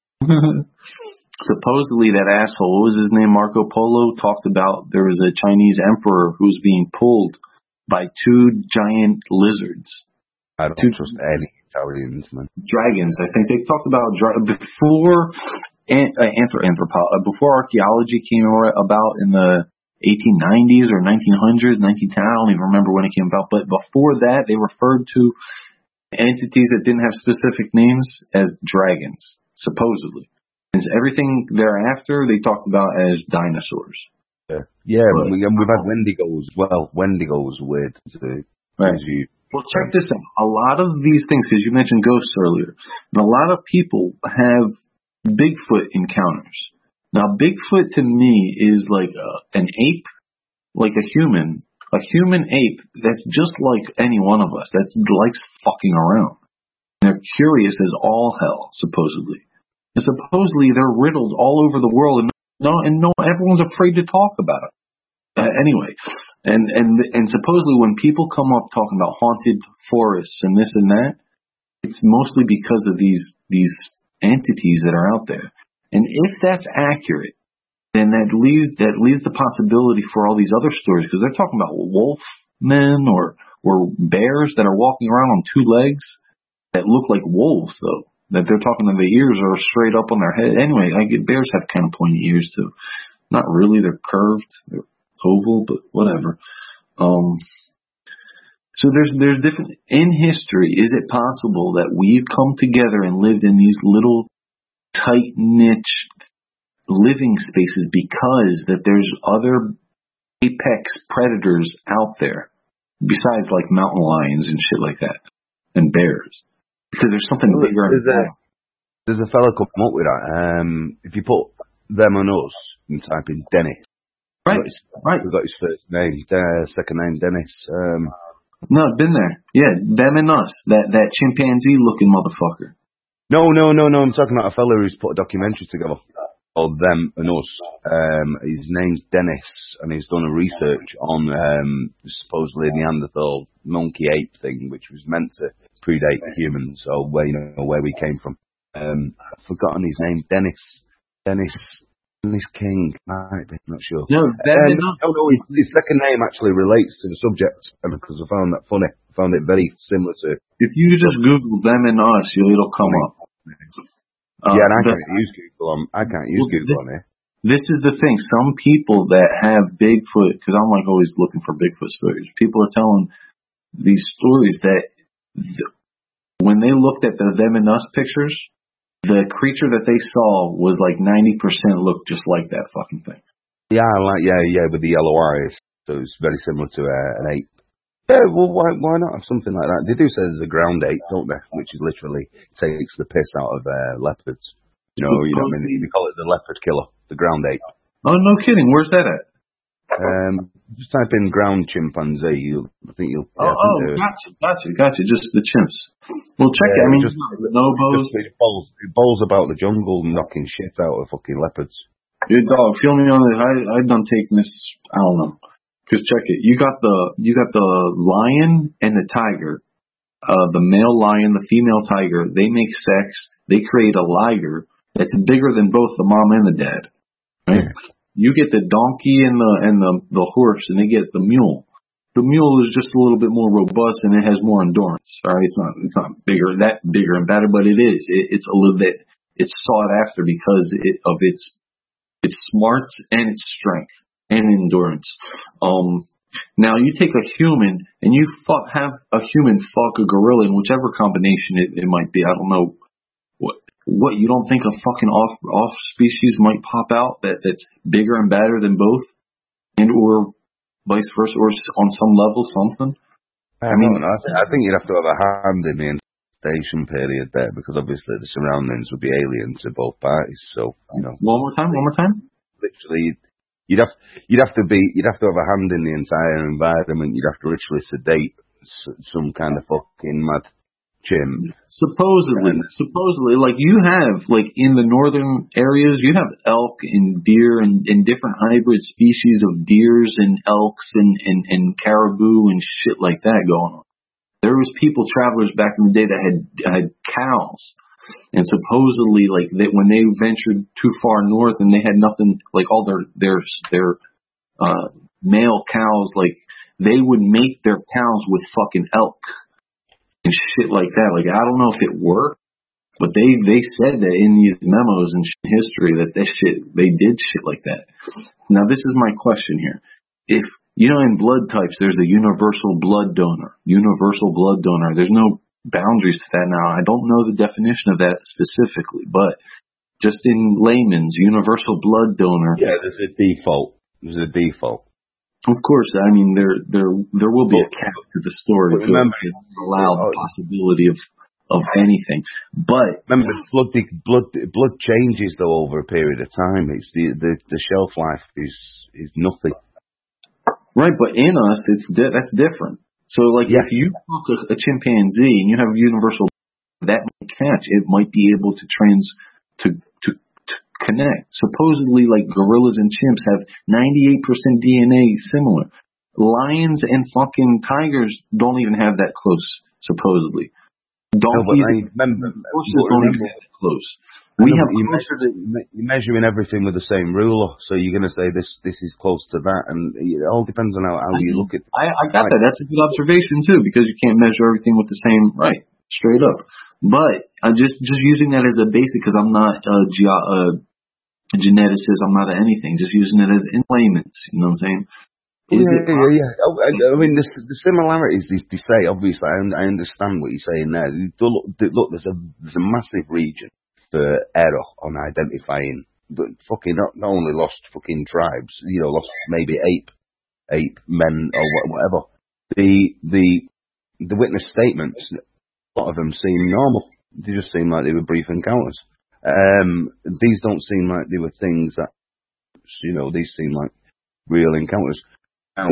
Supposedly that asshole, what was his name, Marco Polo, talked about there was a Chinese emperor who was being pulled by two giant lizards. I don't Two- trust any Italians, man. Dragons. I think they talked about dra- before an- uh, anthro- anthropo- uh, before archaeology came ar- about in the eighteen nineties or nineteen hundreds, nineteen ten. I don't even remember when it came about, but before that, they referred to entities that didn't have specific names as dragons, supposedly. And everything thereafter, they talked about as dinosaurs. Yeah, yeah But- we, and we've had Wendigos as well. Wendigos are weird. To, Right. as you, Well, check this out. A lot of these things, because you mentioned ghosts earlier, and a lot of people have Bigfoot encounters. Now, Bigfoot to me is like a, an ape, like a human, a human ape that's just like any one of us, that likes fucking around. They're curious as all hell, supposedly. And supposedly they're riddled all over the world, and no, and no, everyone's afraid to talk about it. Uh, anyway, and and and supposedly when people come up talking about haunted forests and this and that, it's mostly because of these these entities that are out there. And if that's accurate, then that leaves that leaves the possibility for all these other stories, because they're talking about wolf men or or bears that are walking around on two legs that look like wolves, though. That they're talking that the ears are straight up on their head. Anyway, I get bears have kind of pointy ears too. Not really, they're curved, they're oval, but whatever. Um, so there's there's different in history. Is it possible that we've come together and lived in these little tight niche living spaces because that there's other apex predators out there besides like mountain lions and shit like that and bears? Because there's something Well, bigger. there's a- There's a fella come up with that. Um, if you put them and us and type in Dennis, Right, we've got his, right. we've got his first name, uh, second name Dennis. Um, No, I've been there. Yeah, them and us. That that chimpanzee looking motherfucker. no, no, no, no. I'm talking about a fella who's put a documentary together called Them and Us. Um, his name's Dennis, and he's done a research on um, supposedly Neanderthal monkey ape thing, which was meant to predate humans, so where you know where we came from. Um, I've forgotten his name. Dennis. Dennis. Dennis King. Might be. Not sure. No, them Um, and us. oh no, his, his second name actually relates to the subject, and because I found that funny. I found it very similar to. If you just Google them and us, you- it'll come up. Uh, yeah, and I the- can't use Google on. I can't use Well, Google this- on here. This is the thing. Some people that have Bigfoot, because I'm like always looking for Bigfoot stories. People are telling these stories that th- when they looked at the them and us pictures, the creature that they saw was like ninety percent looked just like that fucking thing. Yeah, I like yeah, yeah, with the yellow eyes. So it's very similar to uh, an ape. Yeah, well, why why not have something like that? They do say there's a ground ape, don't they? Which is literally takes the piss out of uh, leopards. You know, you know what I mean? They call it the leopard killer, the ground ape. Oh, no kidding. Where's that at? Um, just type in ground chimpanzee. You'll, I think you'll. Oh, yeah, I think oh, they're- gotcha, gotcha, gotcha. Just the chimps. Well, check Yeah, it. I mean, just- bonobos. Just, it bowls, it bowls about the jungle, knocking shit out of fucking leopards. Good dog. Feel me on it. I I done taking this. I don't know. Cause check it. You got the you got the lion and the tiger. Uh, the male lion, the female tiger. They make sex. They create a liger that's bigger than both the mom and the dad. Right. You get the donkey and the and the the horse, and they get the mule. The mule is just a little bit more robust and it has more endurance. All right. It's not it's not bigger that bigger and better, but it is. It, it's a little bit. It's sought after because it, of its its smarts and its strength. and endurance. Um, now you take a human and you fuck, have a human fuck a gorilla in whichever combination it, it might be. I don't know what what you don't think a fucking off off species might pop out that, that's bigger and badder than both, and or vice versa, or on some level something. I, I mean, I, th- I think you'd have to have a hand in the station period there, because obviously the surroundings would be alien to both parties. So, you know. One more time, one more time. Literally, you'd have you'd have to be you'd have to have a hand in the entire environment. You'd have to literally sedate some kind of fucking mad chimp. Supposedly, and, supposedly, like you have, like in the northern areas, you have elk and deer and, and different hybrid species of deers and elks and, and, and caribou and shit like that going on. There was people, travelers back in the day that had had cows, and supposedly, like they, when they ventured too far north and they had nothing, like all their their their uh, male cows, like they would make their cows with fucking elk and shit like that. Like I don't know if it worked, but they they said that in these memos and history that that shit they did shit like that. Now this is my question here: if you know, in blood types, there's a universal blood donor. Universal blood donor. There's no boundaries to that now. I don't know the definition of that specifically, but just in layman's, universal blood donor. Yeah, there's a default. There's a default. Of course, I mean there there there will be a cap to the story to allow the possibility of of anything. But remember, blood blood blood changes though over a period of time. It's the the, the shelf life is is nothing. Right, but in us, it's di- that's different. So, like, yeah. if you fuck a, a chimpanzee and you have a universal, that might catch. It might be able to trans to, to to connect. Supposedly, like gorillas and chimps have ninety-eight percent D N A similar. Lions and fucking tigers don't even have that close. Supposedly, donkeys no, and remember, horses don't even have that close. We have you closer measure, to. You're measuring everything with the same ruler, so you're going to say this this is close to that, and it all depends on how, how you look at it. I, I got that. That's a good observation too, because you can't measure everything with the same right, straight up. But I just just using that as a basic, because I'm not a, ge- a geneticist, I'm not a anything. Just using it as in layman's, you know what I'm saying? Is yeah, it yeah, yeah. I, I mean, the, the similarities they, they say. Obviously, I, I understand what you're saying there. Look, look, there's a there's a massive region for error on identifying, but fucking not, not only lost fucking tribes, you know, lost maybe ape, ape men or whatever. The the the witness statements, a lot of them seem normal. They just seem like they were brief encounters. Um, these don't seem like they were things that, you know, these seem like real encounters. Now,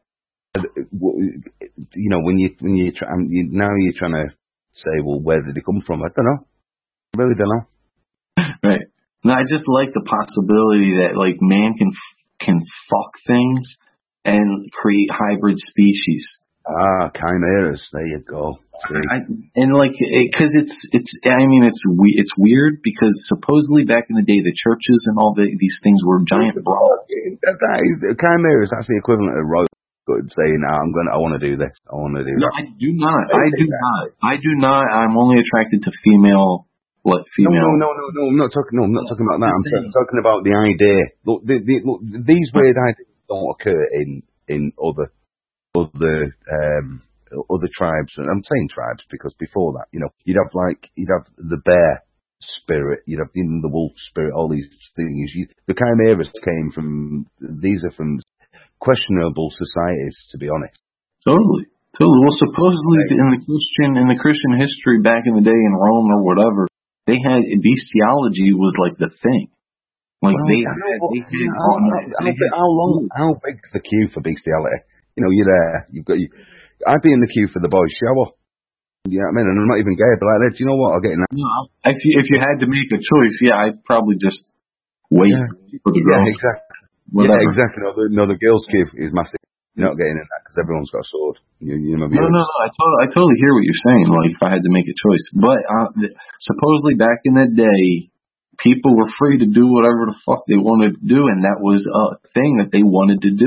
you know, when you when you, try, you now you're trying to say, well, where did they come from? I don't know. I really don't know. Right. No, I just like the possibility that like man can can fuck things and create hybrid species. Ah, chimeras. There you go. I, and like, because it, it's it's. I mean, it's we, it's weird because supposedly back in the day, the churches and all the, these things were giant brawls. That, that is, chimera is actually equivalent to royal good saying, ah, "I'm gonna, I want to do this. I want to do no, that." No, I do not. I do not. I do not. I'm only attracted to female. What female? No, no, no, no, no. I'm not talking. No, I'm not talking about that. I'm t- talking about the idea. Look, the, the, look, these weird ideas don't occur in in other other um, other tribes. And I'm saying tribes because before that, you know, you'd have like you'd have the bear spirit, you'd have even the wolf spirit. All these things. You, the chimeras came from. These are from questionable societies, to be honest. Totally. Totally. Well, supposedly in the Christian in the Christian history back in the day in Rome or whatever, they had bestiality was like the thing. Like well, they, had, they had, how, how, how, how long? How big's the queue for bestiality? You know, you're there. You've got. You, I'd be in the queue for the boys' shower. You know what I mean? And I'm not even gay, but like, do you know what? I'll get in that. No, if you if you had to make a choice, yeah, I'd probably just wait yeah. for the girls. Yeah, exactly. Whatever. Yeah, exactly. No, the, no, the girls' queue is massive. You're not getting in that because everyone's got a sword. You, you know, no, no, no. I totally, I totally hear what you're saying. Like, if I had to make a choice, but uh, th- supposedly back in that day, people were free to do whatever the fuck they wanted to do, and that was a thing that they wanted to do.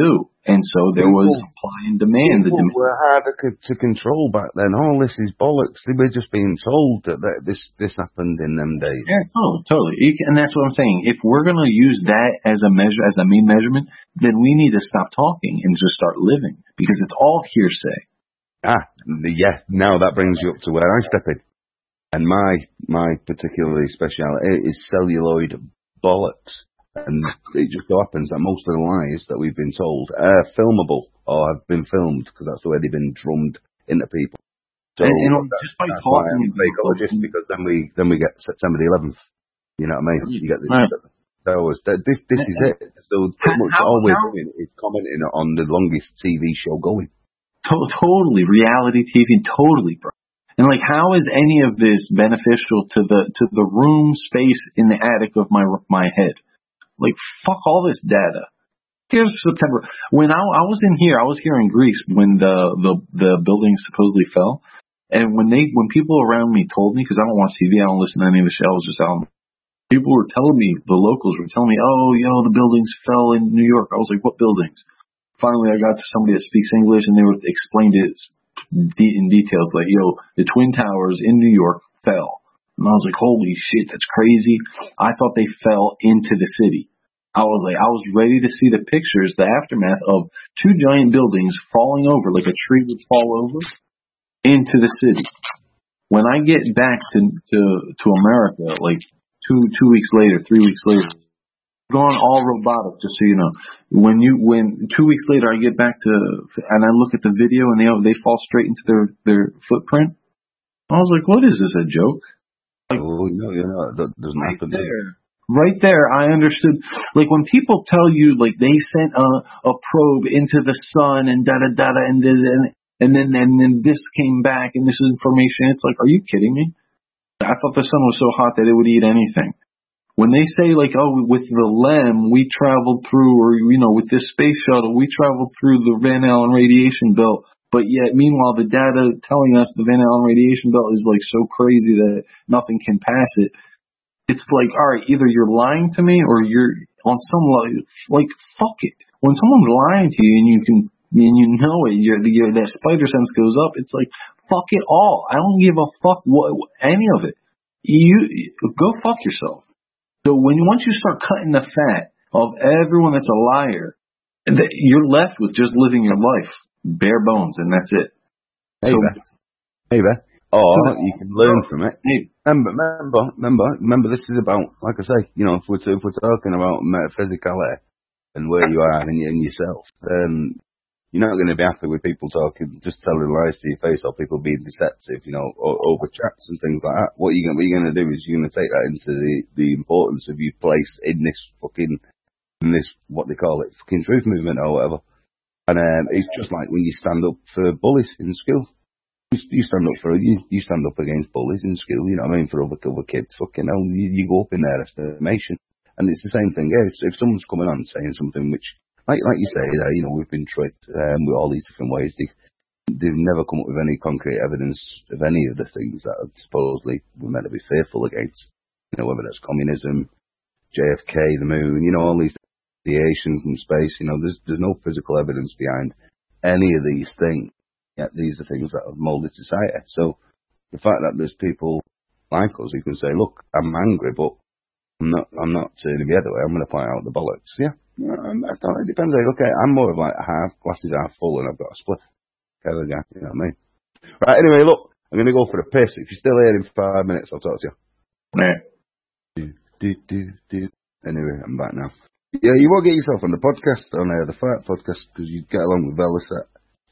And so there was supply and demand. The People demand were harder co- to control back then. All this is bollocks. They were just being told that, that this this happened in them days. Yeah, totally, totally. You can- And that's what I'm saying. If we're going to use that as a measure, as a main measurement, then we need to stop talking and just start living, because it's all hearsay. Ah, the- yeah. Now that brings you up to where I step in, and my my particularly speciality is celluloid bollocks. And it just so happens that most of the lies that we've been told are filmable or have been filmed, because that's the way they've been drummed into people. So And, and that's, just by that's why talking, I'm a fakeologist, because then we then we get September the eleventh. You know what I mean? You get the, Right. that was that, this this is it. So pretty much How- all we're how- doing is commenting on the longest T V show going. to- totally reality T V, totally, bro. And like, how is any of this beneficial to the to the room space in the attic of my my head? Like, fuck all this data. Here's September. When I, I was in here, I was here in Greece when the, the, the building supposedly fell. And when they, when people around me told me, because I don't watch T V, I don't listen to any of the show, I was just out. People were telling me, the locals were telling me, oh, yo, the buildings fell in New York. I was like, what buildings? Finally, I got to somebody that speaks English, and they were explained it in details, like, yo, the Twin Towers in New York fell. And I was like, holy shit, that's crazy. I thought they fell into the city. I was like, I was ready to see the pictures, the aftermath of two giant buildings falling over, like a tree would fall over, into the city. When I get back to to, to America, like two two weeks later, three weeks later, gone all robotic, just so you know. When you when two weeks later I get back to and I look at the video and they they fall straight into their their footprint, I was like, what is this, a joke? Like, oh no, you know that doesn't right happen. there, right there, I understood. Like, when people tell you, like, they sent a a probe into the sun and da da da da and this, and and then and then this came back and this is information. It's like, are you kidding me? I thought the sun was so hot that it would eat anything. When they say, like, oh, with the LEM we traveled through, or you know, with this space shuttle we traveled through the Van Allen radiation belt. But yet, meanwhile, the data telling us the Van Allen radiation belt is like so crazy that nothing can pass it. It's like, all right, either you're lying to me or you're on some like, like fuck it. When someone's lying to you and you can and you know it, your your that spider sense goes up. It's like, fuck it all. I don't give a fuck what any of it. You go fuck yourself. So when once you start cutting the fat of everyone that's a liar, that you're left with just living your life. Bare bones, and that's it. Hey, so, Beth. Hey, Beth. Or you can learn from it. Hey. Remember, remember, remember, remember. This is about, like I say, you know, if we're if we're talking about metaphysicality and where you are and, and yourself, then you're not going to be happy with people talking, just telling lies to your face, or people being deceptive, you know, or, over chats and things like that. What you what you're going to do is you're going to take that into the the importance of your place in this fucking in this what they call it, fucking truth movement or whatever. And um, it's just like when you stand up for bullies in school. You, you stand up for you, you stand up against bullies in school. You know what I mean? For other other kids, fucking hell, you, you go up in their estimation. And it's the same thing. Yeah, if, if someone's coming on saying something which, like like you say, that you know we've been tricked um, with all these different ways. They they've never come up with any concrete evidence of any of the things that are supposedly we're meant to be fearful against. You know, whether that's communism, J F K, the moon. You know, all these. Radiation from space, you know, there's there's no physical evidence behind any of these things. Yet these are things that have molded society. So the fact that there's people like us who can say, "Look, I'm angry, but I'm not I'm not turning the other way. I'm going to point out the bollocks." Yeah, um, that's not, it depends. Like, okay, I'm more of like a half glasses half full, and I've got a split kind of guy. You know what I mean? Right. Anyway, look, I'm going to go for a piss. If you're still here in five minutes, I'll talk to you. Yeah. Do, do, do, do. Anyway, I'm back now. Yeah, you won't get yourself on the podcast, on uh, the Fight podcast, because you get along with Velocet.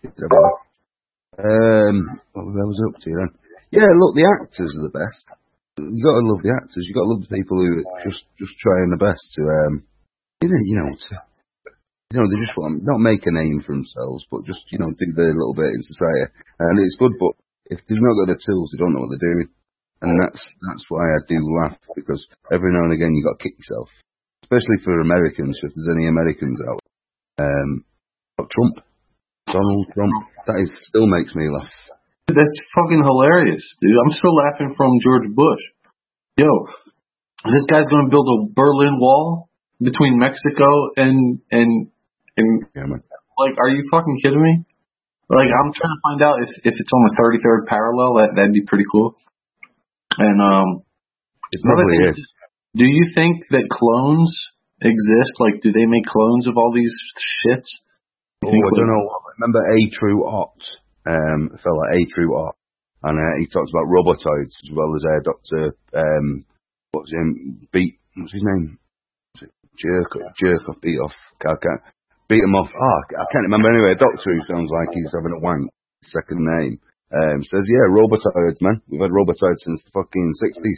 Um, what was I up to then? Yeah, look, the actors are the best. You got to love the actors. You got to love the people who are just just trying their best to, um, you know, you know, to, you know, they just want not make a name for themselves, but just you know do their little bit in society. And it's good, but if they've not got the tools, they don't know what they're doing. And that's that's why I do laugh, because every now and again you got to kick yourself. Especially for Americans, if there's any Americans out there. Um, Trump. Donald Trump. That is, still makes me laugh. That's fucking hilarious, dude. I'm still laughing from George Bush. Yo, this guy's going to build a Berlin Wall between Mexico and and and Yeah, man. Like, are you fucking kidding me? Like, I'm trying to find out if, if it's on the thirty-third parallel. That that'd be pretty cool. And um, It probably thing, is. do you think that clones exist? Like, do they make clones of all these shits? Oh, I don't know. Remember A True Ot? Um, a fella, A True Ot. And uh, he talks about robotoids as well as uh, Doctor Um, what's his name? Beat, what's his name? Jerk, jerk off, beat off. I can't, beat him off. Oh, I can't remember anyway. A doctor who sounds like he's having a wank. Second name. Um, says, yeah, robotoids, man. We've had robotoids since the fucking sixties.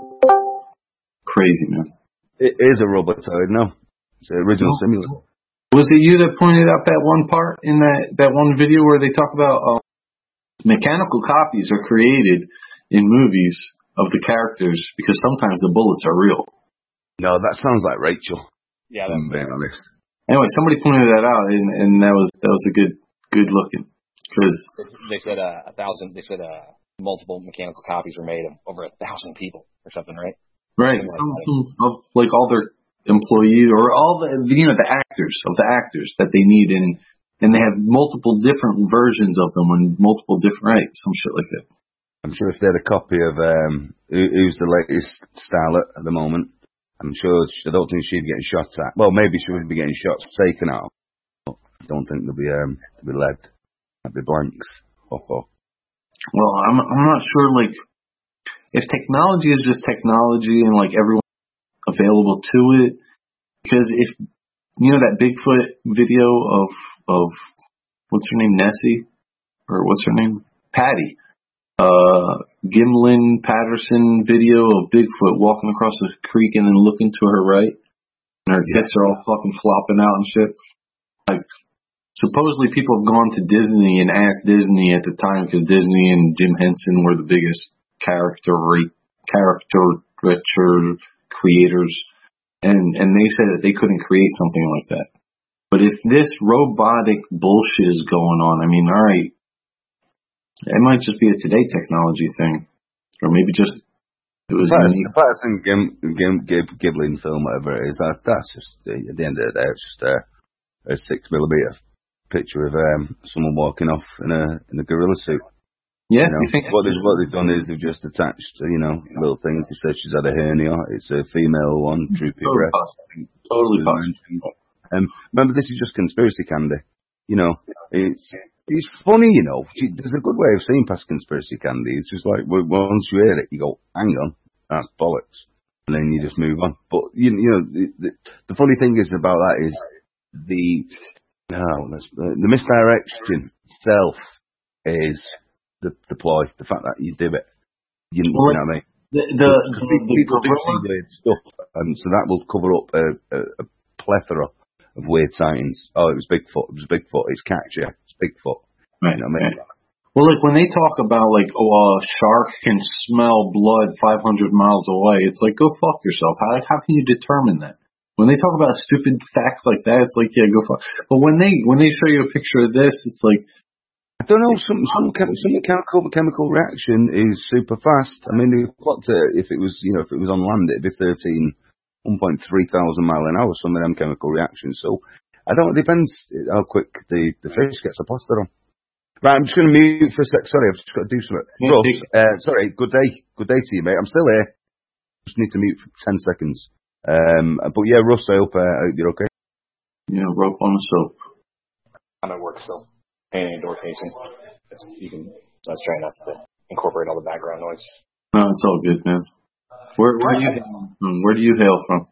Crazy, man. It is a robotoid, no. It's the original oh. simulator. Was it you that pointed out that one part in that, that one video where they talk about uh, mechanical copies are created in movies of the characters because sometimes the bullets are real? No, that sounds like Rachel. Yeah, I'm being honest. Anyway, somebody pointed that out, and, and that was that was a good good looking. Because they said uh, a thousand. They said uh, multiple mechanical copies were made of over a thousand people or something, right? Right. Some, like, some of like all their employees or all the you know the actors of the actors that they need in. And they have multiple different versions of them and multiple different, right, some shit like that. I'm sure if they had a copy of um, who, who's the latest starlet at the moment, I'm sure, I don't think she'd be getting shot at. Well, maybe she would be getting shots taken out. But I don't think there'll be, um, there'll be lead. There'll be blanks. Oh, oh. Well, I'm, I'm not sure, like, if technology is just technology and, like, everyone available to it, because if, you know, that Bigfoot video of, of, what's her name, Nessie? Or what's her name? Patty. Uh, Gimlin Patterson video of Bigfoot walking across the creek and then looking to her right. And her tits are all fucking flopping out and shit. Like, supposedly people have gone to Disney and asked Disney at the time, because Disney and Jim Henson were the biggest character, caricature creators. And, and they said that they couldn't create something like that. But if this robotic bullshit is going on, I mean, all right, it might just be a today technology thing, or maybe just it was. The Patterson Gim, Gim, Gib, Giblin film, whatever it is, that, that's just uh, at the end of the day, it's just uh, a six millimeter picture of um, someone walking off in a in a gorilla suit. Yeah, you know, you think what, they've, what they've done is they've just attached, you know, little things. They said she's had a hernia. It's a female one, droopy totally breast. Possible. Totally possible. Um, remember, this is just conspiracy candy. You know, it's it's funny, you know. There's a good way of seeing past conspiracy candy. It's just like, once you hear it, you go, hang on, that's bollocks. And then you just move on. But, you, you know, the, the, the funny thing is about that is the, no, the misdirection itself is the, the ploy, the fact that you do it. You, you know what I mean? The, the, the, the people do see weird stuff, and so that will cover up a, a, a plethora of weird sightings. Oh, it was Bigfoot. It was Bigfoot. It's catcher. It's Bigfoot. Right. You know what I mean? Well, like when they talk about like, oh, a shark can smell blood five hundred miles away, it's like, go fuck yourself. How how can you determine that? When they talk about stupid facts like that, it's like, yeah, go fuck. But when they when they show you a picture of this, it's like, I don't know. Some some some chemical chemical reaction is super fast. I mean, if if it was you know if it was on land, it'd be thirteen. one point three thousand mile an hour, some of them chemical reactions. So, I don't, it depends how quick the, the fish gets a plaster on. Right, I'm just going to mute for a sec. Sorry, I've just got to do something. Yeah, Russ, uh, sorry, good day. Good day to you, mate. I'm still here. Just need to mute for ten seconds. Um, but yeah, Russ, I hope, uh, I hope you're okay. You know, rope on the soap. I'm at work still. Painting and door casing. It's, you can, I was trying not to incorporate all the background noise. No, it's all good, man. Where, where do you hail from? Where do you hail from?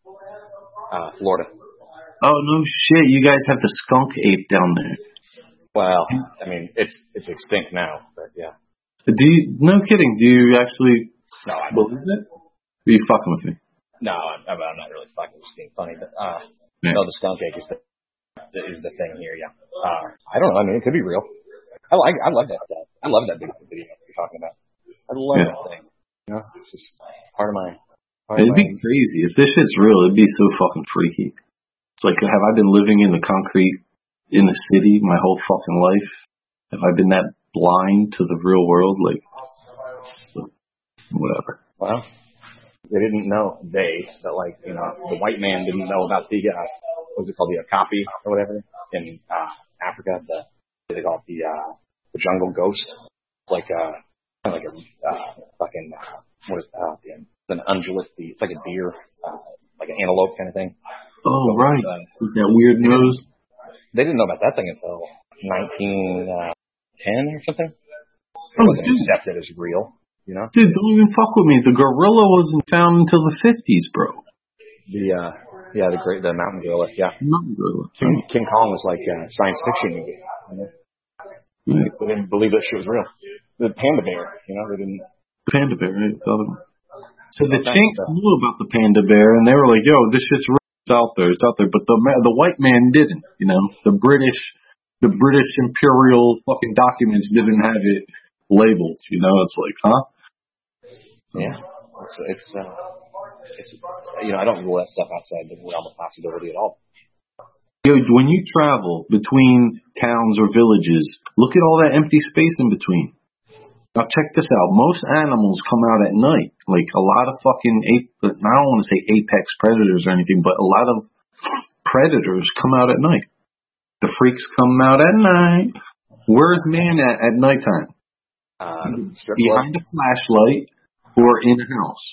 Uh, Florida. Oh no shit! You guys have the skunk ape down there. Well, I mean, it's it's extinct now, but yeah. Do you? No kidding. Do you actually no, I believe it? Are you fucking with me? No, I'm, I'm not really fucking just being funny, but uh, yeah. no, the skunk ape is the is the thing here. Yeah. Uh, I don't know. I mean, it could be real. I like. I love that. Uh, I love that big video you're talking about. I love yeah. that thing. You know, it's just part of my. Part it'd of my, be crazy if this shit's real. It'd be so fucking freaky. It's like, have I been living in the concrete in the city my whole fucking life? Have I been that blind to the real world? Like, whatever. Well, they didn't know they that like you know the white man didn't know about the uh, what's it called the Okapi or whatever in uh, Africa. The they call it the uh, the jungle ghost. It's like a kind of like a uh, fucking uh, what is uh, it's an ungulate. The it's like a deer, uh, like an antelope kind of thing. Oh so, right, uh, with that weird nose. They didn't know about that thing until nineteen ten or something. It Oh, wasn't dude. accepted as real, you know. Dude, don't even fuck with me. The gorilla wasn't found until the fifties, bro. The uh, yeah, the great the mountain gorilla, yeah. Mountain gorilla. King, King Kong was like a science fiction movie. You know? Right. They didn't believe that shit was real. The panda bear, you know, they didn't. Panda bear, right? The other one. So the Okay, Chinks so- knew about the panda bear, and they were like, "Yo, this shit's real. It's out there. It's out there." But the ma- the white man didn't. You know, the British, the British imperial fucking documents didn't have it labeled. You know, it's like, huh? Yeah, it's it's, uh, it's you know, I don't rule that stuff outside the realm of possibility at all. Yo, when you travel between towns or villages, look at all that empty space in between. Now check this out. Most animals come out at night. Like a lot of fucking, ape, I don't want to say apex predators or anything, but a lot of predators come out at night. The freaks come out at night. Where's man at at nighttime? Uh, strip Behind club. a flashlight or in a house.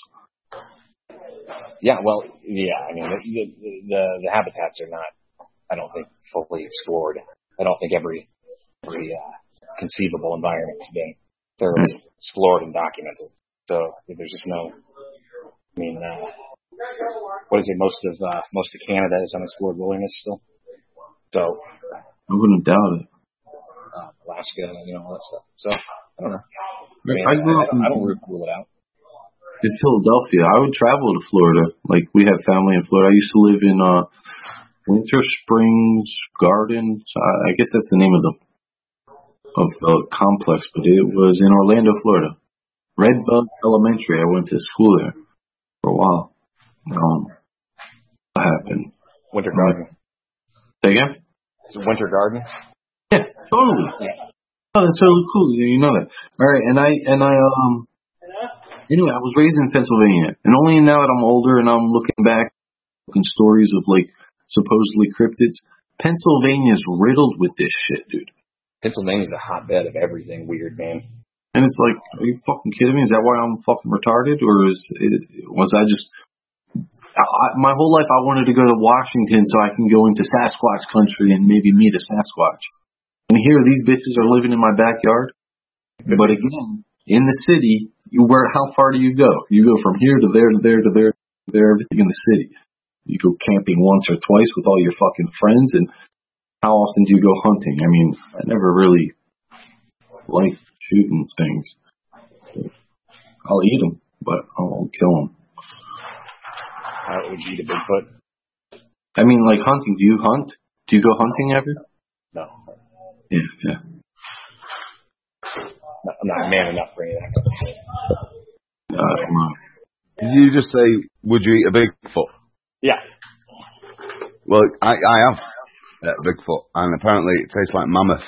Yeah, well, yeah. I mean, the, the the the habitats are not, I don't think, fully explored. I don't think every every uh, conceivable environment has been thoroughly explored and documented. So there's just no. I mean, uh, what is it? Most of uh, most of Canada is unexplored wilderness still. So I wouldn't doubt it. uh, Alaska, you know, all that stuff. So I don't know. I, mean, I grew I, up I, in, I don't rule it out. in Philadelphia. I would travel to Florida. Like we have family in Florida. I used to live in uh, Winter Springs Gardens. I, I guess that's the name of the of the complex, but it was in Orlando, Florida. Red Bug Elementary. I went to school there for a while. Um, what happened? Winter Garden. Say again? It's a Winter Garden. Yeah, totally. Yeah. Oh, that's really cool. You know that. All right, and I and I um. Anyway, I was raised in Pennsylvania, and only now that I'm older and I'm looking back, looking stories of like supposedly cryptids. Pennsylvania's riddled with this shit, dude. Pennsylvania's a hotbed of everything weird, man. And it's like, are you fucking kidding me? Is that why I'm fucking retarded, or is it, was I just? I, my whole life I wanted to go to Washington so I can go into Sasquatch country and maybe meet a Sasquatch. And here these bitches are living in my backyard. But again, in the city, you where how far do you go? You go from here to there to there to there to there, everything in the city. You go camping once or twice with all your fucking friends, and how often do you go hunting? I mean, I never really liked shooting things. I'll eat them, but I won't kill them. How would you eat a Bigfoot? I mean, like hunting. Do you hunt? Do you go hunting ever? No. Yeah, yeah. No, I'm not man enough for any of that kind of shit. Uh, I don't know. Did you just say, would you eat a Bigfoot? Yeah. Well, I, I have uh, Bigfoot, and apparently it tastes like mammoth.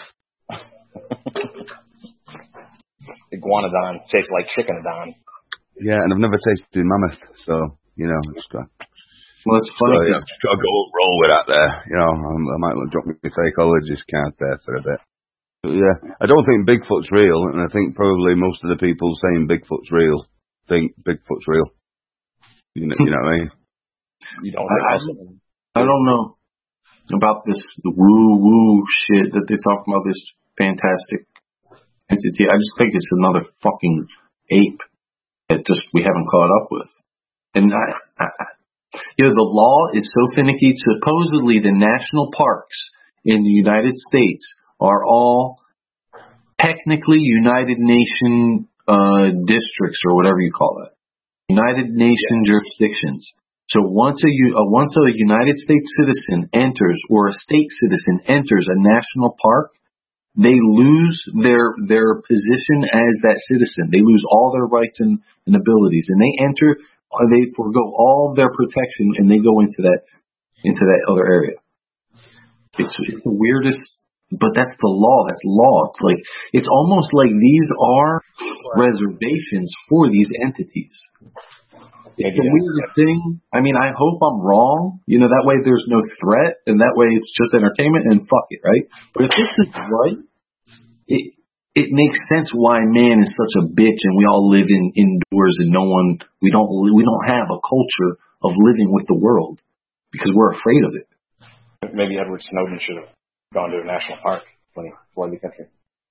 Iguanodon tastes like chickenodon. Yeah, and I've never tasted mammoth, so, you know, just got, Well, it's so, funny. yeah, 'cause just got to go roll with that there. You know, I, I might drop my psychologist card there for a bit. But yeah, I don't think Bigfoot's real, and I think probably most of the people saying Bigfoot's real think Bigfoot's real. You know, you know what I mean? You don't I, I, know. I don't know about this the woo woo shit that they talk about. This fantastic entity. I just think it's another fucking ape that just we haven't caught up with. And I, I, you know, the law is so finicky. Supposedly, the national parks in the United States are all technically United Nation uh, districts or whatever you call it, United Nation yeah. jurisdictions. So once a uh, once a United States citizen enters or a state citizen enters a national park, they lose their their position as that citizen. They lose all their rights and, and abilities, and they enter. Uh, they forego all their protection, and they go into that into that other area. It's, it's the weirdest, but that's the law. That's law. It's like it's almost like these are reservations for these entities. it's the weirdest thing. I mean, I hope I'm wrong. You know, that way there's no threat, and that way it's just entertainment, and fuck it, right? But if this is right, it it makes sense why man is such a bitch, and we all live in indoors, and no one we don't we don't have a culture of living with the world because we're afraid of it. Maybe Edward Snowden should have gone to a national park when he fled the country.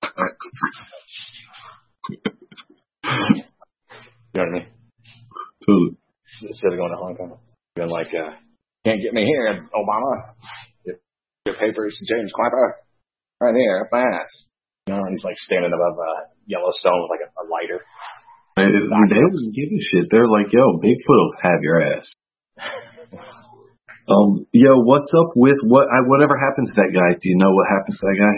You know what I mean? Totally. Instead of going to Hong Kong. Being like, uh, can't get me here, Obama. Your, your papers, James Clapper. Right here, fast. You know, and he's like standing above uh, Yellowstone with like a, a lighter. They, they wouldn't give a shit. They're like, yo, Bigfoot will have your ass. um, yo, what's up with what? I, whatever happened to that guy? Do you know what happened to that guy?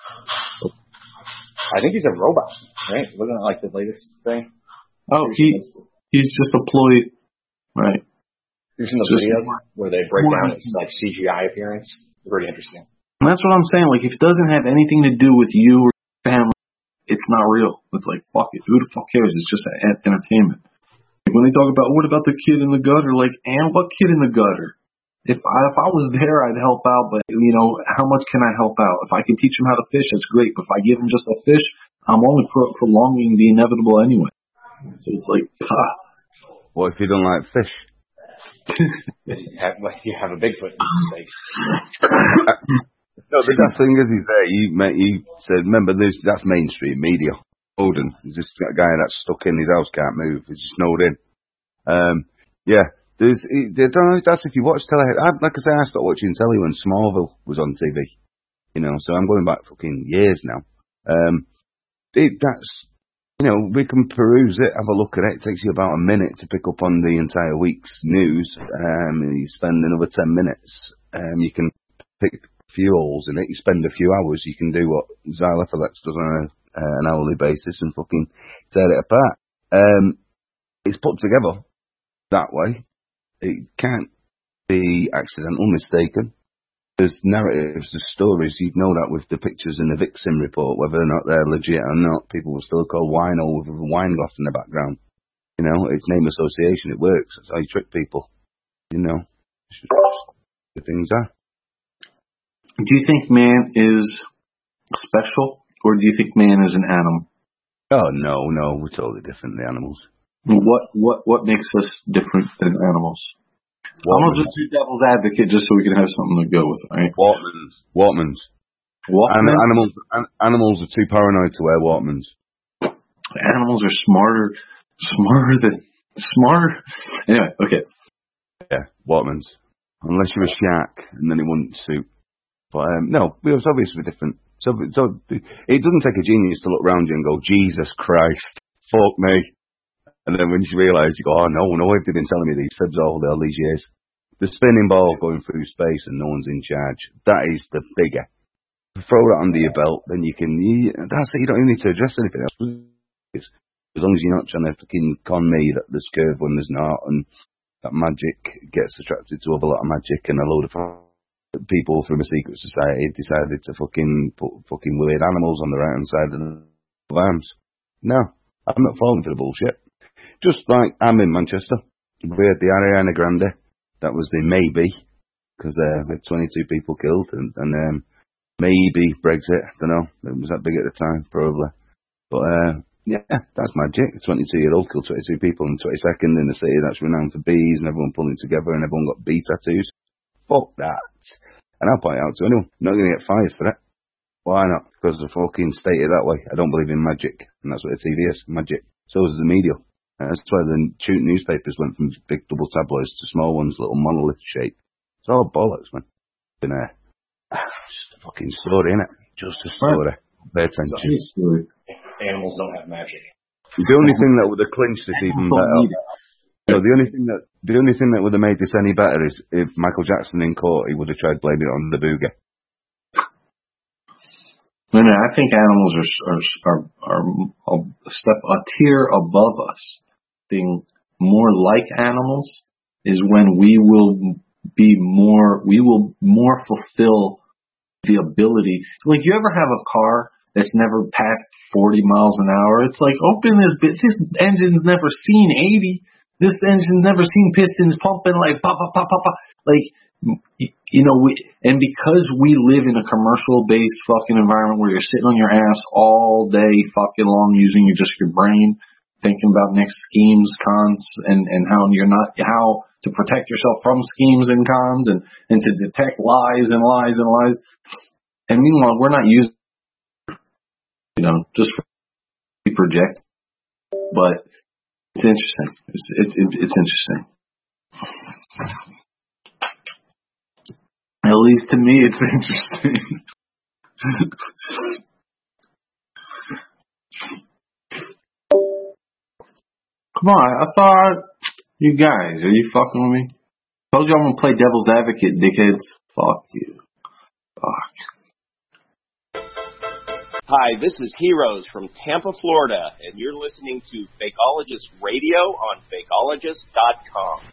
I think he's a robot, right? Wasn't it like the latest thing? Oh, he he's just a ploy, right? You've seen the Just- video where they break down his like C G I appearance. Very interesting. And that's what I'm saying. Like, if it doesn't have anything to do with you or your family, it's not real. It's like, fuck it. Who the fuck cares? It's just a- entertainment. Like when they talk about, what about the kid in the gutter? Like, and what kid in the gutter? If I, if I was there, I'd help out. But, you know, how much can I help out? If I can teach him how to fish, that's great. But if I give him just a fish, I'm only pro- prolonging the inevitable anyway. So it's like, pah. What if you don't like fish? You have, like, you have a Bigfoot mistake. No, the best thing is, he's there. He, he said, remember, this, that's mainstream media. Odin is just a guy that's stuck in his house, can't move. He's just snowed in. Um, yeah, there's. He, they don't know, that's if you watch telly. I, like I say, I stopped watching telly when Smallville was on T V. You know, so I'm going back fucking years now. Um, it, that's, you know, we can peruse it, have a look at it. It takes you about a minute to pick up on the entire week's news. Um, and you spend another ten minutes. Um, you can pick a few holes in it. You spend a few hours. You can do what Xylophalex does on a, uh, an hourly basis and fucking tear it apart. Um, it's put together that way. It can't be accidental, mistaken. There's narratives, there's stories. You'd know that with the pictures in the Vixen report, whether or not they're legit or not. People will still call wino with a wine glass in the background. You know, it's name association. It works. That's how you trick people. You know, it's just the things are. Do you think man is special, or do you think man is an animal? Oh no, no, we're totally different than animals. What what what makes us different than animals? I'm gonna just do devil's advocate just so we can have something to go with, right? Walkmans. Walkmans. Walkman? An- animals, an- animals are too paranoid to wear Walkmans. Animals are smarter, smarter than smarter. Anyway, okay. Yeah, Walkmans. Unless you're a shark, and then it wouldn't suit. But um, no, it's obviously different. So, so it doesn't take a genius to look around you and go, Jesus Christ, fuck me. And then when you realise, you go, oh no, no, they've been telling me these fibs all, all these years. The spinning ball going through space and no one's in charge. That is the bigger. Throw that under your belt, then you can, you, that's it, you don't even need to address anything else. As long as you're not trying to fucking con me that there's curve when there's not, and that magic gets attracted to a lot of magic, and a load of people from a secret society decided to fucking put fucking weird animals on the right hand side of the arms. No, I'm not falling for the bullshit. Just like I'm in Manchester, we had the Ariana Grande. That was the maybe, because uh, we had twenty-two people killed, and, and um, maybe Brexit. I don't know. It was that big at the time, probably. But uh, yeah, that's magic. A twenty-two-year-old killed twenty-two people in twenty-second in a city that's renowned for bees, and everyone pulling together, and everyone got bee tattoos. Fuck that. And I'll point it out to anyone. I'm not going to get fired for it. Why not? Because the fucking state it that way. I don't believe in magic, and that's what the T V is, magic. So is the media. Uh, that's why the shoot newspapers went from big double tabloids to small ones, little monolith shape. It's all bollocks, man. Been a just a fucking story, innit? Just a story. Pay attention. Animals don't have magic. The only thing that would have clinched this even better. No, the only thing that the only thing that would have made this any better is if Michael Jackson in court, he would have tried blaming it on the booger. No, no, I think animals are are are, are a step a tier above us. Being more like animals is when we will be more we will more fulfill the ability. Like, you ever have a car that's never passed forty miles an hour? It's like, open this bit. This engine's never seen eighty. this engine's never seen pistons pumping like pop, pop, pop, pop, pop. Like, you know, we, and because we live in a commercial-based fucking environment where you're sitting on your ass all day fucking long using your, just your brain, thinking about next schemes, cons, and, and how you're not, how to protect yourself from schemes and cons, and, and to detect lies and lies and lies. And meanwhile, we're not using, you know, just for project, but it's interesting. It's it, it, it's interesting. At least to me, it's interesting. Come on, I thought you guys, are you fucking with me? Told you I'm gonna play devil's advocate, dickheads. Fuck you. Fuck. Hi, this is Heroes from Tampa, Florida, and you're listening to Fakeologist Radio on Fakeologist dot com.